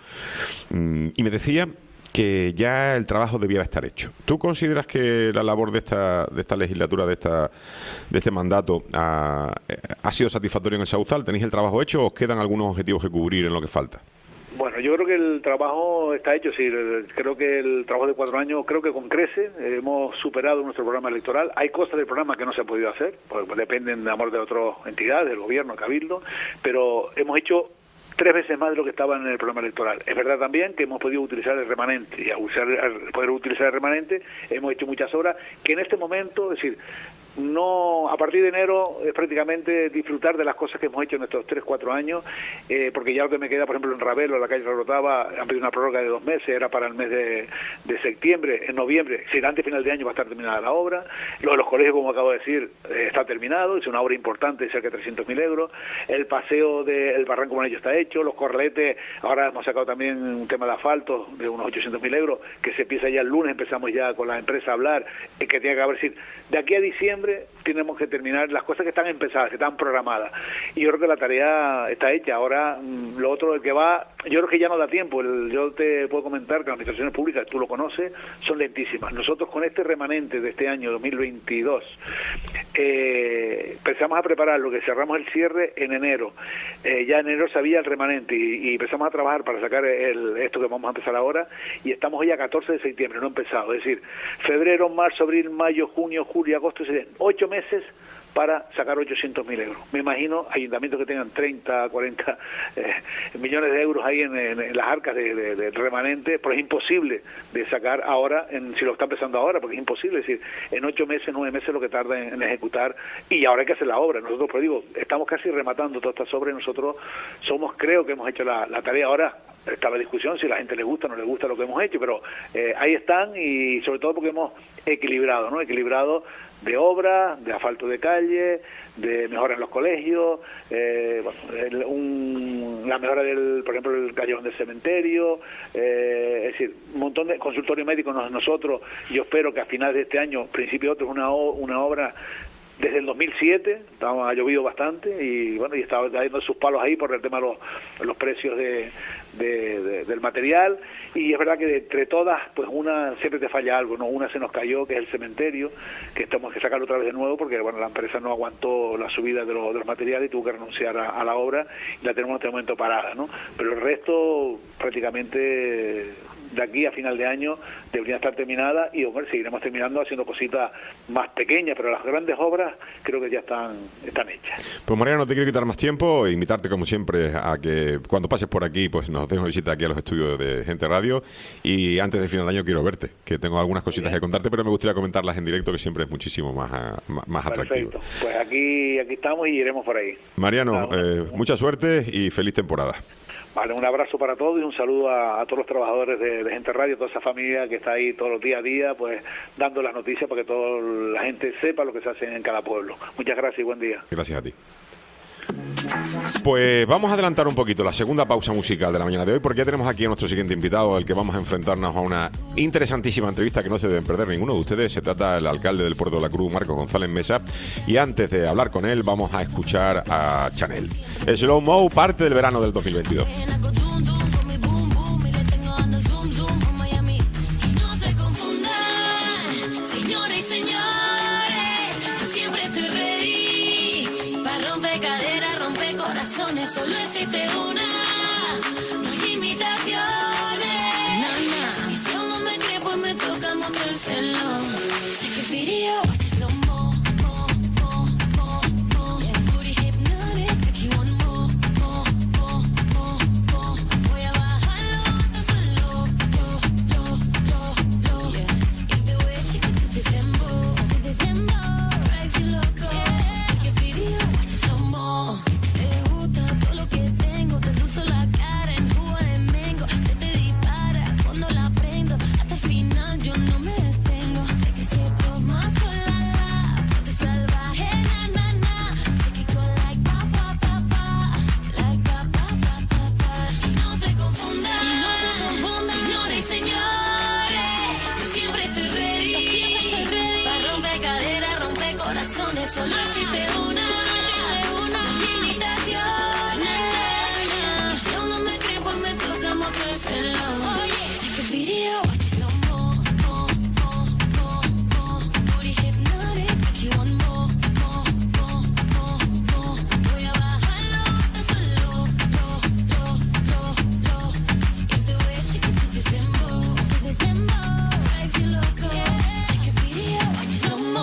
Y me decía que ya el trabajo debiera estar hecho. ¿Tú consideras que la labor de esta legislatura, de este mandato, ha sido satisfactorio en el Sauzal? ¿Tenéis el trabajo hecho o os quedan algunos objetivos que cubrir en lo que falta? Bueno, yo creo que el trabajo está hecho, sí, creo que el trabajo de 4 años, creo que con crece, hemos superado nuestro programa electoral, hay cosas del programa que no se han podido hacer, porque dependen de amor de otras entidades, del gobierno, el cabildo, pero hemos hecho 3 veces más de lo que estaba en el programa electoral. Es verdad también que hemos podido utilizar el remanente, y al poder utilizar el remanente hemos hecho muchas obras que en este momento, es decir, no, a partir de enero es prácticamente disfrutar de las cosas que hemos hecho en estos 3-4 años, porque ya lo que me queda, por ejemplo, en Ravelo, en la calle La Orotava, han pedido una prórroga de 2 meses, era para el mes de septiembre, en noviembre, si antes de final de año va a estar terminada la obra. Lo de los colegios, como acabo de decir, está terminado, es una obra importante de cerca de 300.000 euros. El paseo del Barranco Monello está hecho, los corraletes, ahora hemos sacado también un tema de asfalto de unos 800.000 euros, que se empieza ya el lunes, empezamos ya con la empresa a hablar, que tiene que haber, decir, de aquí a diciembre tenemos que terminar las cosas que están empezadas, que están programadas, y yo creo que la tarea está hecha. Ahora lo otro, el que va, yo creo que ya no da tiempo. Yo te puedo comentar que las administraciones públicas, tú lo conoces, son lentísimas. Nosotros con este remanente de este año 2022 empezamos a preparar lo que cerramos el cierre en enero, ya en enero sabía el remanente y empezamos a trabajar para sacar esto que vamos a empezar ahora, y estamos hoy a 14 de septiembre, no ha empezado, es decir, febrero, marzo, abril, mayo, junio, julio, agosto, 8 meses para sacar 800.000 euros. Me imagino ayuntamientos que tengan 30, 40 millones de euros ahí en las arcas de remanente, pero es imposible de sacar ahora, si lo está empezando ahora, porque es imposible, es decir, en 8 meses, 9 meses lo que tarda en ejecutar, y ahora hay que hacer la obra. Nosotros, pues digo, estamos casi rematando todas estas obras y nosotros creo que hemos hecho la tarea. Ahora está la discusión si a la gente le gusta o no le gusta lo que hemos hecho, pero ahí están, y sobre todo porque hemos equilibrado, ¿no? Equilibrado de obra, de asfalto de calle, de mejora en los colegios, la mejora por ejemplo, el callejón del cementerio, es decir, un montón de consultorio médico. Nosotros, yo espero que a finales de este año, principio de otro, una obra desde el 2007, ha llovido bastante y bueno, y estaba dando sus palos ahí por el tema de los precios del material, y es verdad que entre todas, pues una siempre te falla algo, ¿no? Una se nos cayó, que es el cementerio, que tenemos que sacarlo otra vez de nuevo porque bueno, la empresa no aguantó la subida de los materiales y tuvo que renunciar a la obra, y la tenemos en este momento parada, ¿no? Pero el resto prácticamente de aquí a final de año debería estar terminada, y hombre, seguiremos terminando haciendo cositas más pequeñas, pero las grandes obras cosas creo que ya están hechas. Pues Mariano, no te quiero quitar más tiempo e invitarte como siempre a que cuando pases por aquí pues nos des una visita aquí a los estudios de Gente Radio, y antes de final de año quiero verte, que tengo algunas cositas que contarte, pero me gustaría comentarlas en directo, que siempre es muchísimo más atractivo. Perfecto, pues aquí estamos y iremos por ahí. Mariano, mucha suerte y feliz temporada. Vale, un abrazo para todos y un saludo a todos los trabajadores de Gente Radio, toda esa familia que está ahí todos los días a día, pues dando las noticias para que toda la gente sepa lo que se hace en cada pueblo. Muchas gracias y buen día. Gracias a ti. Pues vamos a adelantar un poquito la segunda pausa musical de la mañana de hoy, porque ya tenemos aquí a nuestro siguiente invitado, al que vamos a enfrentarnos a una interesantísima entrevista que no se deben perder ninguno de ustedes. Se trata del alcalde del Puerto de la Cruz, Marcos González Mesa, y antes de hablar con él vamos a escuchar a Chanel. Slow Mo, parte del verano del 2022. Solo existe una, no hay imitaciones. Y si aún no me cree, pues me toca mostrárselo. Take a video, watch it slow mo, booty hypnotic, make you want more. Voy a bajarlo hasta suelo, if the way she could do this dembow, drives you loco. Take a video, watch it slow mo. Solo existe una, no hay imitaciones. Y si aún no me cree, pues me toca mostrárselo. Take a video, watch it slow mo, booty hypnotic, make you want more. Voy a bajarlo hasta suelo, if the way she could do this dembow, drives you loco. Take a video, watch it slow mo.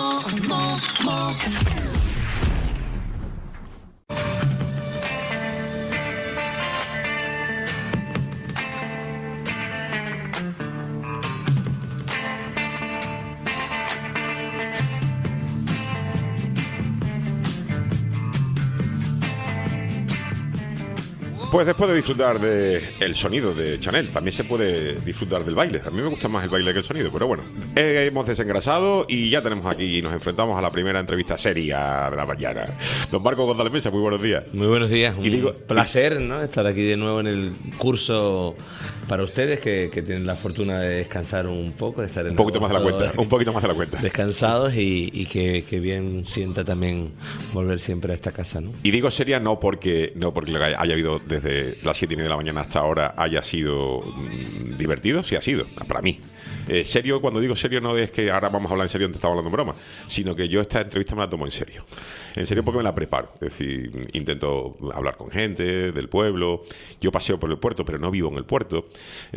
Pues después de disfrutar del sonido de Chanel, también se puede disfrutar del baile. A mí me gusta más el baile que el sonido, pero bueno, hemos desengrasado y ya tenemos aquí, nos enfrentamos a la primera entrevista seria de la mañana. Don Marcos González Mesa, muy buenos días. Muy buenos días, un placer, ¿no?, estar aquí de nuevo en el curso para ustedes que tienen la fortuna de descansar un poco, de estar un poquito más de la cuenta, un poquito más de la cuenta. Descansados y que bien sienta también volver siempre a esta casa, ¿no? Y digo seria no porque lo que haya habido desde las 7:30 de la mañana hasta ahora haya sido divertido, sí ha sido, para mí. Serio, cuando digo serio no es que ahora vamos a hablar en serio, antes estaba hablando en broma, sino que yo esta entrevista me la tomo en serio. En serio porque me la preparo, es decir, intento hablar con gente del pueblo, yo paseo por el puerto pero no vivo en el puerto,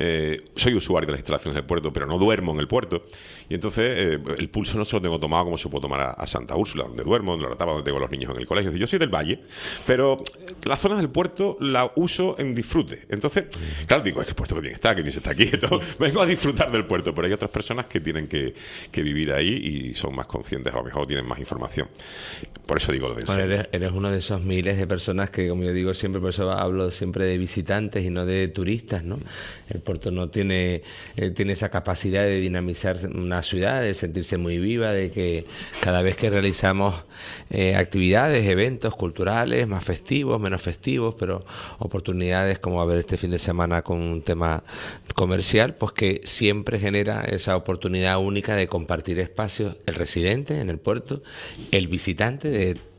soy usuario de las instalaciones del puerto pero no duermo en el puerto, y entonces el pulso no se lo tengo tomado como se puede tomar a Santa Úrsula, donde duermo, donde lo trataba, donde tengo a los niños en el colegio. Es decir, yo soy del Valle, pero la zona del puerto la uso en disfrute. Entonces, claro, digo, es que el puerto que bien está, que bien se está quieto, vengo a disfrutar del puerto, pero hay otras personas que tienen que vivir ahí y son más conscientes, a lo mejor tienen más información. Por eso digo lo de eres uno de esos miles de personas que, como yo digo siempre, por eso hablo siempre de visitantes y no de turistas, ¿no? El puerto no tiene esa capacidad de dinamizar una ciudad, de sentirse muy viva, de que cada vez que realizamos actividades, eventos culturales, más festivos, menos festivos, pero oportunidades como a ver este fin de semana con un tema comercial, pues que siempre genera esa oportunidad única de compartir espacios, el residente en el puerto, el visitante, de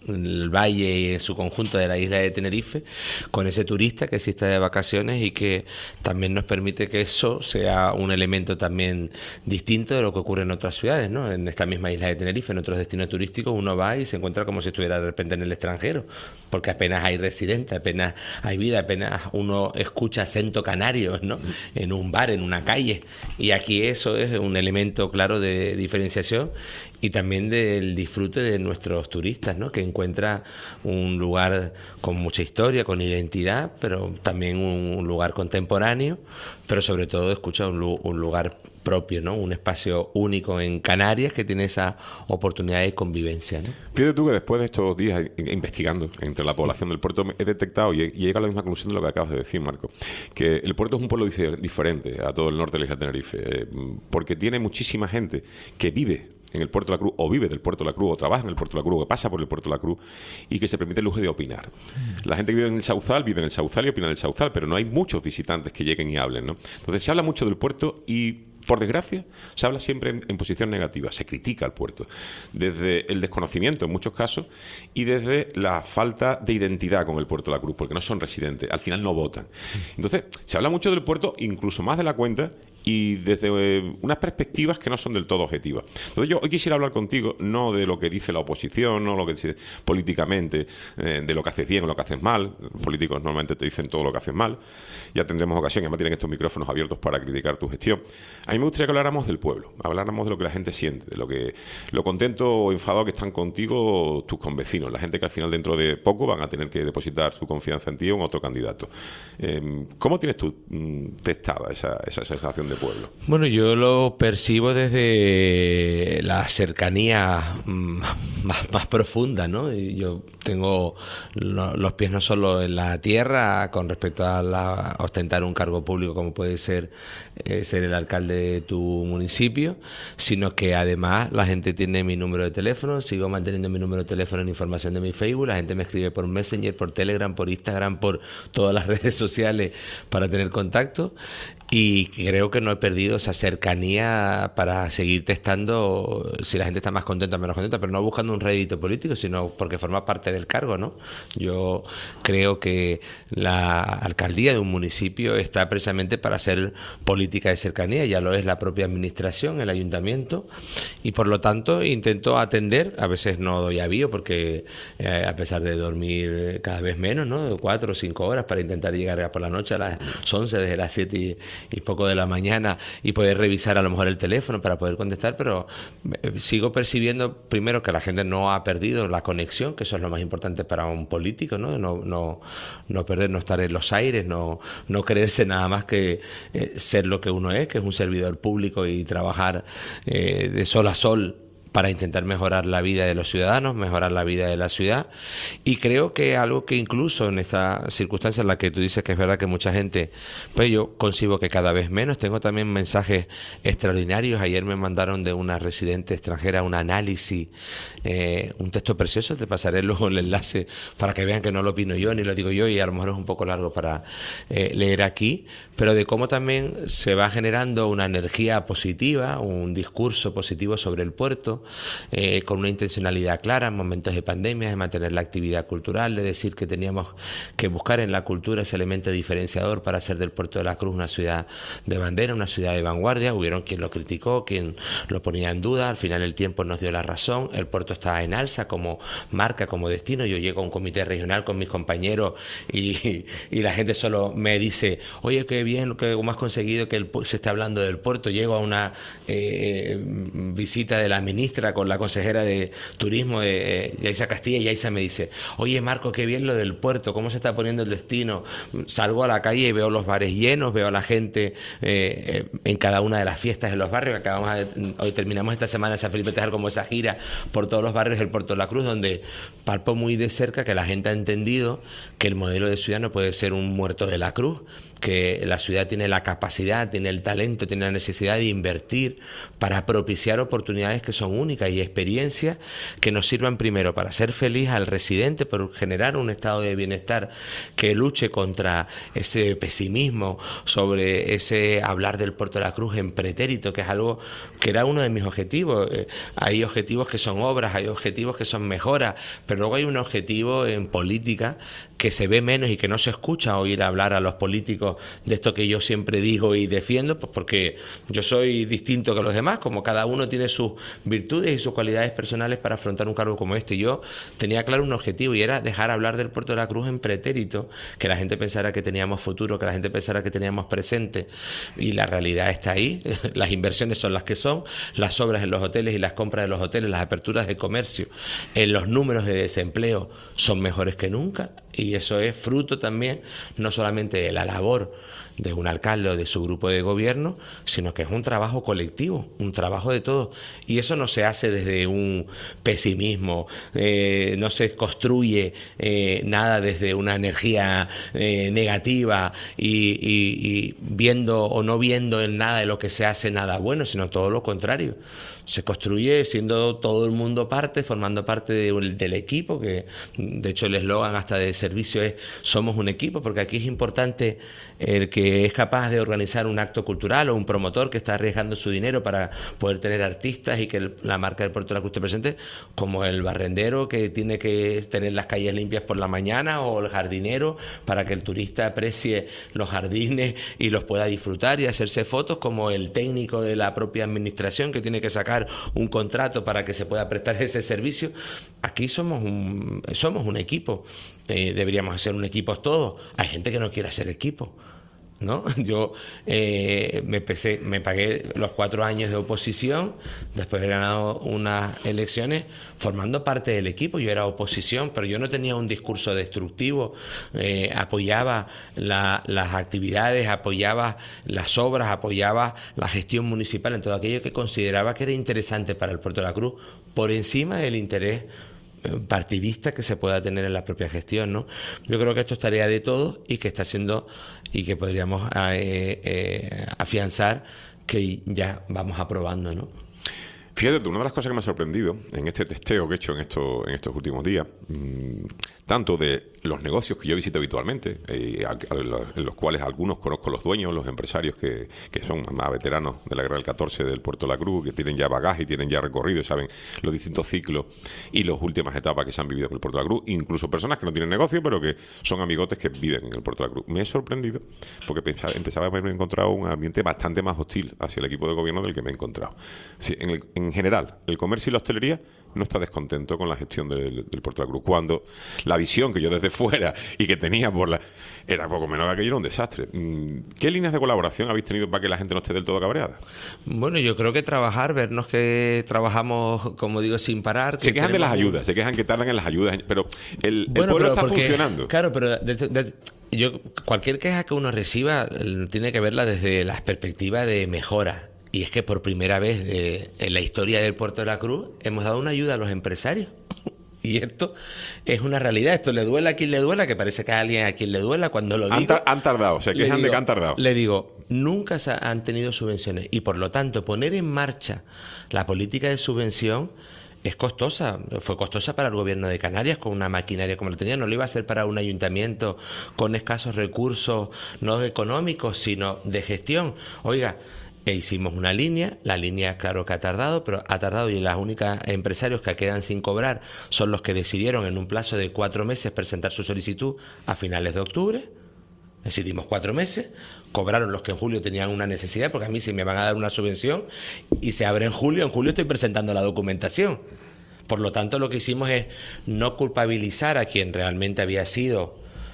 el valle y en su conjunto de la isla de Tenerife, con ese turista que sí está de vacaciones y que también nos permite que eso sea un elemento también distinto de lo que ocurre en otras ciudades, ¿no? En esta misma isla de Tenerife, en otros destinos turísticos, uno va y se encuentra como si estuviera de repente en el extranjero, porque apenas hay residentes, apenas hay vida, apenas uno escucha acento canario, ¿no? En un bar, en una calle, y aquí eso es un elemento claro de diferenciación y también del disfrute de nuestros turistas, ¿no? Que encuentra un lugar con mucha historia, con identidad, pero también un lugar contemporáneo, pero sobre todo escucha un lugar propio, ¿no? Un espacio único en Canarias que tiene esa oportunidad de convivencia, ¿no? Fíjate tú que después de estos días investigando entre la población del puerto he detectado y he llegado a la misma conclusión de lo que acabas de decir, Marco, que el puerto es un pueblo diferente a todo el norte de la isla de Tenerife, porque tiene muchísima gente que vive en el Puerto de la Cruz, o vive del Puerto de la Cruz, o trabaja en el Puerto de la Cruz, o pasa por el Puerto de la Cruz, y que se permite el lujo de opinar. La gente que vive en el Sauzal y opina del Sauzal, pero no hay muchos visitantes que lleguen y hablen, ¿no? Entonces se habla mucho del puerto y, por desgracia, se habla siempre en posición negativa, se critica al puerto, desde el desconocimiento en muchos casos y desde la falta de identidad con el Puerto de la Cruz, porque no son residentes, al final no votan. Entonces, se habla mucho del puerto, incluso más de la cuenta, y desde unas perspectivas que no son del todo objetivas. Entonces yo hoy quisiera hablar contigo no de lo que dice la oposición, no lo que dice políticamente, de lo que haces bien o lo que haces mal. Los políticos normalmente te dicen todo lo que haces mal. Ya tendremos ocasión, además tienen estos micrófonos abiertos para criticar tu gestión. A mí me gustaría que habláramos del pueblo, habláramos de lo que la gente siente, de lo contento o enfadado que están contigo tus convecinos, la gente que al final dentro de poco van a tener que depositar su confianza en ti o en otro candidato. ¿Cómo tienes tú testada esa sensación de pueblo? Bueno, yo lo percibo desde la cercanía más profunda, ¿no? Y yo tengo los pies no solo en la tierra con respecto a ostentar un cargo público como puede ser ser el alcalde de tu municipio, sino que además la gente tiene mi número de teléfono, sigo manteniendo mi número de teléfono en información de mi Facebook, la gente me escribe por Messenger, por Telegram, por Instagram, por todas las redes sociales para tener contacto. Y creo que no he perdido esa cercanía para seguir testando si la gente está más contenta o menos contenta, pero no buscando un rédito político, sino porque forma parte del cargo, ¿no? Yo creo que la alcaldía de un municipio está precisamente para hacer política de cercanía, ya lo es la propia administración, el ayuntamiento, y por lo tanto intento atender, a veces no doy avío porque a pesar de dormir cada vez menos, ¿no? 4 o 5 horas para intentar llegar por la noche a las 11, desde las 7 y poco de la mañana y poder revisar a lo mejor el teléfono para poder contestar, pero sigo percibiendo primero que la gente no ha perdido la conexión, que eso es lo más importante para un político, ¿no? No perder, no estar en los aires, no creerse nada más que ser lo que uno es, que es un servidor público y trabajar de sol a sol para intentar mejorar la vida de los ciudadanos, mejorar la vida de la ciudad. Y creo que algo que incluso en esta circunstancia en la que tú dices que es verdad que mucha gente, pues yo concibo que cada vez menos. Tengo también mensajes extraordinarios. Ayer me mandaron de una residente extranjera un análisis, un texto precioso. Te pasaré luego el enlace para que vean que no lo opino yo ni lo digo yo, y a lo mejor es un poco largo para leer aquí, pero de cómo también se va generando una energía positiva, un discurso positivo sobre el puerto, con una intencionalidad clara en momentos de pandemia, de mantener la actividad cultural, de decir que teníamos que buscar en la cultura ese elemento diferenciador para hacer del Puerto de la Cruz una ciudad de bandera, una ciudad de vanguardia. Hubieron quien lo criticó, quien lo ponía en duda, al final el tiempo nos dio la razón, el puerto está en alza como marca, como destino. Yo llego a un comité regional con mis compañeros y la gente solo me dice, oye, qué bien, cómo has conseguido que se esté hablando del puerto. Llego a una visita de la ministra con la consejera de turismo de Yaisa Castilla, y Yaisa me dice, oye Marco, qué bien lo del puerto, cómo se está poniendo el destino. Salgo a la calle y veo los bares llenos, veo a la gente en cada una de las fiestas en los barrios. Hoy terminamos esta semana en San Felipe Tejar como esa gira por todos los barrios del Puerto de la Cruz, donde palpo muy de cerca que la gente ha entendido que el modelo de ciudad no puede ser un Muerto de la Cruz, que la ciudad tiene la capacidad, tiene el talento, tiene la necesidad de invertir para propiciar oportunidades que son únicas y experiencias que nos sirvan primero para hacer feliz al residente, por generar un estado de bienestar que luche contra ese pesimismo, sobre ese hablar del Puerto de la Cruz en pretérito, que es algo que era uno de mis objetivos. Hay objetivos que son obras, hay objetivos que son mejoras, pero luego hay un objetivo en política que se ve menos y que no se escucha oír hablar a los políticos de esto que yo siempre digo y defiendo, pues porque yo soy distinto que los demás, como cada uno tiene sus virtudes y sus cualidades personales para afrontar un cargo como este. Yo tenía claro un objetivo y era dejar hablar del Puerto de la Cruz en pretérito, que la gente pensara que teníamos futuro, que la gente pensara que teníamos presente, y la realidad está ahí. Las inversiones son las que son, las obras en los hoteles y las compras de los hoteles, las aperturas de comercio, en los números de desempleo son mejores que nunca, y eso es fruto también no solamente de la labor de un alcalde o de su grupo de gobierno, sino que es un trabajo colectivo, un trabajo de todos. Y eso no se hace desde un pesimismo, no se construye nada desde una energía negativa y viendo o no viendo en nada de lo que se hace nada bueno, sino todo lo contrario. Se construye siendo todo el mundo parte, formando parte del equipo, que de hecho el eslogan hasta de servicio es "somos un equipo", porque aquí es importante el que es capaz de organizar un acto cultural o un promotor que está arriesgando su dinero para poder tener artistas y que la marca del Puerto de la Cruz esté presente, como el barrendero que tiene que tener las calles limpias por la mañana, o el jardinero para que el turista aprecie los jardines y los pueda disfrutar y hacerse fotos, como el técnico de la propia administración que tiene que sacar un contrato para que se pueda prestar ese servicio. Aquí somos un equipo. Deberíamos hacer un equipo todos. Hay gente que no quiere hacer equipo, ¿no? Yo me pagué los 4 años de oposición, después de ganado unas elecciones formando parte del equipo. Yo era oposición, pero yo no tenía un discurso destructivo, apoyaba las actividades, apoyaba las obras, apoyaba la gestión municipal en todo aquello que consideraba que era interesante para el Puerto de la Cruz, por encima del interés partidista que se pueda tener en la propia gestión, ¿no? Yo creo que esto es tarea de todos y que está siendo, y que podríamos afianzar que ya vamos aprobando, ¿no? Fíjate, una de las cosas que me ha sorprendido en este testeo que he hecho en estos últimos días, tanto de los negocios que yo visito habitualmente, en los cuales algunos conozco los dueños, los empresarios que son más veteranos de la guerra del 14 del Puerto de la Cruz, que tienen ya bagaje y tienen ya recorrido, saben los distintos ciclos y las últimas etapas que se han vivido en el Puerto de la Cruz, incluso personas que no tienen negocio, pero que son amigotes que viven en el Puerto de la Cruz. Me he sorprendido porque empezaba a haberme encontrado un ambiente bastante más hostil hacia el equipo de gobierno del que me he encontrado. Sí, en general, el comercio y la hostelería no está descontento con la gestión del Puerto de la Cruz, cuando la visión que yo desde fuera y que tenía era poco menos que aquello era un desastre. ¿Qué líneas de colaboración habéis tenido para que la gente no esté del todo cabreada? Bueno, yo creo que vernos que trabajamos, como digo, sin parar. Se quejan de las ayudas, se quejan que tardan en las ayudas, pero el pueblo está funcionando. Claro, pero cualquier queja que uno reciba tiene que verla desde la perspectiva de mejora. Y es que por primera vez en la historia del Puerto de la Cruz hemos dado una ayuda a los empresarios. Y esto es una realidad. Esto le duela a quien le duela, que parece que a alguien a quien le duela cuando lo digo. Han tardado, se quejan de que han tardado. Le digo, nunca han tenido subvenciones. Y por lo tanto, poner en marcha la política de subvención es costosa. Fue costosa para el gobierno de Canarias con una maquinaria como la tenía. No lo iba a hacer para un ayuntamiento con escasos recursos, no económicos, sino de gestión. Oiga, hicimos una línea, la línea claro que ha tardado y las únicas empresarios que quedan sin cobrar son los que decidieron en un plazo de 4 meses presentar su solicitud a finales de octubre. Decidimos 4 meses, cobraron los que en julio tenían una necesidad, porque a mí si me van a dar una subvención y se abre en julio estoy presentando la documentación. Por lo tanto, lo que hicimos es no culpabilizar a quien realmente había sido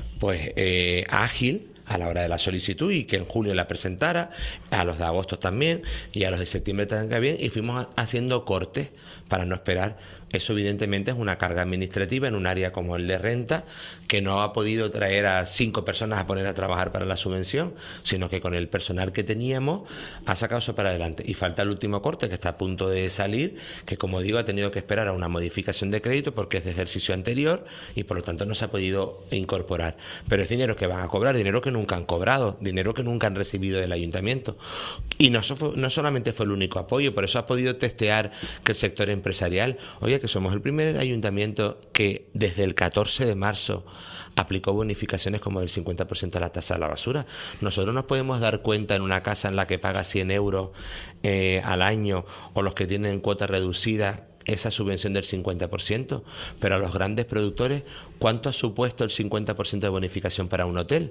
ágil a la hora de la solicitud y que en julio la presentara, a los de agosto también y a los de septiembre también, y fuimos haciendo cortes para no esperar Eso evidentemente es una carga administrativa en un área como el de renta, que no ha podido traer a 5 personas a poner a trabajar para la subvención, sino que con el personal que teníamos ha sacado eso para adelante. Y falta el último corte, que está a punto de salir, que como digo ha tenido que esperar a una modificación de crédito porque es de ejercicio anterior y por lo tanto no se ha podido incorporar. Pero es dinero que van a cobrar, dinero que nunca han cobrado, dinero que nunca han recibido del ayuntamiento. Y no solamente fue el único apoyo, por eso ha podido testear que el sector empresarial, oye, que somos el primer ayuntamiento que desde el 14 de marzo aplicó bonificaciones como del 50% a la tasa de la basura. Nosotros nos podemos dar cuenta en una casa en la que paga 100 euros al año, o los que tienen cuota reducida, esa subvención del 50%, pero a los grandes productores, ¿cuánto ha supuesto el 50% de bonificación para un hotel?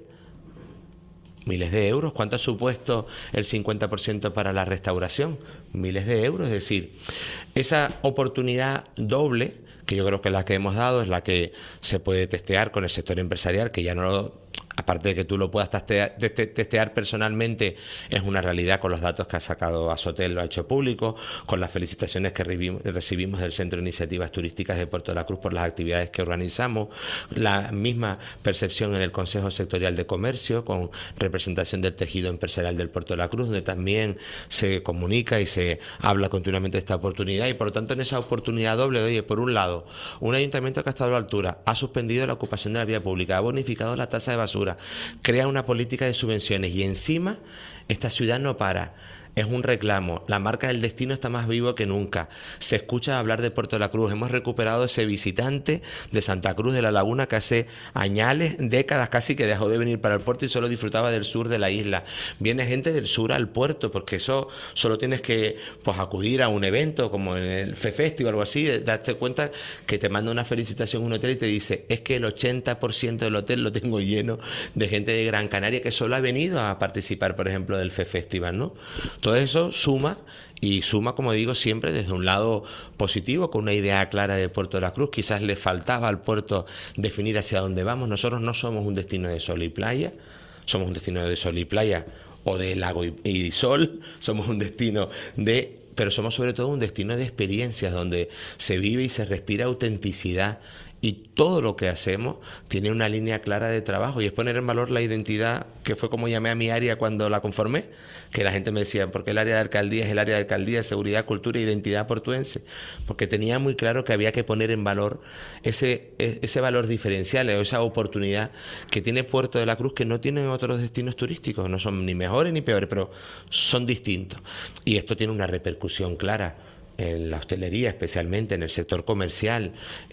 Miles de euros. ¿Cuánto ha supuesto el 50% para la restauración? Miles de euros. Es decir, esa oportunidad doble, que yo creo que la que hemos dado es la que se puede testear con el sector empresarial, que ya no lo... Aparte de que tú lo puedas testear personalmente, es una realidad con los datos que ha sacado Asotel, lo ha hecho público, con las felicitaciones que recibimos del Centro de Iniciativas Turísticas de Puerto de la Cruz por las actividades que organizamos, la misma percepción en el Consejo Sectorial de Comercio, con representación del tejido empresarial del Puerto de la Cruz, donde también se comunica y se habla continuamente de esta oportunidad. Y por lo tanto, en esa oportunidad doble, oye, por un lado, un ayuntamiento que ha estado a la altura, ha suspendido la ocupación de la vía pública, ha bonificado la tasa de basura, crea una política de subvenciones y encima esta ciudad no para. Es un reclamo. La marca del destino está más vivo que nunca. Se escucha hablar de Puerto de la Cruz. Hemos recuperado ese visitante de Santa Cruz de la Laguna que hace añales, décadas casi, que dejó de venir para el puerto y solo disfrutaba del sur de la isla. Viene gente del sur al puerto, porque eso solo tienes que acudir a un evento como en el FEFESTI o algo así, darte cuenta que te manda una felicitación a un hotel y te dice, es que el 80% del hotel lo tengo lleno de gente de Gran Canaria que solo ha venido a participar, por ejemplo, del FEFESTIVAL, ¿no? Todo eso suma, y suma, como digo, siempre desde un lado positivo, con una idea clara de Puerto de la Cruz. Quizás le faltaba al puerto definir hacia dónde vamos. Nosotros no somos un destino de sol y playa, somos un destino de sol y playa o de lago y sol, somos un destino pero somos sobre todo un destino de experiencias donde se vive y se respira autenticidad. Y todo lo que hacemos tiene una línea clara de trabajo y es poner en valor la identidad, que fue como llamé a mi área cuando la conformé, que la gente me decía, ¿por qué el área de alcaldía es el área de alcaldía, seguridad, cultura e identidad portuense? Porque tenía muy claro que había que poner en valor ese valor diferencial o esa oportunidad que tiene Puerto de la Cruz que no tienen otros destinos turísticos, no son ni mejores ni peores, pero son distintos. Y esto tiene una repercusión clara en la hostelería, especialmente en el sector comercial,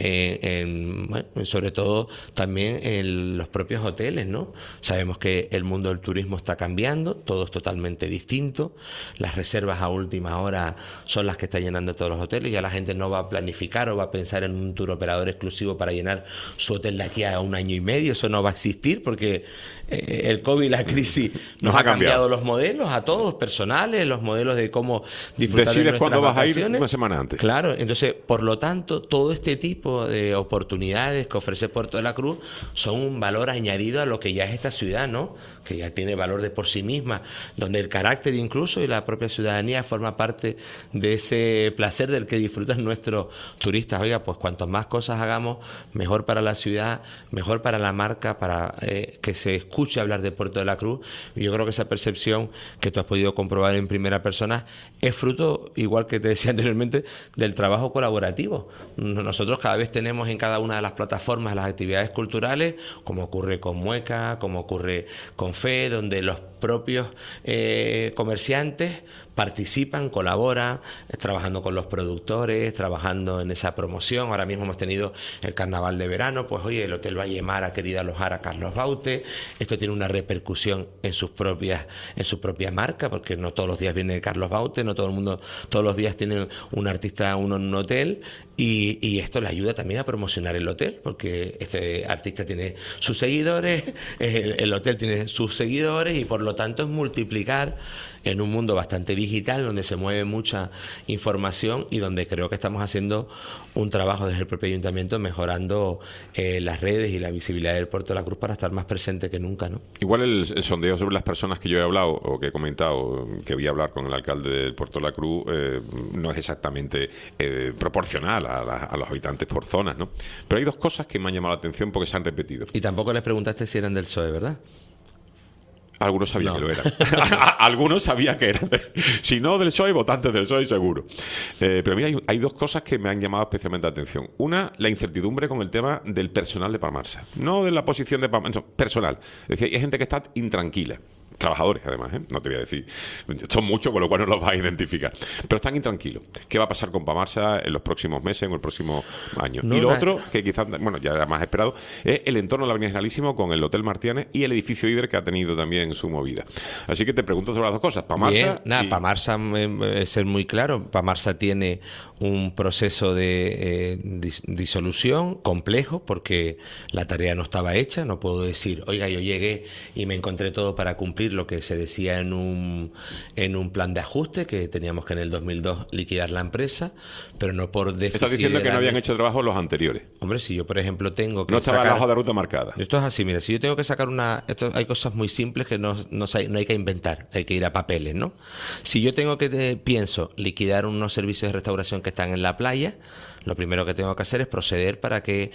sobre todo también en los propios hoteles, ¿no? Sabemos que el mundo del turismo está cambiando, todo es totalmente distinto, las reservas a última hora son las que están llenando todos los hoteles, ya la gente no va a planificar o va a pensar en un tour operador exclusivo para llenar su hotel de aquí a 1 año y medio, eso no va a existir porque el COVID y la crisis nos ha cambiado los modelos a todos, personales, los modelos de cómo disfrutar de nuestras cuándo vas vacaciones. a ir una semana antes. Claro, entonces, por lo tanto, todo este tipo de oportunidades que ofrece Puerto de la Cruz son un valor añadido a lo que ya es esta ciudad, ¿no? Que ya tiene valor de por sí misma, donde el carácter incluso y la propia ciudadanía forma parte de ese placer del que disfrutan nuestros turistas. Oiga, pues cuanto más cosas hagamos, mejor para la ciudad, mejor para la marca, para que se escuche hablar de Puerto de la Cruz. Y yo creo que esa percepción que tú has podido comprobar en primera persona es fruto, igual que te decía anteriormente, del trabajo colaborativo. Nosotros cada vez tenemos en cada una de las plataformas las actividades culturales, como ocurre con Mueca, como ocurre con FE, donde los propios comerciantes participan, colaboran, trabajando con los productores, trabajando en esa promoción. Ahora mismo hemos tenido el carnaval de verano, pues oye, el Hotel Vallemar ha querido alojar a Carlos Baute. Esto tiene una repercusión en su propia marca, porque no todos los días viene Carlos Baute, no todo el mundo todos los días tiene un artista uno en un hotel, y esto le ayuda también a promocionar el hotel, porque este artista tiene sus seguidores, el hotel tiene sus seguidores, y por lo lo tanto es multiplicar en un mundo bastante digital, donde se mueve mucha información y donde creo que estamos haciendo un trabajo desde el propio ayuntamiento mejorando las redes y la visibilidad del Puerto de la Cruz para estar más presente que nunca, ¿no? Igual el sondeo sobre las personas que yo he hablado o que he comentado, que voy a hablar con el alcalde del Puerto de la Cruz, no es exactamente proporcional a los habitantes por zonas, ¿no? Pero hay dos cosas que me han llamado la atención porque se han repetido. Y tampoco les preguntaste si eran del PSOE, ¿verdad? Algunos sabían No. que lo eran. Algunos sabían que eran. Si no del PSOE, votantes del PSOE seguro. Pero mira, hay dos cosas que me han llamado especialmente la atención. Una, la incertidumbre con el tema del personal de Palmarsa. No de la posición de Palmarsa, no, personal. Es decir, hay gente que está intranquila. Trabajadores, además, no te voy a decir. Son muchos, con lo cual no los vas a identificar. Pero están intranquilos. ¿Qué va a pasar con Palmarsa en los próximos meses, en el próximo año? No, y lo otro, que quizás, bueno, ya era más esperado, es el entorno de la Avenida Generalísimo con el Hotel Martianes y el edificio Hidre, que ha tenido también su movida. Así que te pregunto sobre las dos cosas. Palmarsa. Palmarsa, ser muy claro, Palmarsa tiene un proceso de disolución complejo porque la tarea no estaba hecha. No puedo decir, oiga, yo llegué y me encontré todo para cumplir lo que se decía en un plan de ajuste, que teníamos que en el 2002 liquidar la empresa, pero no por déficit. Estás diciendo que no habían hecho trabajo los anteriores. Hombre, si yo, por ejemplo, tengo que no estaba la hoja de ruta marcada. Esto es así, mira, si yo tengo que sacar hay cosas muy simples que no hay que inventar, hay que ir a papeles, ¿no? Si yo tengo que, pienso, liquidar unos servicios de restauración que están en la playa, lo primero que tengo que hacer es proceder para que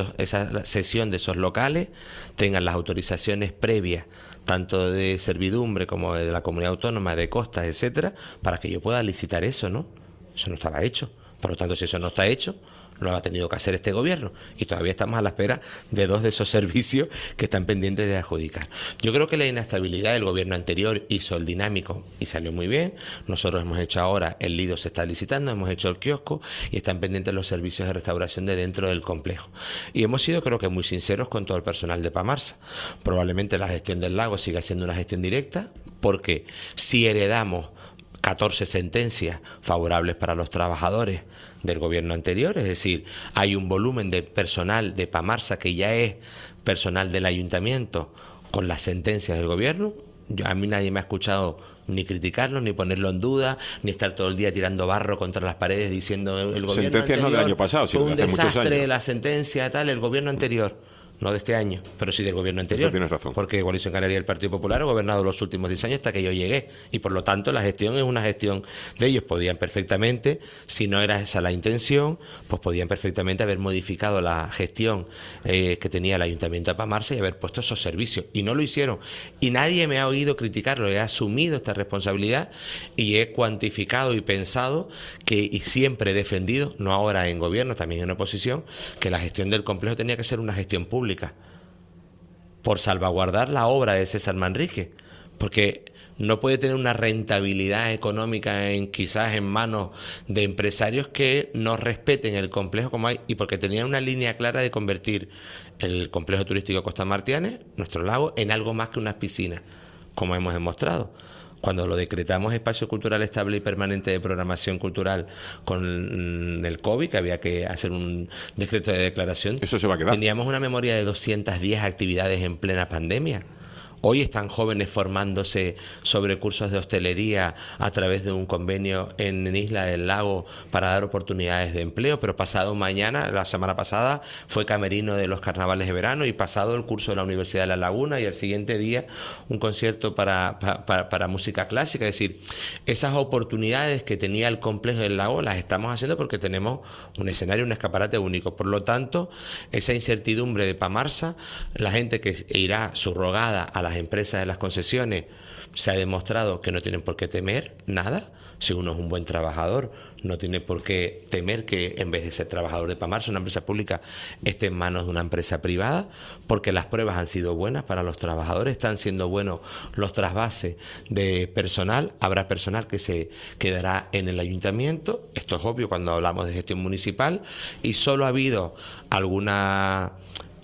esa sesión de esos locales tengan las autorizaciones previas, tanto de servidumbre como de la comunidad autónoma, de costas, etcétera, para que yo pueda licitar eso, ¿no? Eso no estaba hecho. Por lo tanto, si eso no está hecho, lo ha tenido que hacer este gobierno y todavía estamos a la espera de 2 de esos servicios que están pendientes de adjudicar. Yo creo que la inestabilidad del gobierno anterior hizo el dinámico y salió muy bien. Nosotros hemos hecho ahora, el Lido se está licitando, hemos hecho el kiosco y están pendientes los servicios de restauración de dentro del complejo. Y hemos sido, creo que, muy sinceros con todo el personal de Palmarsa. Probablemente la gestión del lago siga siendo una gestión directa, porque si heredamos 14 sentencias favorables para los trabajadores del gobierno anterior, es decir, hay un volumen de personal de Palmarsa que ya es personal del ayuntamiento con las sentencias del gobierno. A mí nadie me ha escuchado ni criticarlo, ni ponerlo en duda, ni estar todo el día tirando barro contra las paredes diciendo el gobierno sentencias anterior, no del año pasado, sino fue un de hace muchos desastre años. la sentencia tal, el gobierno anterior. No de este año, pero sí del gobierno anterior. Eso tienes razón. Porque Coalición Canaria y el Partido Popular ha gobernado los últimos 10 años hasta que yo llegué. Y por lo tanto la gestión es una gestión de ellos. Podían perfectamente, si no era esa la intención, pues podían perfectamente haber modificado la gestión que tenía el Ayuntamiento de Palmarsa y haber puesto esos servicios. Y no lo hicieron. Y nadie me ha oído criticarlo. He asumido esta responsabilidad y he cuantificado y pensado y siempre he defendido, no ahora en gobierno, también en oposición, que la gestión del complejo tenía que ser una gestión pública, por salvaguardar la obra de César Manrique, porque no puede tener una rentabilidad económica quizás en manos de empresarios que no respeten el complejo como hay, y porque tenía una línea clara de convertir el complejo turístico Costa Martianes, nuestro lago, en algo más que unas piscinas, como hemos demostrado. Cuando lo decretamos espacio cultural estable y permanente de programación cultural con el COVID, que había que hacer un decreto de declaración, eso se va a quedar. Teníamos una memoria de 210 actividades en plena pandemia. Hoy están jóvenes formándose sobre cursos de hostelería a través de un convenio en Isla del Lago para dar oportunidades de empleo, pero pasado mañana, la semana pasada, fue camerino de los carnavales de verano y pasado el curso de la Universidad de La Laguna y el siguiente día un concierto para música clásica. Es decir, esas oportunidades que tenía el complejo del lago las estamos haciendo porque tenemos un escenario, un escaparate único. Por lo tanto, esa incertidumbre de Palmarsa, la gente que irá subrogada a las empresas de las concesiones, se ha demostrado que no tienen por qué temer nada. Si uno es un buen trabajador, no tiene por qué temer que en vez de ser trabajador de Palmarsa, una empresa pública, esté en manos de una empresa privada, porque las pruebas han sido buenas para los trabajadores, están siendo buenos los trasvases de personal, habrá personal que se quedará en el ayuntamiento, esto es obvio cuando hablamos de gestión municipal, y solo ha habido alguna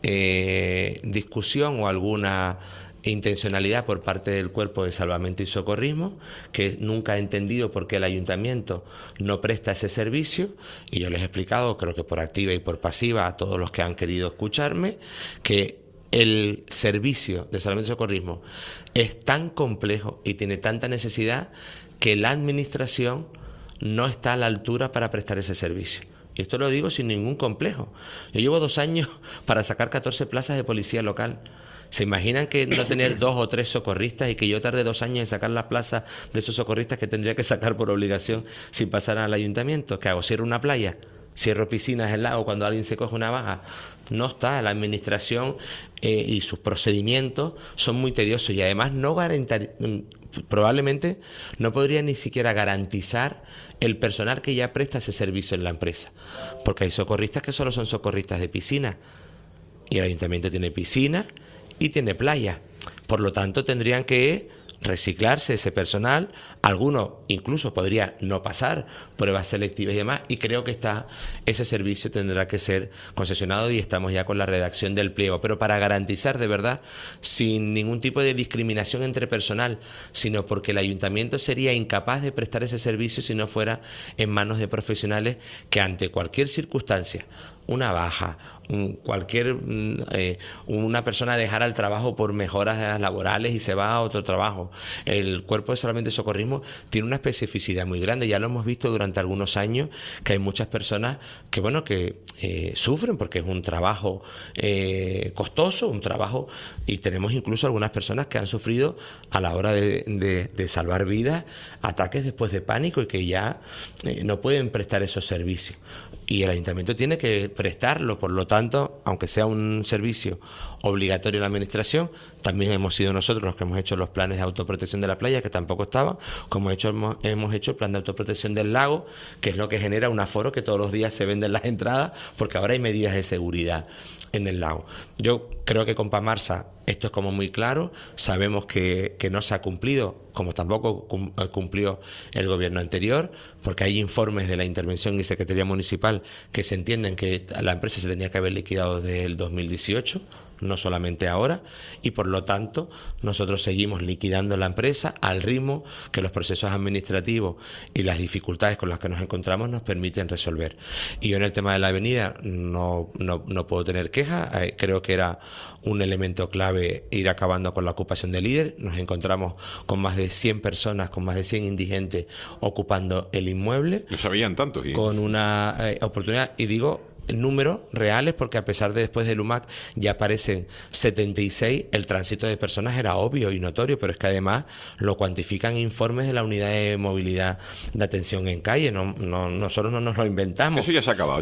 discusión o alguna intencionalidad por parte del Cuerpo de Salvamento y Socorrismo, que nunca ha entendido por qué el ayuntamiento no presta ese servicio, y yo les he explicado, creo que por activa y por pasiva, a todos los que han querido escucharme, que el servicio de salvamento y socorrismo es tan complejo y tiene tanta necesidad que la administración no está a la altura para prestar ese servicio. Y esto lo digo sin ningún complejo. Yo llevo 2 años para sacar 14 plazas de policía local. ¿Se imaginan que no tener 2 o 3 socorristas y que yo tarde 2 años en sacar la plaza de esos socorristas que tendría que sacar por obligación si pasaran al ayuntamiento? ¿Qué hago? ¿Cierro una playa? ¿Cierro piscinas en lago cuando alguien se coge una baja? No está. La administración y sus procedimientos son muy tediosos y además probablemente no podría ni siquiera garantizar el personal que ya presta ese servicio en la empresa. Porque hay socorristas que solo son socorristas de piscina y el ayuntamiento tiene piscina y tiene playa. Por lo tanto, tendrían que reciclarse ese personal. Alguno incluso podría no pasar pruebas selectivas y demás, y creo que ese servicio tendrá que ser concesionado y estamos ya con la redacción del pliego, pero para garantizar de verdad, sin ningún tipo de discriminación entre personal, sino porque el ayuntamiento sería incapaz de prestar ese servicio si no fuera en manos de profesionales que ante cualquier circunstancia, una baja, una persona dejara el trabajo por mejoras laborales y se va a otro trabajo. El Cuerpo de Salvamento y Socorrismo tiene una especificidad muy grande. Ya lo hemos visto durante algunos años, que hay muchas personas que sufren porque es un trabajo costoso, un trabajo, y tenemos incluso algunas personas que han sufrido a la hora de salvar vidas, ataques después de pánico y que ya no pueden prestar esos servicios. Y el ayuntamiento tiene que prestarlo, por lo tanto, aunque sea un servicio obligatorio en la administración, también hemos sido nosotros los que hemos hecho los planes de autoprotección de la playa, que tampoco estaban, como hemos hecho el plan de autoprotección del lago, que es lo que genera un aforo que todos los días se venden las entradas, porque ahora hay medidas de seguridad en el lago. Yo creo que con Pamarsa esto es como muy claro, sabemos que no se ha cumplido, como tampoco cumplió el gobierno anterior, porque hay informes de la intervención y Secretaría Municipal que se entienden que la empresa se tenía que haber liquidado desde el 2018, no solamente ahora, y por lo tanto nosotros seguimos liquidando la empresa al ritmo que los procesos administrativos y las dificultades con las que nos encontramos nos permiten resolver. Y yo en el tema de la avenida no puedo tener queja, creo que era un elemento clave ir acabando con la ocupación de líder. Nos encontramos con más de 100 personas, con más de 100 indigentes ocupando el inmueble. No sabían tanto. Con una oportunidad, y digo números reales, porque a pesar de después del UMAC ya aparecen 76, el tránsito de personas era obvio y notorio, pero es que además lo cuantifican informes de la unidad de movilidad de atención en calle. Nosotros no nos lo inventamos. Eso ya se ha acabado.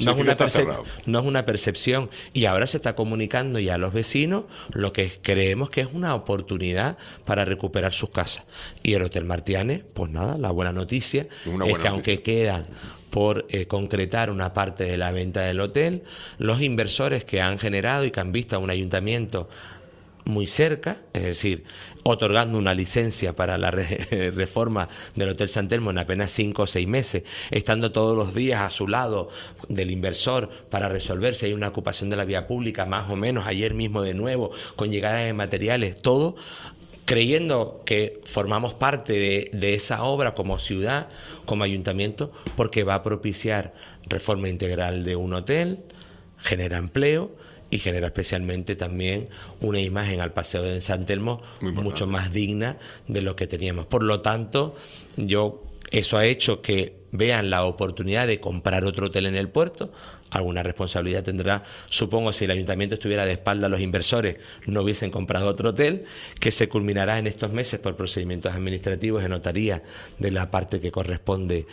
No es una percepción, y ahora se está comunicando ya a los vecinos lo que creemos que es una oportunidad para recuperar sus casas. Y el Hotel Martianes, pues nada, la buena noticia es que aunque quedan por concretar una parte de la venta del hotel, los inversores que han generado y que han visto a un ayuntamiento muy cerca, es decir, otorgando una licencia para la reforma del Hotel San Telmo en apenas 5 o 6 meses, estando todos los días a su lado del inversor para resolver si hay una ocupación de la vía pública, más o menos, ayer mismo de nuevo, con llegada de materiales, todo creyendo que formamos parte de esa obra como ciudad, como ayuntamiento, porque va a propiciar reforma integral de un hotel, genera empleo y genera especialmente también una imagen al paseo de San Telmo mucho más digna de lo que teníamos. Por lo tanto, eso ha hecho que vean la oportunidad de comprar otro hotel en el puerto. Alguna responsabilidad tendrá, supongo, si el ayuntamiento estuviera de espalda a los inversores, no hubiesen comprado otro hotel, que se culminará en estos meses por procedimientos administrativos en notaría de la parte que corresponde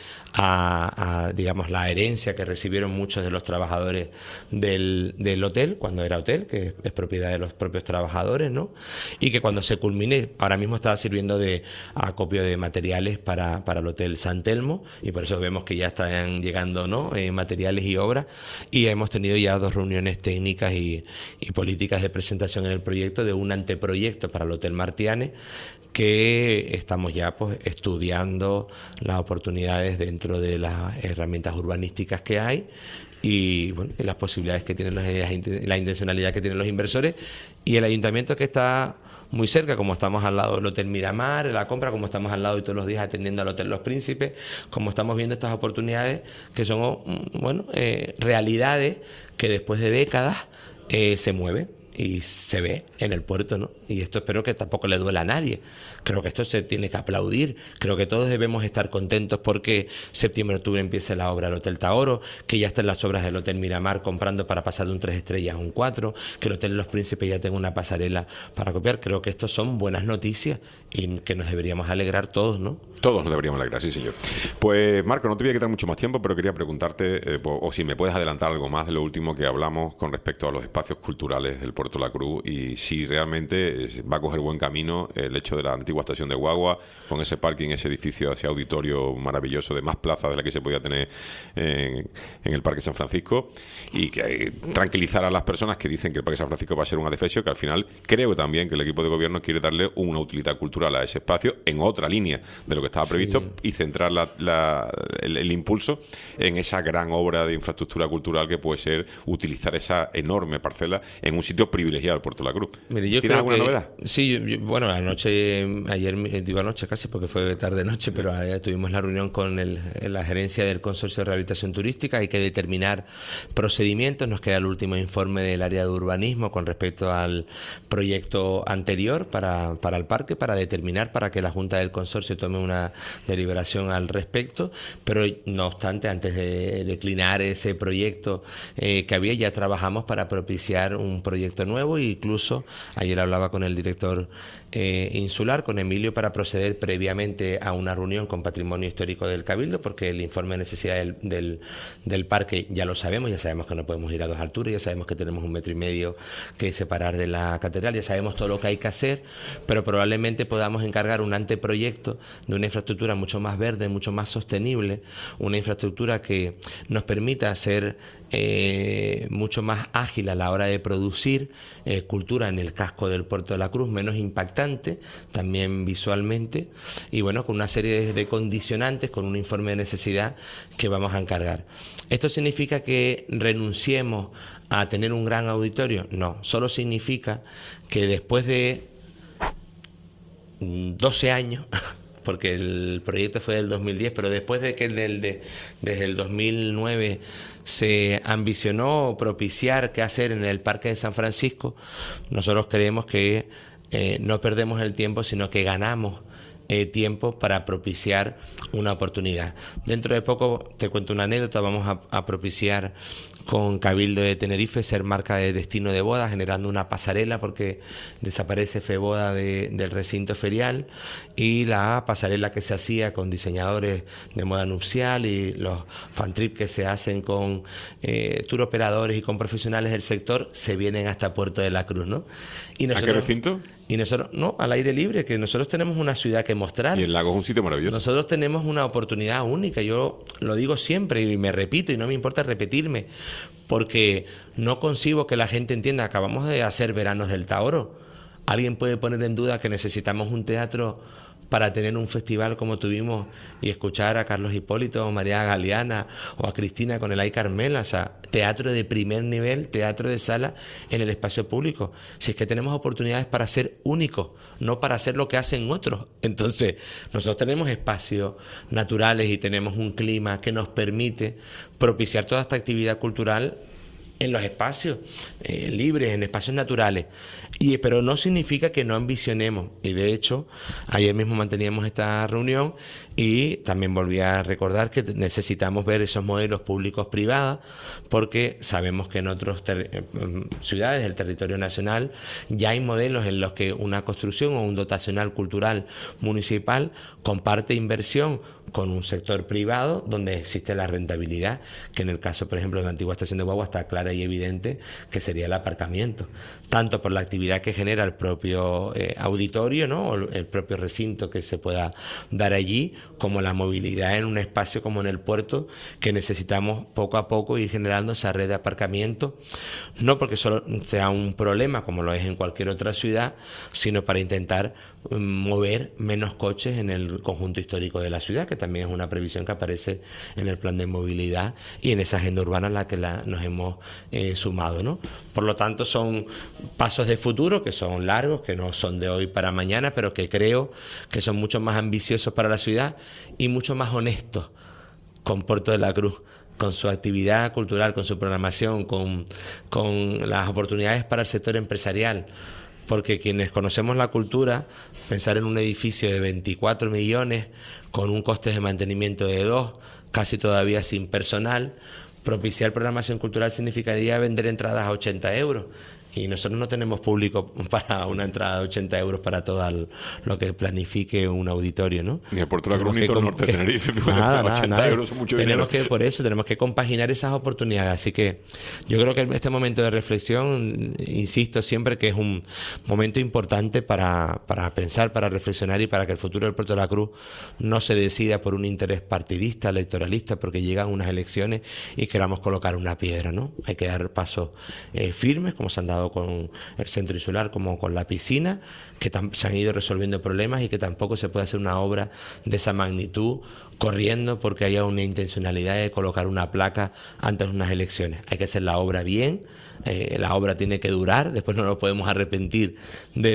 a digamos, la herencia que recibieron muchos de los trabajadores del hotel, cuando era hotel, que es propiedad de los propios trabajadores, ¿no? Y que cuando se culmine, ahora mismo está sirviendo de acopio de materiales para el Hotel San Telmo, y por eso vemos que ya están llegando, ¿no?, materiales y obras. Y hemos tenido ya 2 reuniones técnicas y políticas de presentación en el proyecto de un anteproyecto para el Hotel Martianes, que estamos ya pues estudiando las oportunidades dentro de las herramientas urbanísticas que hay y bueno, y las posibilidades que tienen la intencionalidad que tienen los inversores, y el ayuntamiento, que está muy cerca, como estamos al lado del Hotel Miramar, de la compra, como estamos al lado y todos los días atendiendo al Hotel Los Príncipes, como estamos viendo estas oportunidades que son realidades que después de décadas se mueven. y se ve en el puerto, ¿no? Y esto espero que tampoco le duela a nadie. Creo que esto se tiene que aplaudir. Creo que todos debemos estar contentos porque septiembre-octubre empiece la obra del Hotel Taoro, que ya están las obras del Hotel Miramar comprando para pasar de un 3 estrellas a un 4, que el Hotel Los Príncipes ya tenga una pasarela para copiar. Creo que esto son buenas noticias y que nos deberíamos alegrar todos, ¿no? Todos nos deberíamos alegrar, sí, señor. Pues, Marco, no te voy a quitar mucho más tiempo, pero quería preguntarte, o si me puedes adelantar algo más de lo último que hablamos con respecto a los espacios culturales del Puerto de la Cruz, y si realmente va a coger buen camino el hecho de la antigua estación de guagua, con ese parking, ese edificio hacia auditorio maravilloso de más plaza de la que se podía tener en el Parque San Francisco, y que tranquilizar a las personas que dicen que el Parque San Francisco va a ser un adefesio, que al final creo también que el equipo de gobierno quiere darle una utilidad cultural a ese espacio en otra línea de lo que estaba previsto, y centrar el impulso en esa gran obra de infraestructura cultural que puede ser utilizar esa enorme parcela en un sitio privilegiado del Puerto de la Cruz. Mire, yo ¿Tienes creo alguna que, novedad? Sí, bueno, ayer digo anoche casi porque fue tarde-noche, pero ayer tuvimos la reunión con la gerencia del Consorcio de Rehabilitación Turística. Hay que determinar procedimientos. Nos queda el último informe del área de urbanismo con respecto al proyecto anterior para el parque, para determinar, para que la Junta del Consorcio tome una deliberación al respecto. Pero no obstante, antes de declinar ese proyecto que había, ya trabajamos para propiciar un proyecto nuevo, e incluso ayer hablaba con el director insular, con Emilio, para proceder previamente a una reunión con Patrimonio Histórico del Cabildo, porque el informe de necesidad del parque ya lo sabemos, ya sabemos que no podemos ir a 2 alturas, ya sabemos que tenemos 1,5 metros que separar de la catedral, ya sabemos todo lo que hay que hacer, pero probablemente podamos encargar un anteproyecto de una infraestructura mucho más verde, mucho más sostenible, una infraestructura que nos permita ser mucho más ágil a la hora de producir cultura en el casco del Puerto de la Cruz, menos impactante también visualmente, y bueno, con una serie de condicionantes, con un informe de necesidad que vamos a encargar. ¿Esto significa que renunciemos a tener un gran auditorio? No, solo significa que después de 12 años porque el proyecto fue del 2010, pero después de que desde el 2009 se ambicionó propiciar qué hacer en el Parque de San Francisco, nosotros creemos que no perdemos el tiempo, sino que ganamos tiempo para propiciar una oportunidad. Dentro de poco, te cuento una anécdota, vamos a propiciar con Cabildo de Tenerife ser marca de destino de boda, generando una pasarela porque desaparece Feboda del recinto ferial, y la pasarela que se hacía con diseñadores de moda nupcial y los fan trip que se hacen con tour operadores y con profesionales del sector se vienen hasta Puerto de la Cruz, ¿no? Y nosotros, ¿a qué recinto? Y nosotros, no, al aire libre, que nosotros tenemos una ciudad que mostrar. Y el lago es un sitio maravilloso. Nosotros tenemos una oportunidad única, yo lo digo siempre y me repito y no me importa repetirme, porque no concibo que la gente entienda, acabamos de hacer Veranos del Taoro. ¿Alguien puede poner en duda que necesitamos un teatro para tener un festival como tuvimos y escuchar a Carlos Hipólito o María Galeana o a Cristina con el Ay Carmela? O sea, teatro de primer nivel, teatro de sala en el espacio público. Si es que tenemos oportunidades para ser únicos, no para hacer lo que hacen otros. Entonces, nosotros tenemos espacios naturales y tenemos un clima que nos permite propiciar toda esta actividad cultural en los espacios libres, en espacios naturales. Pero no significa que no ambicionemos. Y de hecho, ayer mismo manteníamos esta reunión y también volví a recordar que necesitamos ver esos modelos públicos-privados, porque sabemos que en otras ciudades del territorio nacional ya hay modelos en los que una construcción o un dotacional cultural municipal comparte inversión con un sector privado donde existe la rentabilidad, que en el caso, por ejemplo, de la antigua estación de guagua está clara y evidente que sería el aparcamiento, tanto por la actividad que genera el propio auditorio, ¿no?, o el propio recinto que se pueda dar allí, como la movilidad en un espacio como en el puerto, que necesitamos poco a poco ir generando esa red de aparcamiento, no porque solo sea un problema como lo es en cualquier otra ciudad, sino para intentar mover menos coches en el conjunto histórico de la ciudad, que también es una previsión que aparece en el plan de movilidad y en esa agenda urbana a la que nos hemos sumado, ¿no? Por lo tanto, son pasos de futuro que son largos, que no son de hoy para mañana, pero que creo que son mucho más ambiciosos para la ciudad y mucho más honestos con Puerto de la Cruz con su actividad cultural, con su programación, con las oportunidades para el sector empresarial. Porque quienes conocemos la cultura, pensar en un edificio de 24 millones con un coste de mantenimiento de 2, casi todavía sin personal, propiciar programación cultural significaría vender entradas a 80 euros. Y nosotros no tenemos público para una entrada de 80 euros para todo lo que planifique un auditorio, ¿no? Ni el Puerto de la Cruz ni todo el norte de Tenerife. 80 euros son mucho dinero. Por eso tenemos que compaginar esas oportunidades. Así que yo creo que este momento de reflexión, insisto siempre que es un momento importante para pensar, para reflexionar y para que el futuro del Puerto de la Cruz no se decida por un interés partidista, electoralista, porque llegan unas elecciones y queramos colocar una piedra, ¿no? Hay que dar pasos firmes, como se han dado con el centro insular, como con la piscina, que se han ido resolviendo problemas y que tampoco se puede hacer una obra de esa magnitud corriendo porque haya una intencionalidad de colocar una placa antes de unas elecciones. Hay que hacer la obra bien, la obra tiene que durar, después no nos podemos arrepentir de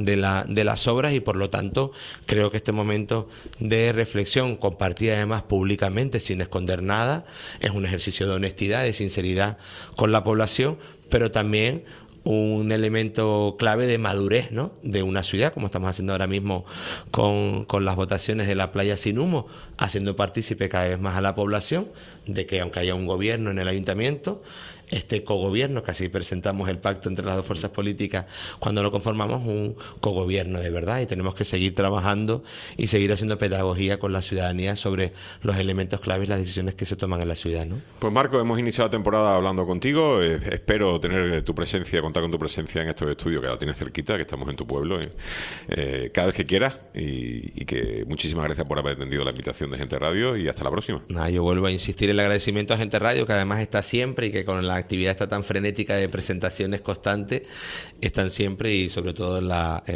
las obras y por lo tanto creo que este momento de reflexión compartida además públicamente sin esconder nada es un ejercicio de honestidad, de sinceridad con la población, pero también un elemento clave de madurez, ¿no?, de una ciudad, como estamos haciendo ahora mismo con las votaciones de la playa sin humo, haciendo partícipe cada vez más a la población de que aunque haya un gobierno en el ayuntamiento, este cogobierno, que así presentamos el pacto entre las dos fuerzas políticas cuando lo conformamos, un cogobierno de verdad, y tenemos que seguir trabajando y seguir haciendo pedagogía con la ciudadanía sobre los elementos claves y las decisiones que se toman en la ciudad, ¿no? Pues Marco, hemos iniciado la temporada hablando contigo, espero tener tu presencia, contar con tu presencia en estos estudios, que la tienes cerquita, que estamos en tu pueblo, cada vez que quieras, y que muchísimas gracias por haber atendido la invitación de Gente Radio y hasta la próxima. Yo vuelvo a insistir en el agradecimiento a Gente Radio, que además está siempre y que con la actividad está tan frenética de presentaciones constantes, están siempre y sobre todo en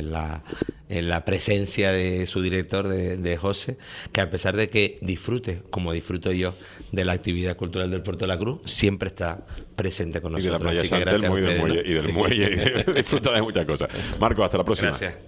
la presencia de su director, de José, que a pesar de que disfrute, como disfruto yo, de la actividad cultural del Puerto de la Cruz, siempre está presente con nosotros. Y de la playa San Telmo y del muelle, y disfruta de muchas cosas. Marco, hasta la próxima. Gracias.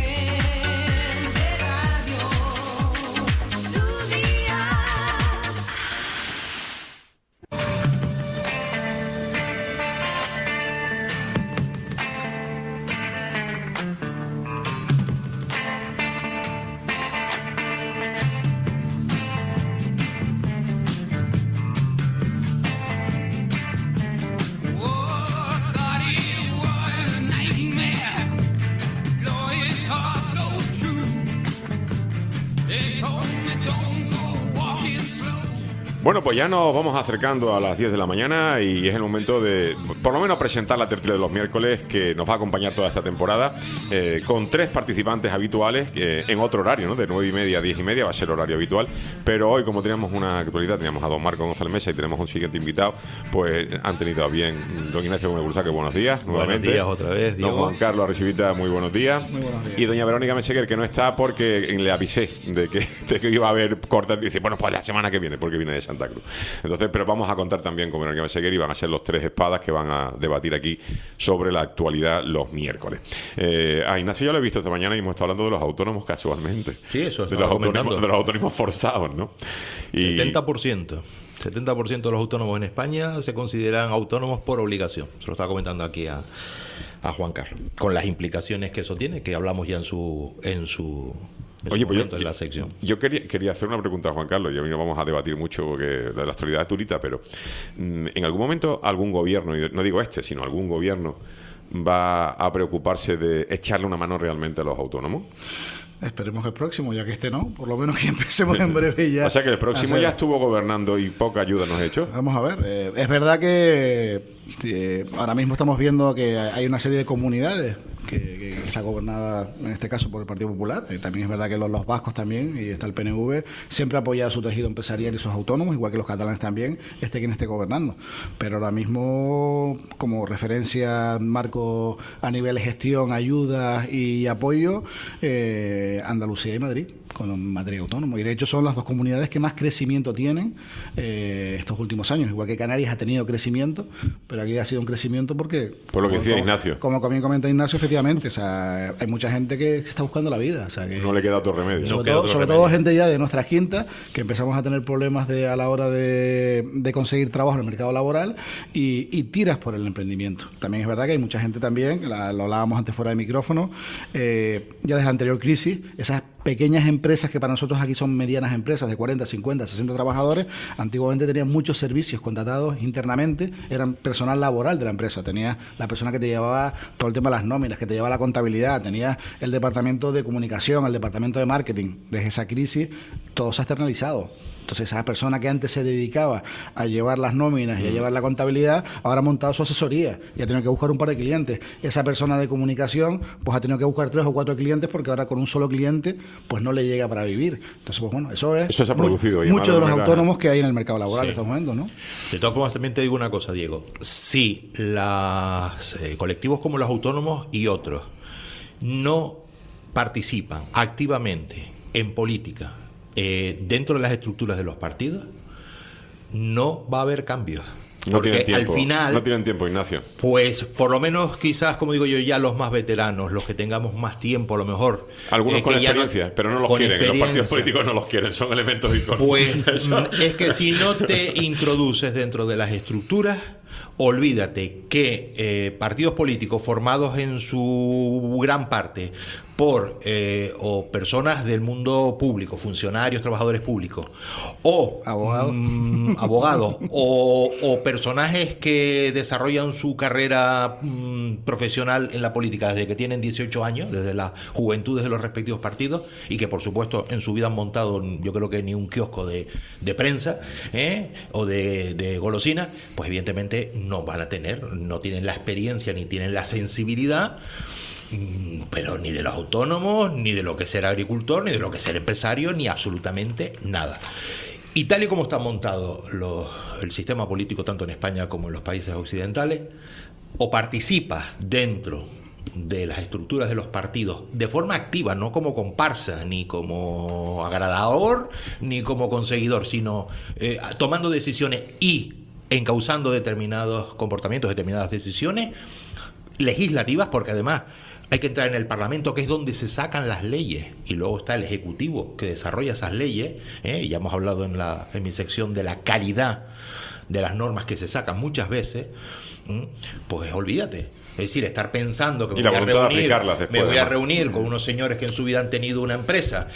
Bueno, pues ya nos vamos acercando a las 10 de la mañana y es el momento de, por lo menos, presentar la tertulia de los miércoles que nos va a acompañar toda esta temporada, con 3 participantes habituales en otro horario, ¿no? De 9:30 a 10:30 va a ser horario habitual, pero hoy, como teníamos una actualidad, teníamos a don Marco González Mesa y tenemos un siguiente invitado, pues han tenido a bien don Ignacio Gómez Bursaque, buenos días, nuevamente. Buenos días otra vez, Diego. Don Juan Carlos Archivita, muy buenos días. Muy buenos días. Y doña Verónica Meseguer, que no está porque le avisé de que iba a haber cortes, y dice, bueno, pues la semana que viene, porque viene de Santa Cruz. Entonces, pero vamos a contar también con Verónica Meseguer y van a ser los 3 espadas que van a debatir aquí sobre la actualidad los miércoles. A Ignacio ya lo he visto esta mañana y hemos estado hablando de los autónomos casualmente. Sí, eso de los autónomos forzados, ¿no? Y 70% de los autónomos en España se consideran autónomos por obligación. Se lo estaba comentando aquí a Juan Carlos, con las implicaciones que eso tiene, que hablamos ya en la sección. Yo quería hacer una pregunta a Juan Carlos, y a mí no vamos a debatir mucho porque de la actualidad es turita, pero en algún momento algún gobierno, y no digo sino algún gobierno, va a preocuparse de echarle una mano realmente a los autónomos. Esperemos el próximo, ya que este no, por lo menos que empecemos en breve ya. O sea que el próximo ya estuvo gobernando y poca ayuda nos ha hecho. Vamos a ver, es verdad que ahora mismo estamos viendo que hay una serie de comunidades que está gobernada en este caso por el Partido Popular. También es verdad que los vascos también, y está el PNV, siempre apoya a su tejido empresarial y sus autónomos, igual que los catalanes también, quien esté gobernando. Pero ahora mismo, como referencia, marco a nivel de gestión, ayuda y apoyo, Andalucía y Madrid, con Madrid autónomo. Y de hecho son las 2 comunidades que más crecimiento tienen estos últimos años. Igual que Canarias ha tenido crecimiento, pero aquí ha sido un crecimiento porque... Por lo que decía Ignacio. Como bien comenta Ignacio, efectivamente, efectivamente, o sea, hay mucha gente que está buscando la vida, o sea, que No le queda otro remedio. sobre todo gente ya de nuestras quintas, que empezamos a tener problemas a la hora de conseguir trabajo en el mercado laboral y tiras por el emprendimiento. También es verdad que hay mucha gente también, lo hablábamos antes fuera de micrófono, ya desde la anterior crisis, esas pequeñas empresas que para nosotros aquí son medianas empresas de 40, 50, 60 trabajadores, antiguamente tenían muchos servicios contratados internamente, eran personal laboral de la empresa, tenía la persona que te llevaba todo el tema de las nóminas, que te llevaba la contabilidad, tenía el departamento de comunicación, el departamento de marketing. Desde esa crisis todo se ha externalizado. Entonces esa persona que antes se dedicaba a llevar las nóminas y a llevar la contabilidad, ahora ha montado su asesoría y ha tenido que buscar un par de clientes. Esa persona de comunicación pues ha tenido que buscar 3 o 4 clientes porque ahora con un solo cliente pues no le llega para vivir. Entonces pues bueno, eso se ha producido muchos de los autónomos que hay en el mercado laboral en estos momentos, ¿no? De todas formas también te digo una cosa, Diego. Si los colectivos como los autónomos y otros no participan activamente en política dentro de las estructuras de los partidos, no va a haber cambios. Porque al final no tienen tiempo, Ignacio. Pues por lo menos quizás, como digo yo, ya los más veteranos, los que tengamos más tiempo a lo mejor. Algunos con experiencia, pero no los quieren. Los partidos políticos no los quieren, son elementos discursos. Pues es que si no te introduces dentro de las estructuras, olvídate que partidos políticos formados en su gran parte por o personas del mundo público, funcionarios, trabajadores públicos, o abogados o personajes que desarrollan su carrera profesional en la política desde que tienen 18 años, desde las juventudes de los respectivos partidos, y que por supuesto en su vida han montado, yo creo que ni un kiosco de prensa o de golosina, pues evidentemente no tienen la experiencia ni tienen la sensibilidad, pero ni de los autónomos, ni de lo que es ser agricultor, ni de lo que es ser empresario, ni absolutamente nada. Y tal y como está montado el sistema político tanto en España como en los países occidentales, o participas dentro de las estructuras de los partidos de forma activa, no como comparsa, ni como agradador, ni como conseguidor, sino tomando decisiones y encauzando determinados comportamientos, determinadas decisiones legislativas, porque además hay que entrar en el Parlamento, que es donde se sacan las leyes, y luego está el Ejecutivo que desarrolla esas leyes, y ya hemos hablado en mi sección de la calidad de las normas que se sacan muchas veces, pues olvídate. Es decir, estar pensando que me voy a reunir con unos señores que en su vida han tenido una empresa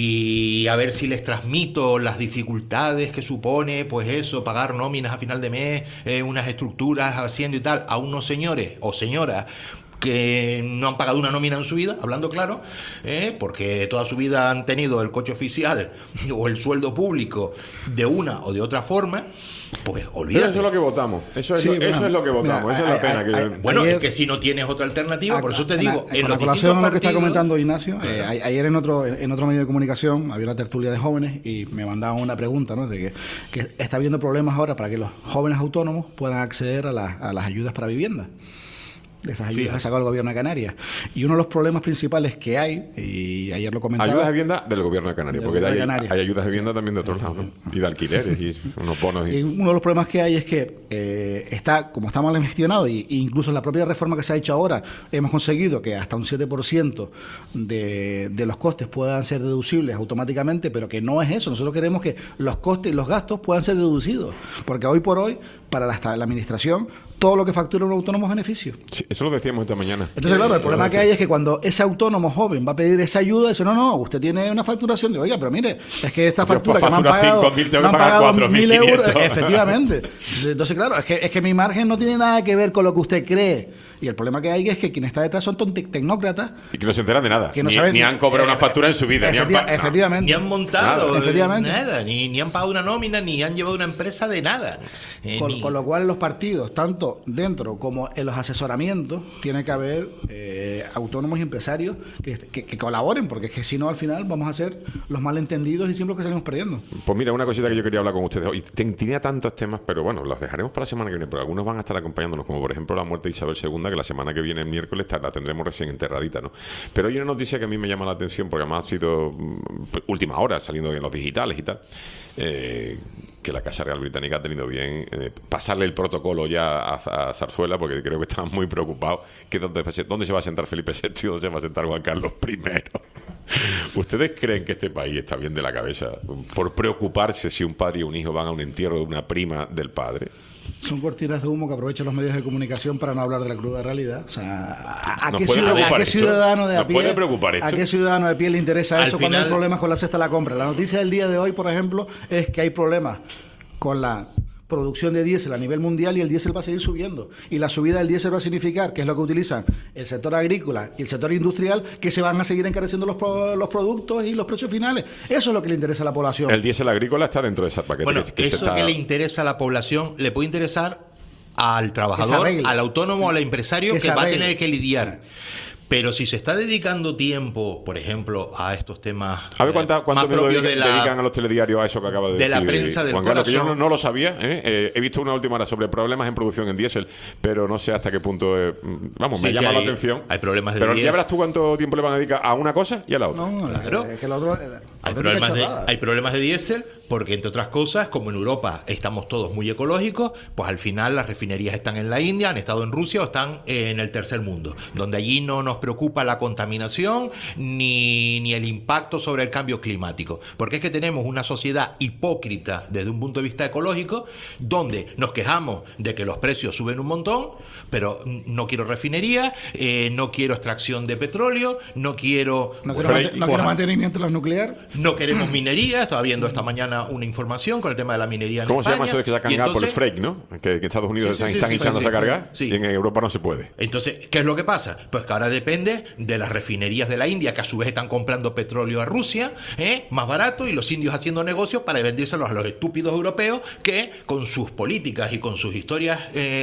y a ver si les transmito las dificultades que supone, pues eso, pagar nóminas a final de mes, unas estructuras haciendo y tal, a unos señores o señoras que no han pagado una nómina en su vida, hablando claro, porque toda su vida han tenido el coche oficial o el sueldo público de una o de otra forma, pues olvídate. Pero eso es lo que votamos, eso es lo que votamos, esa es la pena. Bueno, es que si no tienes otra alternativa, por eso te digo, en la colación a lo que está comentando Ignacio, ayer en otro medio de comunicación había una tertulia de jóvenes y me mandaban una pregunta, ¿no? De que está habiendo problemas ahora para que los jóvenes autónomos puedan acceder a las ayudas para vivienda. De esas ayudas que ha sacado el gobierno de Canarias. Y uno de los problemas principales que hay, y ayer lo comentaba... Ayudas de vivienda del gobierno de Canarias, porque hay ayudas de vivienda también de otros lados, ¿no? Y de alquileres y unos bonos. Y uno de los problemas que hay es que como está mal gestionado, e incluso en la propia reforma que se ha hecho ahora, hemos conseguido que hasta un 7% de los costes puedan ser deducibles automáticamente, pero que no es eso. Nosotros queremos que los costes y los gastos puedan ser deducidos, porque hoy por hoy, para la administración, todo lo que factura un autónomo es beneficio. Sí, eso lo decíamos esta mañana. Entonces, claro, el problema que hay es que cuando ese autónomo joven va a pedir esa ayuda, dice, no, usted tiene una facturación de, oiga, pero mire, es que esta factura que me han pagado 1.000 euros, efectivamente. Entonces, claro, es que mi margen no tiene nada que ver con lo que usted cree. Y el problema que hay es que quien está detrás son tecnócratas. Y que no se enteran de nada. Que no saben, ni han cobrado una factura en su vida. Efectivamente. Ni han montado nada. Ni han pagado una nómina, ni han llevado una empresa de nada. Con lo cual, en los partidos, tanto dentro como en los asesoramientos, tiene que haber autónomos y empresarios que colaboren, porque es que si no, al final vamos a ser los malentendidos y siempre que salimos perdiendo. Pues mira, una cosita que yo quería hablar con ustedes hoy. Tenía tantos temas, pero bueno, los dejaremos para la semana que viene, pero algunos van a estar acompañándonos, como por ejemplo la muerte de Isabel II, que la semana que viene, el miércoles, la tendremos recién enterradita, ¿no? Pero hay una noticia que a mí me llama la atención, porque además ha sido última hora, saliendo en los digitales y tal. que la Casa Real Británica ha tenido bien pasarle el protocolo ya a Zarzuela, porque creo que estaban muy preocupados que dónde se va a sentar Felipe VI y dónde se va a sentar Juan Carlos I. ¿Ustedes creen que este país está bien de la cabeza por preocuparse si un padre y un hijo van a un entierro de una prima del padre? Son cortinas de humo que aprovechan los medios de comunicación para no hablar de la cruda realidad. O sea, ¿a qué ciudadano de a pie? ¿A qué ciudadano de pie le interesa eso cuando hay problemas con la cesta de la compra? La noticia del día de hoy, por ejemplo, es que hay problemas con la producción de diésel a nivel mundial y el diésel va a seguir subiendo. Y la subida del diésel va a significar, que es lo que utilizan el sector agrícola y el sector industrial, que se van a seguir encareciendo los productos y los precios finales. Eso es lo que le interesa a la población. El diésel agrícola está dentro de ese paquete. Bueno, eso que le interesa a la población le puede interesar al trabajador, al autónomo, al empresario que va a tener que lidiar. Pero si se está dedicando tiempo, por ejemplo, a estos temas a ver cuánto dedican a los telediarios a eso que acaba de decir la prensa del Juan Carlos, que yo no lo sabía, he visto una última hora sobre problemas en producción en diésel, pero no sé hasta qué punto me llama la atención. Hay problemas de pero diésel. Ya verás tú cuánto tiempo le van a dedicar a una cosa y a la otra. No, claro. Es que el otro hay problemas de diésel porque, entre otras cosas, como en Europa estamos todos muy ecológicos, pues al final las refinerías están en la India, han estado en Rusia o están en el tercer mundo, donde allí no nos preocupa la contaminación ni el impacto sobre el cambio climático, porque es que tenemos una sociedad hipócrita desde un punto de vista ecológico, donde nos quejamos de que los precios suben un montón, pero no quiero refinería, no quiero extracción de petróleo, no quiero mantenimiento de las nucleares, no queremos minería. Estaba viendo esta mañana una información con el tema de la minería en ¿Cómo España. se llama eso de que sacan gas por el freak, no? Que en Estados Unidos están echándose a cargar y en Europa no se puede. Entonces, ¿qué es lo que pasa? Pues que ahora depende de las refinerías de la India, que a su vez están comprando petróleo a Rusia, más barato, y los indios haciendo negocios para vendírselos a los estúpidos europeos que, con sus políticas y con sus historias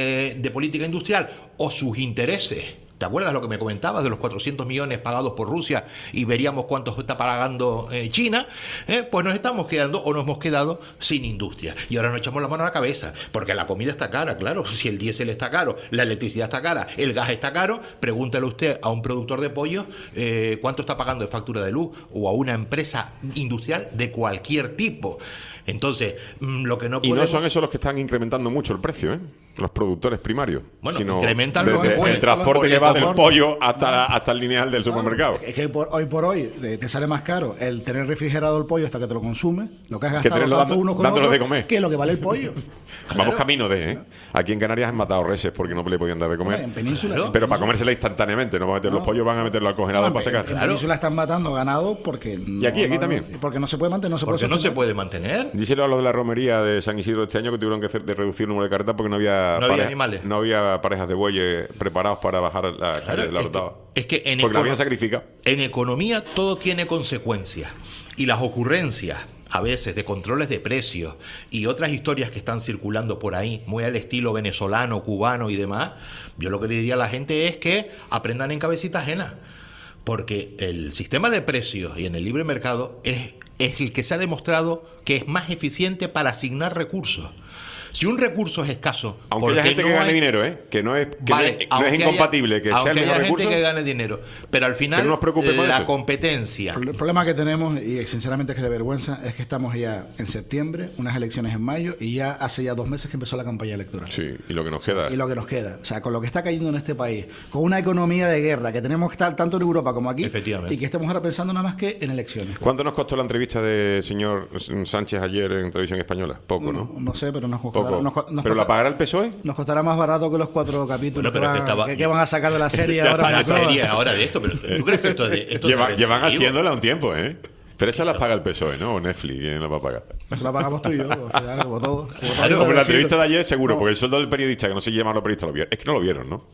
de política industrial o sus intereses. ¿Te acuerdas lo que me comentabas de los 400 millones pagados por Rusia y veríamos cuánto está pagando China? Pues nos estamos quedando o nos hemos quedado sin industria. Y ahora nos echamos la mano a la cabeza, porque la comida está cara, claro. Si el diésel está caro, la electricidad está cara, el gas está caro, pregúntale usted a un productor de pollo cuánto está pagando de factura de luz, o a una empresa industrial de cualquier tipo. Entonces, lo que no podemos... Y no son esos los que están incrementando mucho el precio, los productores primarios. Bueno, sino incrementan el transporte que va del pollo hasta el lineal del supermercado. Es que hoy por hoy te sale más caro el tener refrigerado el pollo hasta que te lo consume, lo que has gastado tanto uno con otro, de comer, que es lo que vale el pollo. Vamos camino de... Aquí en Canarias han matado reses porque no le podían dar de comer. En Península. Pero para comérsela instantáneamente, no van a meter los pollos, van a meterlo al congelador para secar. En Península están matando ganado porque... Y aquí también. Porque no se puede mantener. No se puede mantener. Díselo a los de la romería de San Isidro este año que tuvieron que reducir el número de carretas porque no había animales. No había parejas de bueyes preparados para bajar la rotada. Es que porque la habían sacrificado. En economía todo tiene consecuencias. Y las ocurrencias, a veces, de controles de precios y otras historias que están circulando por ahí, muy al estilo venezolano, cubano y demás, yo lo que le diría a la gente es que aprendan en cabecita ajena. Porque el sistema de precios y en el libre mercado es el que se ha demostrado que es más eficiente para asignar recursos. Si un recurso es escaso, aunque haya gente que gane dinero, que no es incompatible que sea el mejor recurso, gente que gane dinero, pero al final no nos preocupe la competencia. El problema que tenemos, y sinceramente es que de vergüenza, es que estamos ya en septiembre, unas elecciones en mayo, y ya hace 2 meses que empezó la campaña electoral. Sí, y lo que nos queda. O sea, con lo que está cayendo en este país, con una economía de guerra, que tenemos que estar tanto en Europa como aquí, y que estemos ahora pensando nada más que en elecciones. ¿Cuánto nos costó la entrevista del señor Sánchez ayer en Televisión Española? Poco, ¿no? No sé, pero nos costó. ¿Pero la pagará el PSOE? Nos costará más barato que los 4 capítulos que van a sacar de la serie ahora de esto, pero ¿tú crees que esto llevan haciéndola un tiempo, Pero esa la paga el PSOE, ¿no? O Netflix, ¿quién la va a pagar? Eso la pagamos tú y yo, al final, como todo. Como la entrevista de ayer, seguro, porque el sueldo del periodista, que no se llama los periodistas, lo vieron. Es que no lo vieron, ¿no?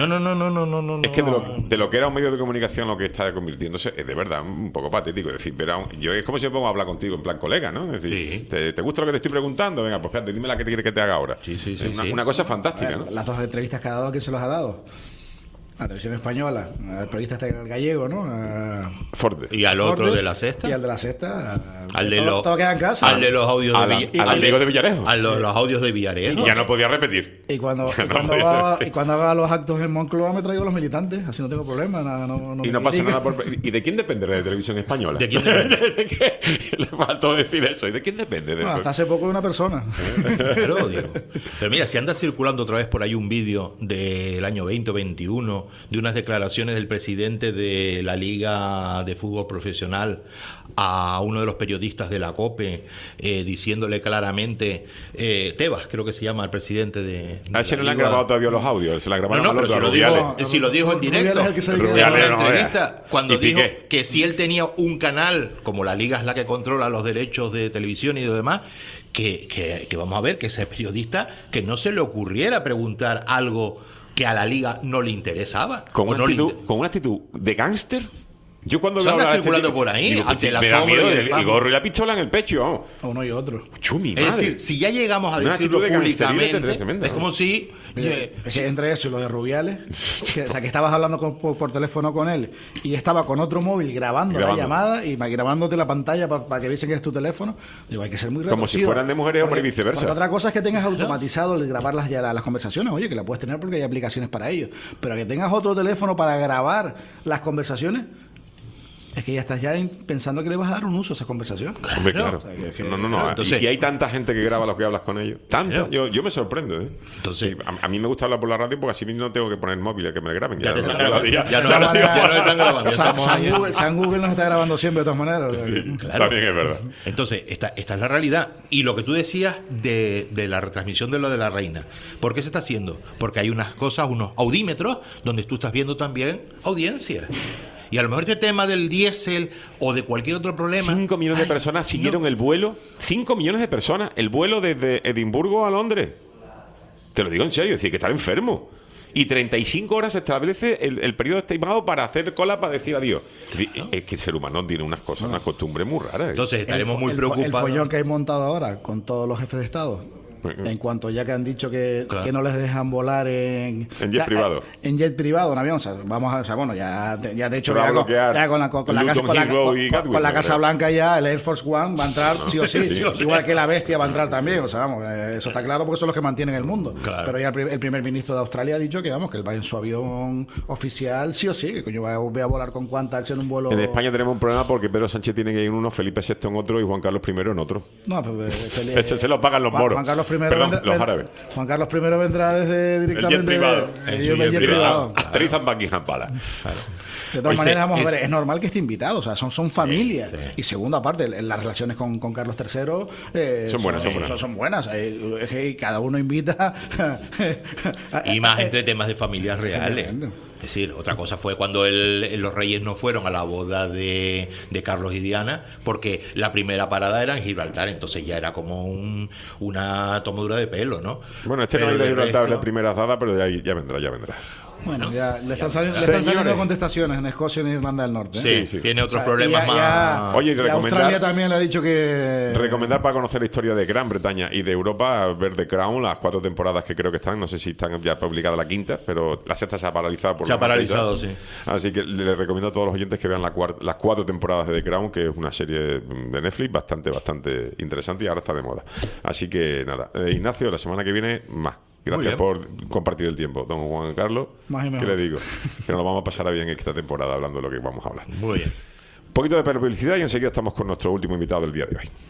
No. Es que de lo que era un medio de comunicación, lo que está convirtiéndose, es de verdad un poco patético. Es decir, pero yo es como si me pongo a hablar contigo en plan colega, ¿no? Es decir, ¿te gusta lo que te estoy preguntando? Venga, pues dime la que te quieres que te haga ahora. Sí. Una cosa fantástica, ¿no? Las 2 entrevistas que ha dado, ¿quién se los ha dado? a Televisión Española, al periodista este gallego, ¿no? Forde. Y al otro de La Sexta. Y al de La Sexta. Al de todo queda en casa. Al de los audios Al amigo de Villarejo. A los audios de Villarejo. Y ya no podía repetir. Y cuando podía haga los actos en Moncloa me traigo los militantes, así no tengo problema. Y no pasa nada por... ¿Y de quién depende la Televisión Española? ¿De quién depende? Le faltó decir eso. ¿Y de quién depende? No, hasta hace poco de una persona. Claro, digo. Pero mira, si anda circulando otra vez por ahí un vídeo del año 2021 de unas declaraciones del presidente de la Liga de Fútbol Profesional a uno de los periodistas de la COPE, diciéndole claramente, Tebas, creo que se llama el presidente de a ese no le han grabado todavía los audios, se la grabaron no, a los pero si lo dijo en directo, Rubiales, en una entrevista, cuando dijo Piqué. que si él tenía un canal, como la Liga es la que controla los derechos de televisión y de demás, que vamos a ver que ese periodista, que no se le ocurriera preguntar algo que a la Liga no le interesaba. Con una actitud de gángster. Yo cuando veo anda a circulando tipo, por ahí, digo, ante la me da sombra miedo del el gorro y la pistola en el pecho. Vamos. A uno y otro. Chumi, Es decir, si ya llegamos a Una decirlo actitud de públicamente, tremenda, es como si... Es que entre eso y lo de Rubiales, que estabas hablando por teléfono con él y estaba con otro móvil grabando la llamada y grabándote la pantalla para que viesen que es tu teléfono, digo, hay que ser muy retorcido. Como si fueran de mujeres o viceversa. Porque otra cosa es que tengas automatizado el grabar las conversaciones, oye, que la puedes tener porque hay aplicaciones para ello, pero que tengas otro teléfono para grabar las conversaciones, es que ya estás pensando que le vas a dar un uso a esa conversación. Hombre, claro. O sea, que No. Entonces, y hay tanta gente que graba lo que hablas con ellos. Tanta. Yo me sorprendo, ¿eh? Entonces, a mí me gusta hablar por la radio porque así no tengo que poner el móvil a que me graben. Ya te están lo grabando. digo. Ya no están grabando. San Google nos está grabando siempre de todas maneras. Sí, Claro. también es verdad. Entonces, esta es la realidad. Y lo que tú decías de la retransmisión de lo de la reina. ¿Por qué se está haciendo? Porque hay unas cosas, unos audímetros, donde tú estás viendo también audiencia. Y a lo mejor este tema del diésel o de cualquier otro problema... 5 millones de personas siguieron el vuelo. 5 millones de personas. El vuelo desde Edimburgo a Londres. Te lo digo en serio. Es decir, que estar enfermo. Y 35 horas se establece el periodo estimado para hacer cola para decir adiós. Es decir, es que el ser humano tiene unas cosas, unas costumbres muy raras. Entonces estaremos muy El preocupados. follón que hay montado ahora con todos los jefes de Estado. En cuanto ya que han dicho que no les dejan volar en jet privado. En jet privado, en avión. O sea, bueno, ya de hecho Se va a bloquear ya con la Casa Blanca ya el Air Force One va a entrar sí o sí. Igual que la Bestia va a entrar también. O sea, vamos, eso está claro porque son los que mantienen el mundo. Claro. Pero ya el primer ministro de Australia ha dicho que vamos, que él va en su avión oficial sí o sí. Que coño voy a volar con Qantas en un vuelo. En España tenemos un problema porque Pedro Sánchez tiene que ir en uno, Felipe VI en otro y Juan Carlos I en otro. No, pues se lo pagan los moros. Juan Carlos I Perdón, los árabes. Juan Carlos I vendrá desde directamente el jet privado. Aterriza en Buckingham Palace. Claro. De todas maneras, vamos a ver, es normal que esté invitado, o sea, son familias. Y segundo, aparte, las relaciones con Carlos III son buenas. Es que cada uno invita. Y más entre temas de familias reales. Es decir, otra cosa fue cuando los reyes no fueron a la boda de Carlos y Diana, porque la primera parada era en Gibraltar, entonces ya era como una tomadura de pelo, ¿no? Bueno, no es de Gibraltar la primera dada, pero de ahí ya vendrá. Bueno, ya le están saliendo contestaciones en Escocia y en Irlanda del Norte. Sí. Tiene otros problemas más. Oye, Australia también le ha dicho que... Recomendar para conocer la historia de Gran Bretaña y de Europa, ver The Crown, las 4 temporadas que creo que están, no sé si están ya publicadas la quinta, pero la sexta se ha paralizado. Se ha paralizado, sí. Así que les recomiendo a todos los oyentes que vean las 4 temporadas de The Crown, que es una serie de Netflix bastante interesante y ahora está de moda. Así que nada, Ignacio, la semana que viene más. Gracias por compartir el tiempo, don Juan Carlos. ¿Qué le digo? Que nos lo vamos a pasar bien esta temporada hablando de lo que vamos a hablar. Muy bien. Un poquito de publicidad y enseguida estamos con nuestro último invitado del día de hoy.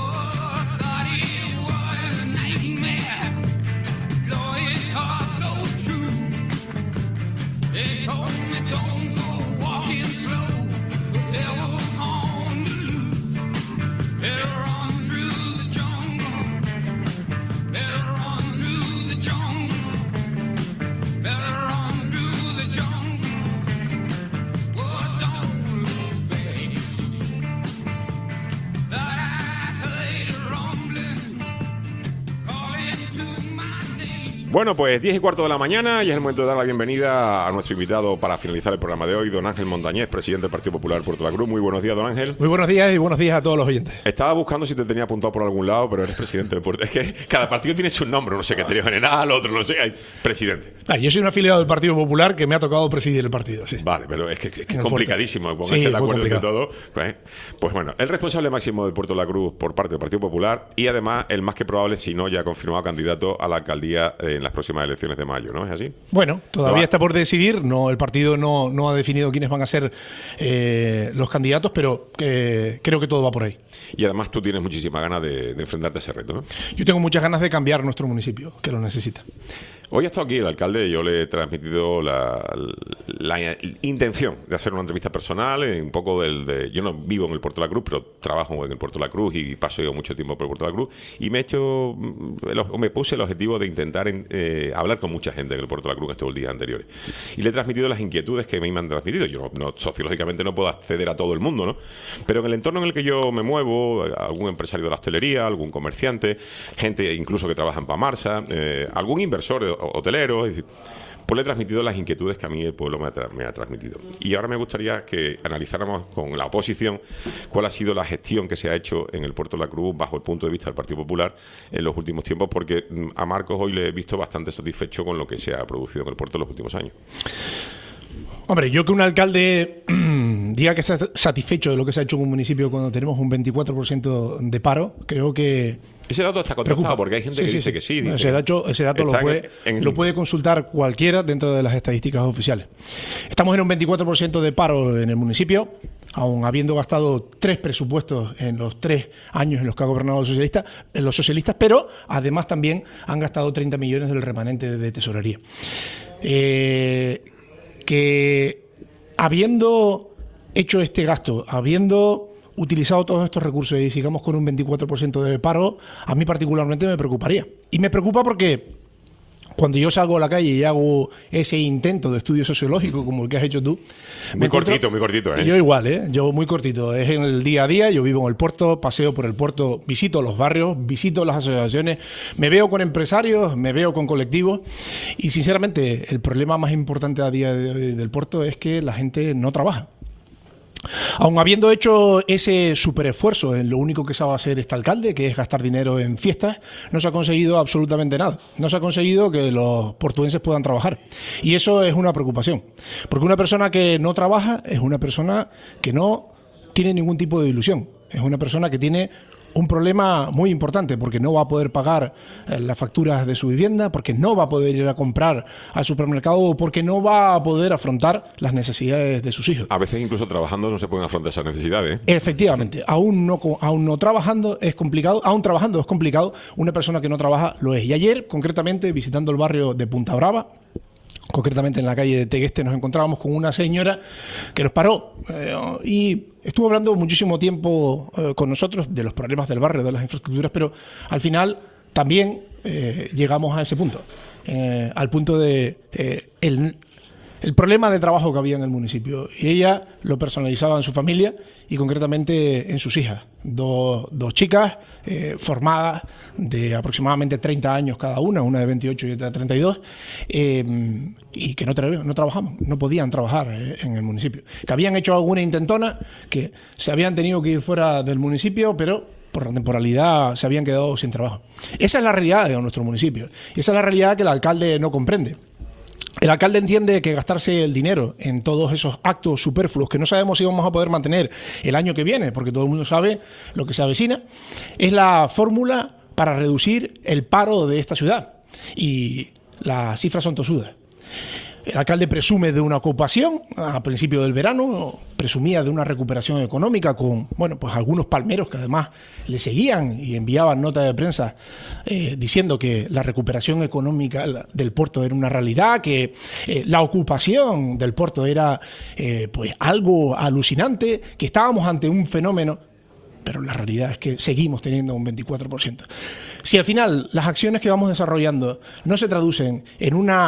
So Bueno, pues 10:15 de la mañana y es el momento de dar la bienvenida a nuestro invitado para finalizar el programa de hoy, don Ángel Montañés, presidente del Partido Popular Puerto de la Cruz. Muy buenos días, don Ángel. Muy buenos días y buenos días a todos los oyentes. Estaba buscando si te tenía apuntado por algún lado, pero eres presidente del Puerto. Es que cada partido tiene su nombre, uno secretario general, otro no sé, presidente. Yo soy un afiliado del Partido Popular que me ha tocado presidir el partido, sí. Vale, pero es que es complicadísimo, pónganse de acuerdo entre todo. Pues bueno, el responsable máximo del Puerto de la Cruz por parte del Partido Popular y además el más que probable, si no ya confirmado, candidato a la alcaldía en las próximas elecciones de mayo, ¿no es así? Bueno, todavía está por decidir, el partido no ha definido quiénes van a ser los candidatos, pero creo que todo va por ahí. Y además tú tienes muchísimas ganas de enfrentarte a ese reto, ¿no? Yo tengo muchas ganas de cambiar nuestro municipio, que lo necesita. Hoy ha estado aquí el alcalde y yo le he transmitido la intención de hacer una entrevista personal, un poco yo no vivo en el Puerto de la Cruz, pero trabajo en el Puerto de la Cruz y paso yo mucho tiempo por el Puerto de la Cruz, y me puse el objetivo de intentar hablar con mucha gente en el Puerto de la Cruz estos días anteriores. Y le he transmitido las inquietudes que me han transmitido. Yo sociológicamente no puedo acceder a todo el mundo, ¿no? Pero en el entorno en el que yo me muevo, algún empresario de la hostelería, algún comerciante, gente incluso que trabaja en Pamarsa, algún inversor hotelero, es decir, pues le he transmitido las inquietudes que a mí el pueblo me ha transmitido. Y ahora me gustaría que analizáramos con la oposición cuál ha sido la gestión que se ha hecho en el Puerto de la Cruz bajo el punto de vista del Partido Popular en los últimos tiempos, porque a Marcos hoy le he visto bastante satisfecho con lo que se ha producido en el puerto en los últimos años. Hombre, yo que un alcalde diga que está satisfecho de lo que se ha hecho en un municipio cuando tenemos un 24% de paro, creo que ese dato está contrastado porque hay gente que dice que sí. Dice, ese dato lo puede consultar cualquiera dentro de las estadísticas oficiales. Estamos en un 24% de paro en el municipio, aun habiendo gastado 3 presupuestos en los 3 años en los que ha gobernado los socialistas, pero además también han gastado 30 millones del remanente de tesorería. Que habiendo hecho este gasto, habiendo utilizado todos estos recursos y sigamos con un 24% de paro, a mí particularmente me preocuparía. Y me preocupa porque cuando yo salgo a la calle y hago ese intento de estudio sociológico como el que has hecho tú... Muy cortito, ¿eh? Yo igual, yo muy cortito. Es en el día a día, yo vivo en el puerto, paseo por el puerto, visito los barrios, visito las asociaciones, me veo con empresarios, me veo con colectivos y sinceramente el problema más importante a día de hoy del puerto es que la gente no trabaja. Aun habiendo hecho ese superesfuerzo en lo único que sabe hacer este alcalde, que es gastar dinero en fiestas, no se ha conseguido absolutamente nada. No se ha conseguido que los portuenses puedan trabajar. Y eso es una preocupación. Porque una persona que no trabaja es una persona que no tiene ningún tipo de ilusión. Es una persona que tiene un problema muy importante porque no va a poder pagar las facturas de su vivienda, porque no va a poder ir a comprar al supermercado o porque no va a poder afrontar las necesidades de sus hijos. A veces incluso trabajando no se pueden afrontar esas necesidades. Efectivamente, aún no trabajando es complicado, aún trabajando es complicado, una persona que no trabaja lo es. Y ayer, concretamente, visitando el barrio de Punta Brava, concretamente en la calle de Tegueste, nos encontrábamos con una señora que nos paró y estuvo hablando muchísimo tiempo con nosotros de los problemas del barrio, de las infraestructuras, pero al final también llegamos a ese punto, al punto de el problema de trabajo que había en el municipio. Y ella lo personalizaba en su familia y concretamente en sus hijas. Dos chicas formadas de aproximadamente 30 años cada una de 28 y otra de 32, y que no trabajaban, no podían trabajar en el municipio. Que habían hecho alguna intentona, que se habían tenido que ir fuera del municipio, pero por la temporalidad se habían quedado sin trabajo. Esa es la realidad de nuestro municipio. Y esa es la realidad que el alcalde no comprende. El alcalde entiende que gastarse el dinero en todos esos actos superfluos que no sabemos si vamos a poder mantener el año que viene, porque todo el mundo sabe lo que se avecina, es la fórmula para reducir el paro de esta ciudad. Y las cifras son tosudas. El alcalde presume de una ocupación a principio del verano, presumía de una recuperación económica con, pues algunos palmeros que además le seguían y enviaban nota de prensa diciendo que la recuperación económica del puerto era una realidad, que la ocupación del puerto era pues algo alucinante, que estábamos ante un fenómeno, pero la realidad es que seguimos teniendo un 24%. Si al final las acciones que vamos desarrollando no se traducen en una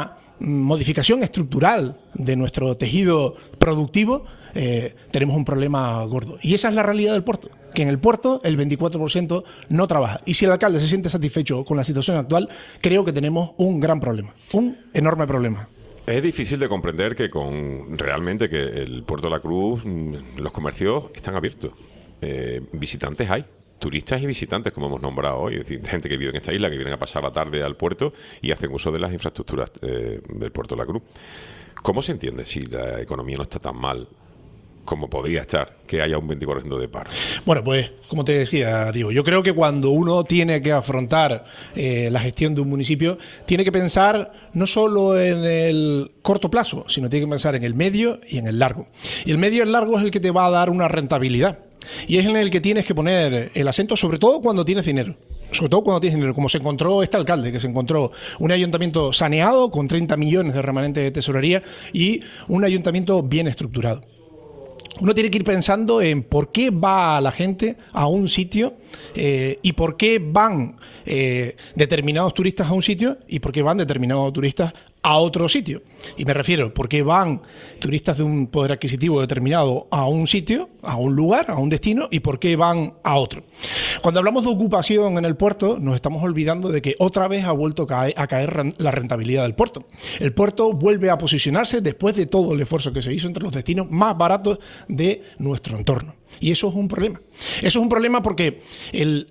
modificación estructural de nuestro tejido productivo, tenemos un problema gordo. Y esa es la realidad del puerto, que en el puerto el 24% no trabaja. Y si el alcalde se siente satisfecho con la situación actual, creo que tenemos un gran problema, un enorme problema. Es difícil de comprender que realmente que el Puerto de la Cruz, los comercios están abiertos. Visitantes hay. Turistas y visitantes, como hemos nombrado hoy, es decir, gente que vive en esta isla, que vienen a pasar la tarde al puerto y hacen uso de las infraestructuras del Puerto de la Cruz. ¿Cómo se entiende si la economía no está tan mal como podría estar, que haya un 24% de paro? Bueno, pues, como te decía, Diego, yo creo que cuando uno tiene que afrontar la gestión de un municipio, tiene que pensar no solo en el corto plazo, sino tiene que pensar en el medio y en el largo. Y el medio y el largo es el que te va a dar una rentabilidad. Y es en el que tienes que poner el acento, sobre todo cuando tienes dinero. Sobre todo cuando tienes dinero, como se encontró este alcalde, que se encontró un ayuntamiento saneado con 30 millones de remanente de tesorería y un ayuntamiento bien estructurado. Uno tiene que ir pensando en por qué va la gente a un sitio y por qué van determinados turistas a un sitio y por qué van determinados turistas a otro sitio. Y me refiero, ¿por qué van turistas de un poder adquisitivo determinado a un sitio, a un lugar, a un destino, y por qué van a otro? Cuando hablamos de ocupación en el puerto, nos estamos olvidando de que otra vez ha vuelto a caer la rentabilidad del puerto. El puerto vuelve a posicionarse después de todo el esfuerzo que se hizo entre los destinos más baratos de nuestro entorno. Y eso es un problema. Eso es un problema porque el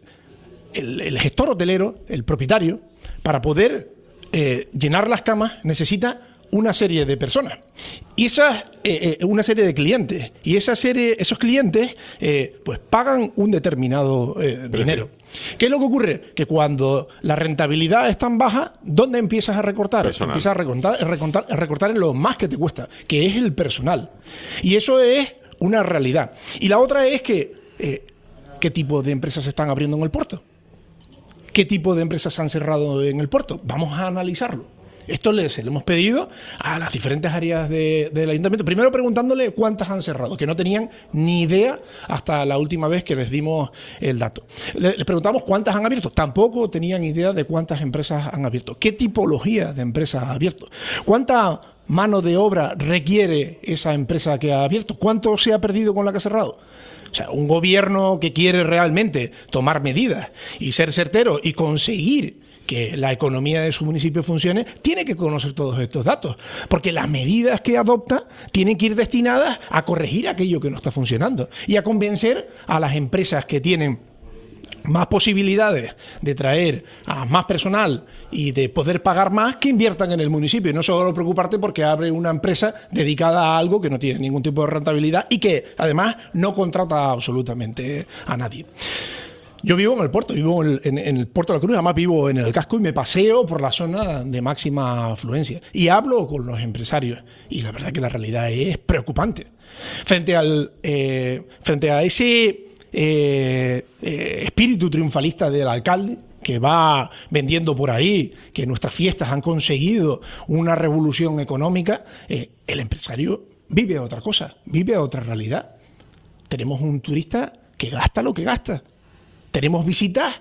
gestor hotelero, el propietario, para poder llenar las camas necesita una serie de personas y una serie de clientes, y esos clientes pues pagan un determinado dinero. ¿Qué es lo que ocurre? Que cuando la rentabilidad es tan baja, ¿dónde empiezas a recortar? Personal. Empiezas a recortar en lo más que te cuesta, que es el personal. Y eso es una realidad. Y la otra es que ¿qué tipo de empresas se están abriendo en el puerto? ¿Qué tipo de empresas se han cerrado en el puerto? Vamos a analizarlo. Esto se le hemos pedido a las diferentes áreas del ayuntamiento. Primero preguntándole cuántas han cerrado, que no tenían ni idea hasta la última vez que les dimos el dato. Les preguntamos cuántas han abierto. Tampoco tenían idea de cuántas empresas han abierto. ¿Qué tipología de empresas ha abierto? ¿Cuánta mano de obra requiere esa empresa que ha abierto? ¿Cuánto se ha perdido con la que ha cerrado? O sea, un gobierno que quiere realmente tomar medidas y ser certero y conseguir que la economía de su municipio funcione, tiene que conocer todos estos datos, porque las medidas que adopta tienen que ir destinadas a corregir aquello que no está funcionando y a convencer a las empresas que tienen más posibilidades de traer a más personal y de poder pagar más, que inviertan en el municipio, y no solo preocuparte porque abre una empresa dedicada a algo que no tiene ningún tipo de rentabilidad y que además no contrata absolutamente a nadie. Yo vivo en el puerto, vivo en el Puerto de la Cruz, además vivo en el casco y me paseo por la zona de máxima afluencia y hablo con los empresarios, y la verdad que la realidad es preocupante. Frente a ese espíritu triunfalista del alcalde, que va vendiendo por ahí que nuestras fiestas han conseguido una revolución económica, el empresario vive otra cosa, vive otra realidad. Tenemos un turista que gasta lo que gasta. Tenemos visitas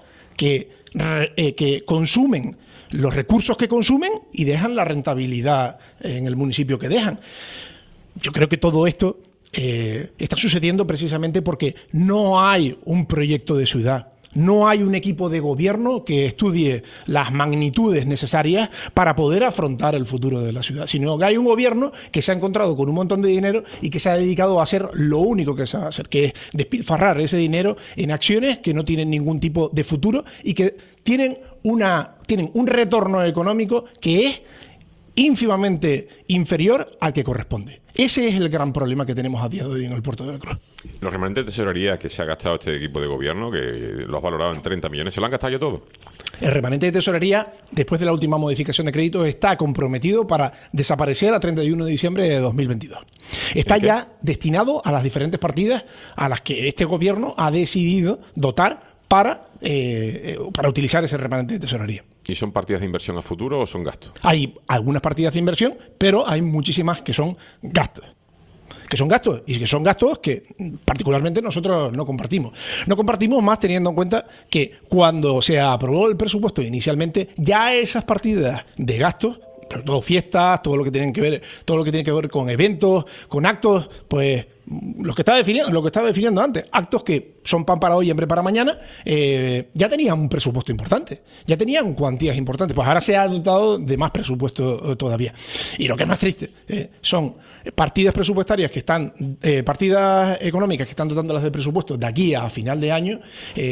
que consumen los recursos que consumen y dejan la rentabilidad en el municipio que dejan. Yo creo que todo esto está sucediendo precisamente porque no hay un proyecto de ciudad. No hay un equipo de gobierno que estudie las magnitudes necesarias para poder afrontar el futuro de la ciudad, sino que hay un gobierno que se ha encontrado con un montón de dinero y que se ha dedicado a hacer lo único que sabe hacer, que es despilfarrar ese dinero en acciones que no tienen ningún tipo de futuro y que tienen un retorno económico que es ínfimamente inferior al que corresponde. Ese es el gran problema que tenemos a día de hoy en el Puerto de la Cruz. Los remanentes de tesorería que se ha gastado este equipo de gobierno, que lo has valorado en 30 millones, ¿se lo han gastado ya todo? El remanente de tesorería, después de la última modificación de crédito, está comprometido para desaparecer a 31 de diciembre de 2022. Está ya destinado a las diferentes partidas a las que este gobierno ha decidido dotar para utilizar ese remanente de tesorería. ¿Y son partidas de inversión a futuro o son gastos? Hay algunas partidas de inversión, pero hay muchísimas que son gastos. Que son gastos que particularmente nosotros no compartimos. No compartimos más teniendo en cuenta que cuando se aprobó el presupuesto inicialmente, ya esas partidas de gastos pero todo fiestas, todo lo que tiene que ver con eventos, con actos, pues lo que estaba definiendo antes, actos que son pan para hoy y hambre para mañana, ya tenían un presupuesto importante, ya tenían cuantías importantes, pues ahora se ha dotado de más presupuesto todavía. Y lo que es más triste son partidas presupuestarias que están, partidas económicas que están dotándolas de presupuesto de aquí a final de año.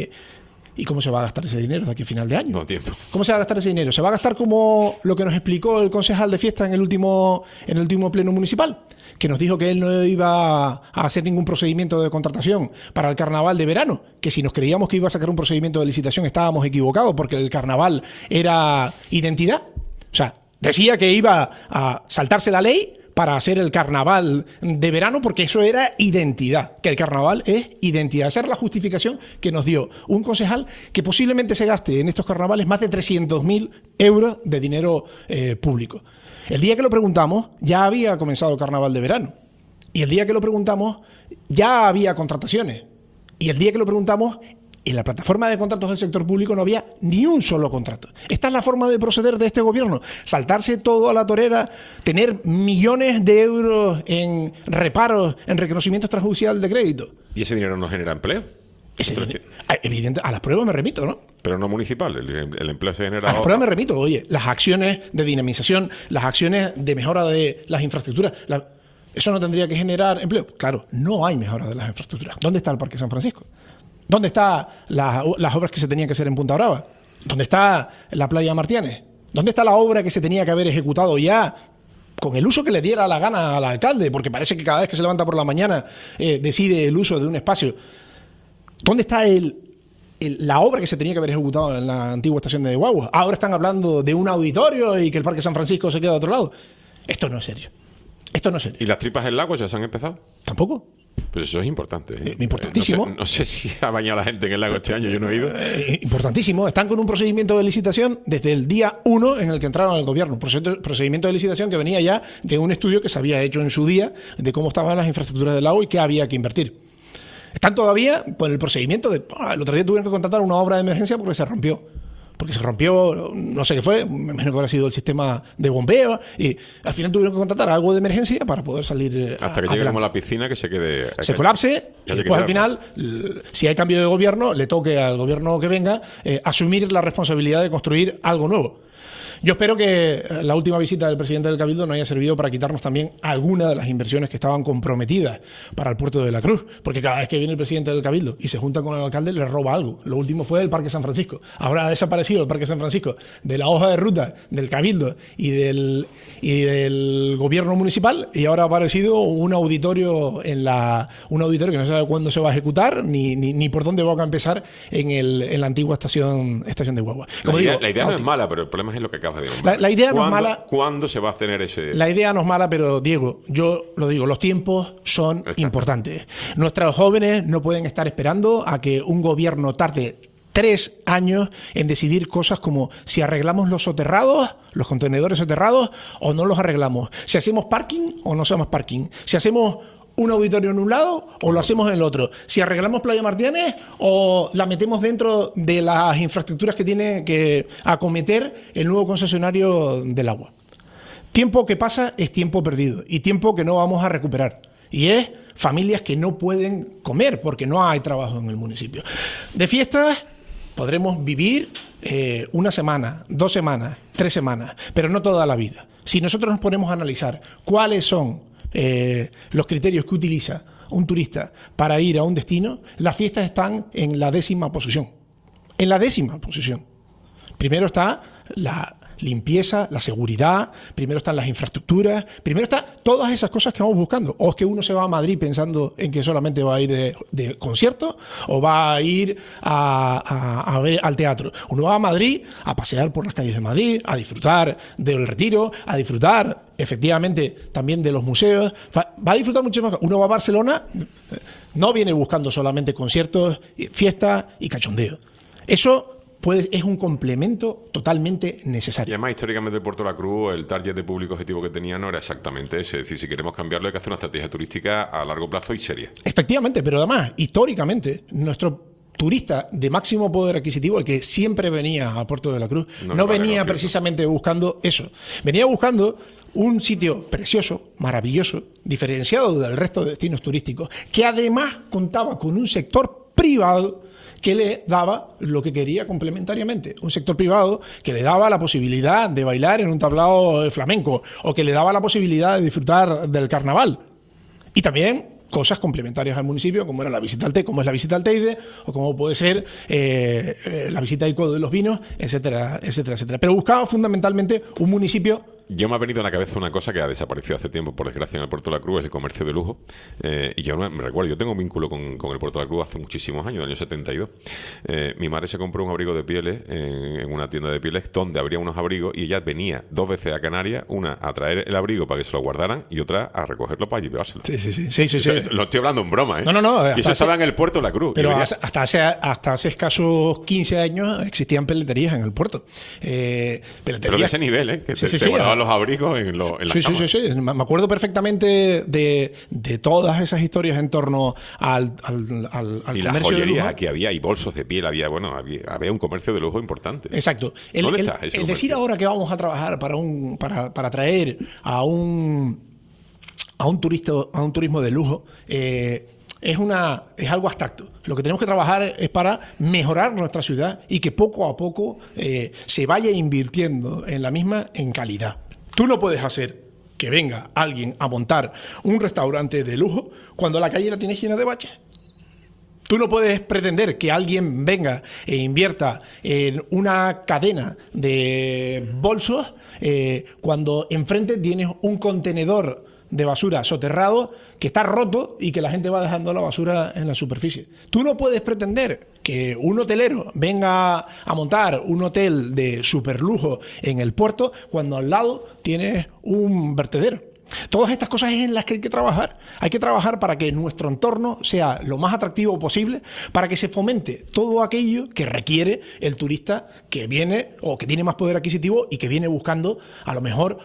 ¿Y cómo se va a gastar ese dinero de aquí a final de año? No tiempo. ¿Cómo se va a gastar ese dinero? ¿Se va a gastar como lo que nos explicó el concejal de fiesta en el último pleno municipal? Que nos dijo que él no iba a hacer ningún procedimiento de contratación para el carnaval de verano, que si nos creíamos que iba a sacar un procedimiento de licitación estábamos equivocados porque el carnaval era identidad. O sea, decía que iba a saltarse la ley para hacer el carnaval de verano, porque eso era identidad, que el carnaval es identidad. Esa era la justificación que nos dio un concejal que posiblemente se gaste en estos carnavales más de 300.000 euros de dinero público. El día que lo preguntamos ya había comenzado el carnaval de verano, y el día que lo preguntamos ya había contrataciones, y el día que lo preguntamos en la plataforma de contratos del sector público no había ni un solo contrato. Esta es la forma de proceder de este gobierno. Saltarse todo a la torera, tener millones de euros en reparos, en reconocimiento extrajudicial de crédito. ¿Y ese dinero no genera empleo? Evidente, a las pruebas me remito, ¿no? Pero no municipal, el empleo se genera... A las pruebas me remito, oye, las acciones de dinamización, las acciones de mejora de las infraestructuras... ¿Eso no tendría que generar empleo? Claro, no hay mejora de las infraestructuras. ¿Dónde está el Parque San Francisco? ¿Dónde están las obras que se tenían que hacer en Punta Brava? ¿Dónde está la playa Martínez? ¿Dónde está la obra que se tenía que haber ejecutado ya con el uso que le diera la gana al alcalde? Porque parece que cada vez que se levanta por la mañana decide el uso de un espacio. ¿Dónde está la obra que se tenía que haber ejecutado en la antigua estación de Guagua? Ahora están hablando de un auditorio y que el Parque San Francisco se queda de otro lado. Esto no es serio. Esto no es serio. ¿Y las tripas en lago ya se han empezado? Tampoco. Pues eso es importante. Importantísimo. No sé si ha bañado la gente en el lago este año, yo no he ido. Importantísimo. Están con un procedimiento de licitación desde el día 1 en el que entraron al gobierno. Procedimiento de licitación que venía ya de un estudio que se había hecho en su día de cómo estaban las infraestructuras del lago y qué había que invertir. Están todavía por el procedimiento de... el otro día tuvieron que contratar una obra de emergencia porque se rompió. No sé qué fue, me imagino que habrá sido el sistema de bombeo, y al final tuvieron que contratar algo de emergencia para poder salir hasta que lleguemos a la piscina, que se quede... Se colapse, y después al final, si hay cambio de gobierno, le toque al gobierno que venga asumir la responsabilidad de construir algo nuevo. Yo espero que la última visita del presidente del Cabildo no haya servido para quitarnos también alguna de las inversiones que estaban comprometidas para el puerto de la Cruz, porque cada vez que viene el presidente del Cabildo y se junta con el alcalde le roba algo. Lo último fue el Parque San Francisco. Ahora ha desaparecido el Parque San Francisco de la hoja de ruta del Cabildo y del gobierno municipal, y ahora ha aparecido un auditorio que no sabe cuándo se va a ejecutar ni por dónde va a empezar en la antigua estación de Guagua. La idea no es mala, pero el problema es lo que acaba. La idea no es mala. ¿Cuándo se va a tener ese...? La idea no es mala, pero Diego, yo lo digo, los tiempos son importantes. Nuestros jóvenes no pueden estar esperando a que un gobierno tarde 3 años en decidir cosas como si arreglamos los soterrados, los contenedores soterrados, o no los arreglamos. Si hacemos parking o no hacemos parking. Si hacemos un auditorio en un lado o lo hacemos en el otro. Si arreglamos Playa Martínez o la metemos dentro de las infraestructuras que tiene que acometer el nuevo concesionario del agua. Tiempo que pasa es tiempo perdido y tiempo que no vamos a recuperar. Y es familias que no pueden comer porque no hay trabajo en el municipio. De fiestas podremos vivir 1 semana, 2 semanas, 3 semanas, pero no toda la vida. Si nosotros nos ponemos a analizar cuáles son los criterios que utiliza un turista para ir a un destino, las fiestas están en la 10ª posición. En la 10ª posición. Primero está la limpieza, la seguridad, primero están las infraestructuras, primero están todas esas cosas que vamos buscando. O es que uno se va a Madrid pensando en que solamente va a ir de concierto, o va a ir a ver al teatro. Uno va a Madrid a pasear por las calles de Madrid, a disfrutar del Retiro, a disfrutar efectivamente también de los museos. Va a disfrutar mucho más. Uno va a Barcelona, no viene buscando solamente conciertos, fiestas y cachondeo. Eso es un complemento totalmente necesario. Y además, históricamente el Puerto de la Cruz, el target de público objetivo que tenía no era exactamente ese. Es decir, si queremos cambiarlo hay que hacer una estrategia turística a largo plazo y seria. Efectivamente, pero además, históricamente, nuestro turista de máximo poder adquisitivo, el que siempre venía al Puerto de la Cruz, no venía precisamente buscando eso. Venía buscando un sitio precioso, maravilloso, diferenciado del resto de destinos turísticos, que además contaba con un sector privado que le daba lo que quería complementariamente. Un sector privado que le daba la posibilidad de bailar en un tablao flamenco o que le daba la posibilidad de disfrutar del carnaval. Y también cosas complementarias al municipio, como era la visita al como es la visita al Teide, o como puede ser la visita al Codo de los Vinos, etcétera, etcétera, etcétera. Pero buscaba fundamentalmente un municipio. Yo me ha venido a la cabeza una cosa que ha desaparecido hace tiempo, por desgracia, en el Puerto de la Cruz, es el comercio de lujo. Y yo me recuerdo, yo tengo un vínculo con el Puerto de la Cruz hace muchísimos años, del año 72. Mi madre se compró un abrigo de pieles en una tienda de pieles donde habría unos abrigos y ella venía 2 veces a Canarias, una a traer el abrigo para que se lo guardaran y otra a recogerlo para llevárselo. Sí. Lo estoy hablando en broma, ¿eh? No. Y eso estaba en el Puerto de la Cruz. Pero hasta hace escasos 15 años existían peleterías en el puerto. Peleterías. Pero de ese nivel, ¿eh? Que te guardaban los abrigos en las camas. Sí. Me acuerdo perfectamente de todas esas historias en torno al y las comercio de lujo. joyerías, aquí había, y bolsos de piel, había un comercio de lujo importante. Exacto. ¿Dónde está ese el decir ahora que vamos a trabajar para traer a un turismo de lujo es algo abstracto. Lo que tenemos que trabajar es para mejorar nuestra ciudad y que poco a poco se vaya invirtiendo en la misma en calidad. Tú no puedes hacer que venga alguien a montar un restaurante de lujo cuando la calle la tienes llena de baches. Tú no puedes pretender que alguien venga e invierta en una cadena de bolsos cuando enfrente tienes un contenedor de basura soterrado que está roto y que la gente va dejando la basura en la superficie. Tú no puedes pretender que un hotelero venga a montar un hotel de superlujo en el puerto cuando al lado tienes un vertedero. Todas estas cosas es en las que hay que trabajar. Hay que trabajar para que nuestro entorno sea lo más atractivo posible, para que se fomente todo aquello que requiere el turista que viene o que tiene más poder adquisitivo y que viene buscando a lo mejor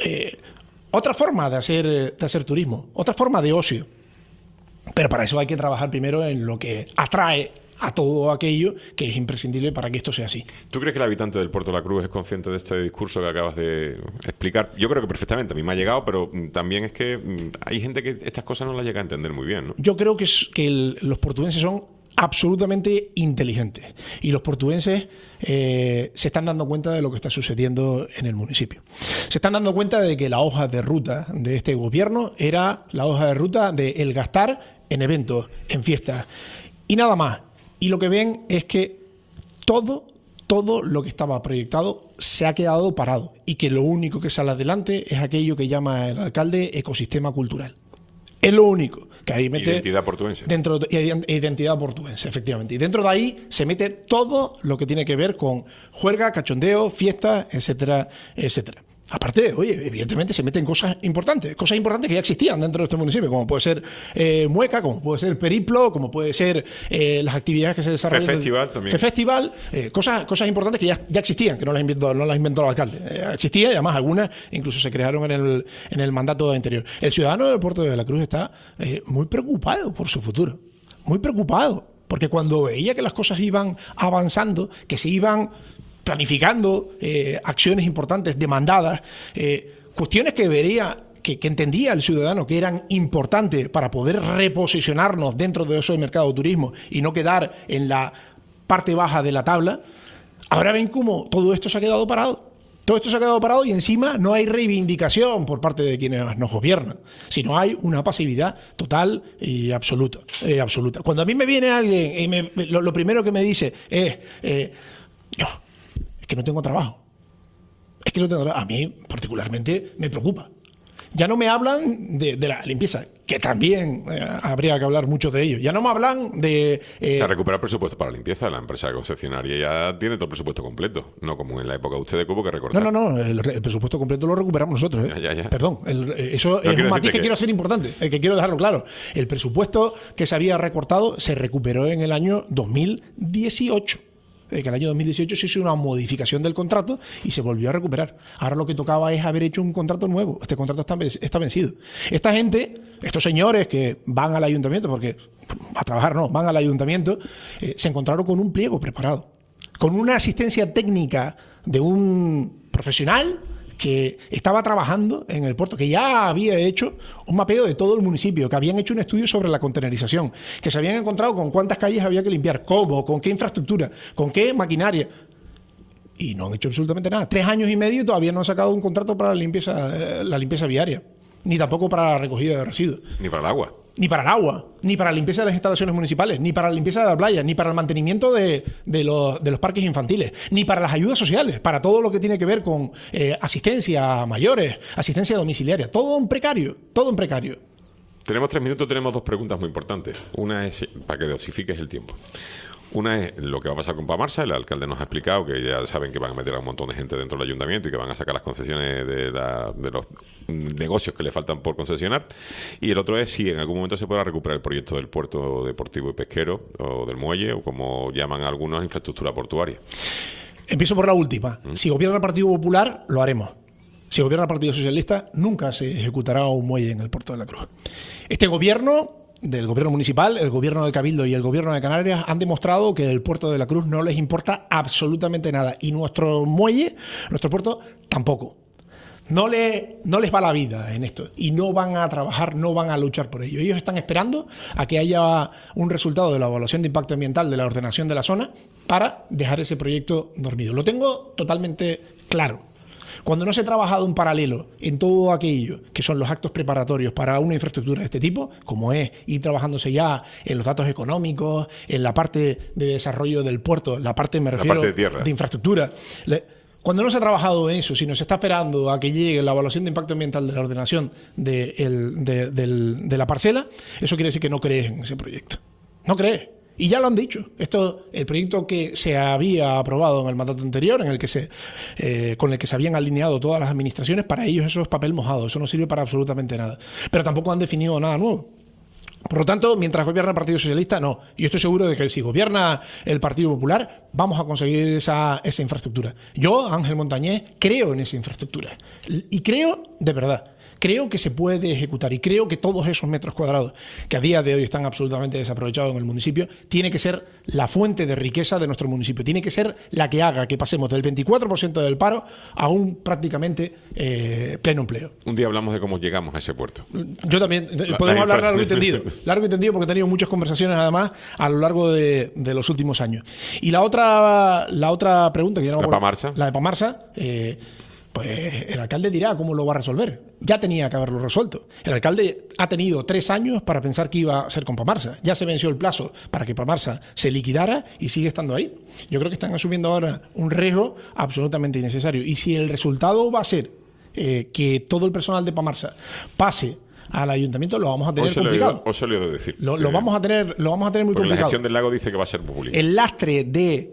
otra forma de hacer turismo, otra forma de ocio. Pero para eso hay que trabajar primero en lo que atrae a todo aquello que es imprescindible para que esto sea así. ¿Tú crees que el habitante del Puerto de la Cruz es consciente de este discurso que acabas de explicar? Yo creo que perfectamente, a mí me ha llegado, pero también es que hay gente que estas cosas no las llega a entender muy bien, ¿no? Yo creo que los portugueses son absolutamente inteligentes y los portugueses se están dando cuenta de lo que está sucediendo en el municipio. Se están dando cuenta de que la hoja de ruta de este gobierno era la hoja de ruta de el gastar en eventos, en fiestas y nada más. Y lo que ven es que todo lo que estaba proyectado se ha quedado parado y que lo único que sale adelante es aquello que llama el alcalde ecosistema cultural. Es lo único que ahí mete. Identidad portuense. Identidad portuense, efectivamente. Y dentro de ahí se mete todo lo que tiene que ver con juerga, cachondeo, fiestas, etcétera, etcétera. Aparte, oye, evidentemente se meten cosas importantes que ya existían dentro de este municipio, como puede ser mueca, como puede ser periplo, como puede ser las actividades que se desarrollan. Festival también. Festival, cosas importantes que ya existían, que no las inventó el alcalde. Existía y además algunas incluso se crearon en el mandato anterior. El ciudadano del Puerto de la Cruz está muy preocupado por su futuro, muy preocupado, porque cuando veía que las cosas iban avanzando, que se iban planificando acciones importantes, demandadas, cuestiones que vería, que entendía el ciudadano que eran importantes para poder reposicionarnos dentro de eso del mercado de turismo y no quedar en la parte baja de la tabla. Ahora ven cómo todo esto se ha quedado parado. Todo esto se ha quedado parado y encima no hay reivindicación por parte de quienes nos gobiernan, sino hay una pasividad total y absoluta. Cuando a mí me viene alguien y lo primero que me dice es es que no tengo trabajo. A mí particularmente me preocupa. Ya no me hablan de la limpieza, que también habría que hablar mucho de ello. Ya no me hablan de... Se ha recuperado el presupuesto para la limpieza. La empresa concesionaria ya tiene todo el presupuesto completo. No como en la época de ustedes que hubo que recortar. No. El presupuesto completo lo recuperamos nosotros. Ya. Perdón. Eso es un matiz que quiero hacer importante, que quiero dejarlo claro. El presupuesto que se había recortado se recuperó en el año 2018. que el año 2018 se hizo una modificación del contrato y se volvió a recuperar. Ahora lo que tocaba es haber hecho un contrato nuevo. Este contrato está vencido. Esta gente, estos señores que van al ayuntamiento, porque a trabajar no, van al ayuntamiento, se encontraron con un pliego preparado, con una asistencia técnica de un profesional que estaba trabajando en el puerto, que ya había hecho un mapeo de todo el municipio, que habían hecho un estudio sobre la contenerización, que se habían encontrado con cuántas calles había que limpiar, cómo, con qué infraestructura, con qué maquinaria. Y no han hecho absolutamente nada. 3 años y medio y todavía no han sacado un contrato para la limpieza viaria, ni tampoco para la recogida de residuos. Ni para el agua. Ni para el agua, ni para la limpieza de las instalaciones municipales, ni para la limpieza de la playa, ni para el mantenimiento de los parques infantiles, ni para las ayudas sociales, para todo lo que tiene que ver con asistencia a mayores, asistencia domiciliaria. Todo en precario, todo en precario. Tenemos 3 minutos, tenemos 2 preguntas muy importantes. Una es, para que dosifiques el tiempo. Una es lo que va a pasar con Pamarsa. El alcalde nos ha explicado que ya saben que van a meter a un montón de gente dentro del ayuntamiento y que van a sacar las concesiones de los negocios que le faltan por concesionar. Y el otro es si en algún momento se podrá recuperar el proyecto del puerto deportivo y pesquero o del muelle, o como llaman algunos, infraestructura portuaria. Empiezo por la última. Si gobierna el Partido Popular, lo haremos. Si gobierna el Partido Socialista, nunca se ejecutará un muelle en el puerto de la Cruz. Este gobierno, del gobierno municipal, el gobierno de Cabildo y el gobierno de Canarias, han demostrado que el puerto de la Cruz no les importa absolutamente nada. Y nuestro muelle, nuestro puerto, tampoco. No les va la vida en esto. Y no van a trabajar, no van a luchar por ello. Ellos están esperando a que haya un resultado de la evaluación de impacto ambiental de la ordenación de la zona para dejar ese proyecto dormido. Lo tengo totalmente claro. Cuando no se ha trabajado en paralelo en todo aquello que son los actos preparatorios para una infraestructura de este tipo, como es ir trabajándose ya en los datos económicos, en la parte de desarrollo del puerto, la parte, me refiero, de infraestructura. Cuando no se ha trabajado en eso, sino se está esperando a que llegue la evaluación de impacto ambiental de la ordenación de la parcela, eso quiere decir que no crees en ese proyecto. No crees. Y ya lo han dicho. El proyecto que se había aprobado en el mandato anterior, con el que se habían alineado todas las administraciones, para ellos eso es papel mojado. Eso no sirve para absolutamente nada. Pero tampoco han definido nada nuevo. Por lo tanto, mientras gobierna el Partido Socialista, no. Y yo estoy seguro de que si gobierna el Partido Popular, vamos a conseguir esa infraestructura. Yo, Ángel Montañés, creo en esa infraestructura. Y creo, de verdad, creo que se puede ejecutar, y creo que todos esos metros cuadrados que a día de hoy están absolutamente desaprovechados en el municipio, tiene que ser la fuente de riqueza de nuestro municipio, tiene que ser la que haga que pasemos del 24% del paro a un prácticamente pleno empleo. Un día hablamos de cómo llegamos a ese puerto. Yo también, podemos hablar largo y tendido, porque he tenido muchas conversaciones además a lo largo de los últimos años. Y la otra pregunta que yo no la de Pamarsa, pues el alcalde dirá cómo lo va a resolver. Ya tenía que haberlo resuelto. El alcalde ha tenido 3 años para pensar qué iba a hacer con Pamarsa. Ya se venció el plazo para que Pamarsa se liquidara y sigue estando ahí. Yo creo que están asumiendo ahora un riesgo absolutamente innecesario. Y si el resultado va a ser que todo el personal de Pamarsa pase al ayuntamiento, lo vamos a tener complicado. Os he oído decir. Lo vamos a tener muy complicado. La gestión del lago dice que va a ser populista. El lastre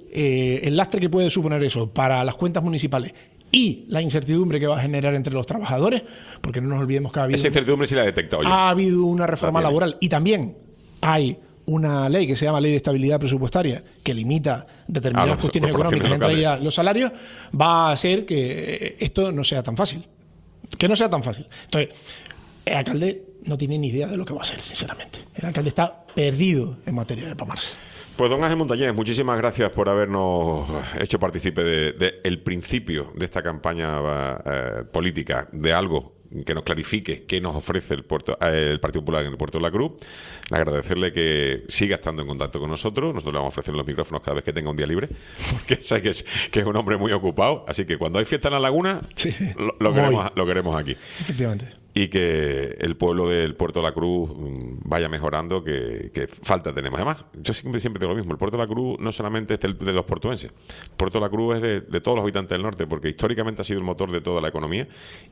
que puede suponer eso para las cuentas municipales y la incertidumbre que va a generar entre los trabajadores, porque no nos olvidemos que esa incertidumbre sí la he detectado yo. Ha habido una reforma laboral y también hay una ley que se llama Ley de Estabilidad Presupuestaria que limita determinadas cuestiones económicas, entre ellas los salarios, va a hacer que esto no sea tan fácil. Entonces, el alcalde no tiene ni idea de lo que va a hacer, sinceramente. El alcalde está perdido en materia de Pamarsa. Pues don Ángel Montañés, muchísimas gracias por habernos hecho partícipe del principio de esta campaña política, de algo que nos clarifique qué nos ofrece el Partido Popular en el Puerto de la Cruz. Agradecerle que siga estando en contacto con nosotros. Nosotros le vamos a ofrecer los micrófonos cada vez que tenga un día libre, porque sé que es un hombre muy ocupado. Así que cuando hay fiesta en la laguna, sí, lo queremos aquí. Efectivamente. Y que el pueblo del Puerto de la Cruz vaya mejorando, que falta tenemos. Además, yo siempre digo lo mismo, el Puerto de la Cruz no solamente es de los portuenses, el Puerto de la Cruz es de todos los habitantes del norte, porque históricamente ha sido el motor de toda la economía,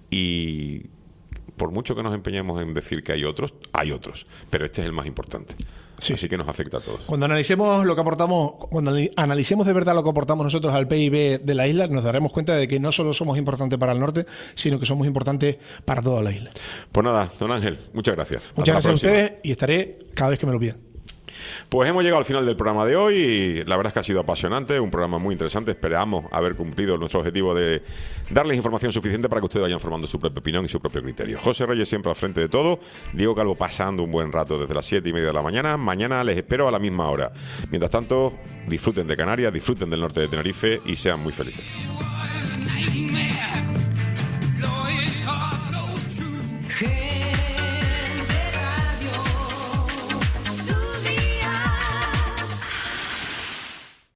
y por mucho que nos empeñemos en decir que hay otros, pero este es el más importante. Sí. Así que nos afecta a todos. Cuando analicemos de verdad lo que aportamos nosotros al PIB de la isla, nos daremos cuenta de que no solo somos importantes para el norte, sino que somos importantes para toda la isla. Pues nada, don Ángel, muchas gracias. Muchas gracias a ustedes y estaré cada vez que me lo pidan. Pues hemos llegado al final del programa de hoy y la verdad es que ha sido apasionante, un programa muy interesante. Esperamos haber cumplido nuestro objetivo de darles información suficiente para que ustedes vayan formando su propia opinión y su propio criterio. José Reyes siempre al frente de todo, Diego Calvo pasando un buen rato desde las 7:30 de la mañana. Mañana les espero a la misma hora. Mientras tanto, disfruten de Canarias, disfruten del norte de Tenerife y sean muy felices.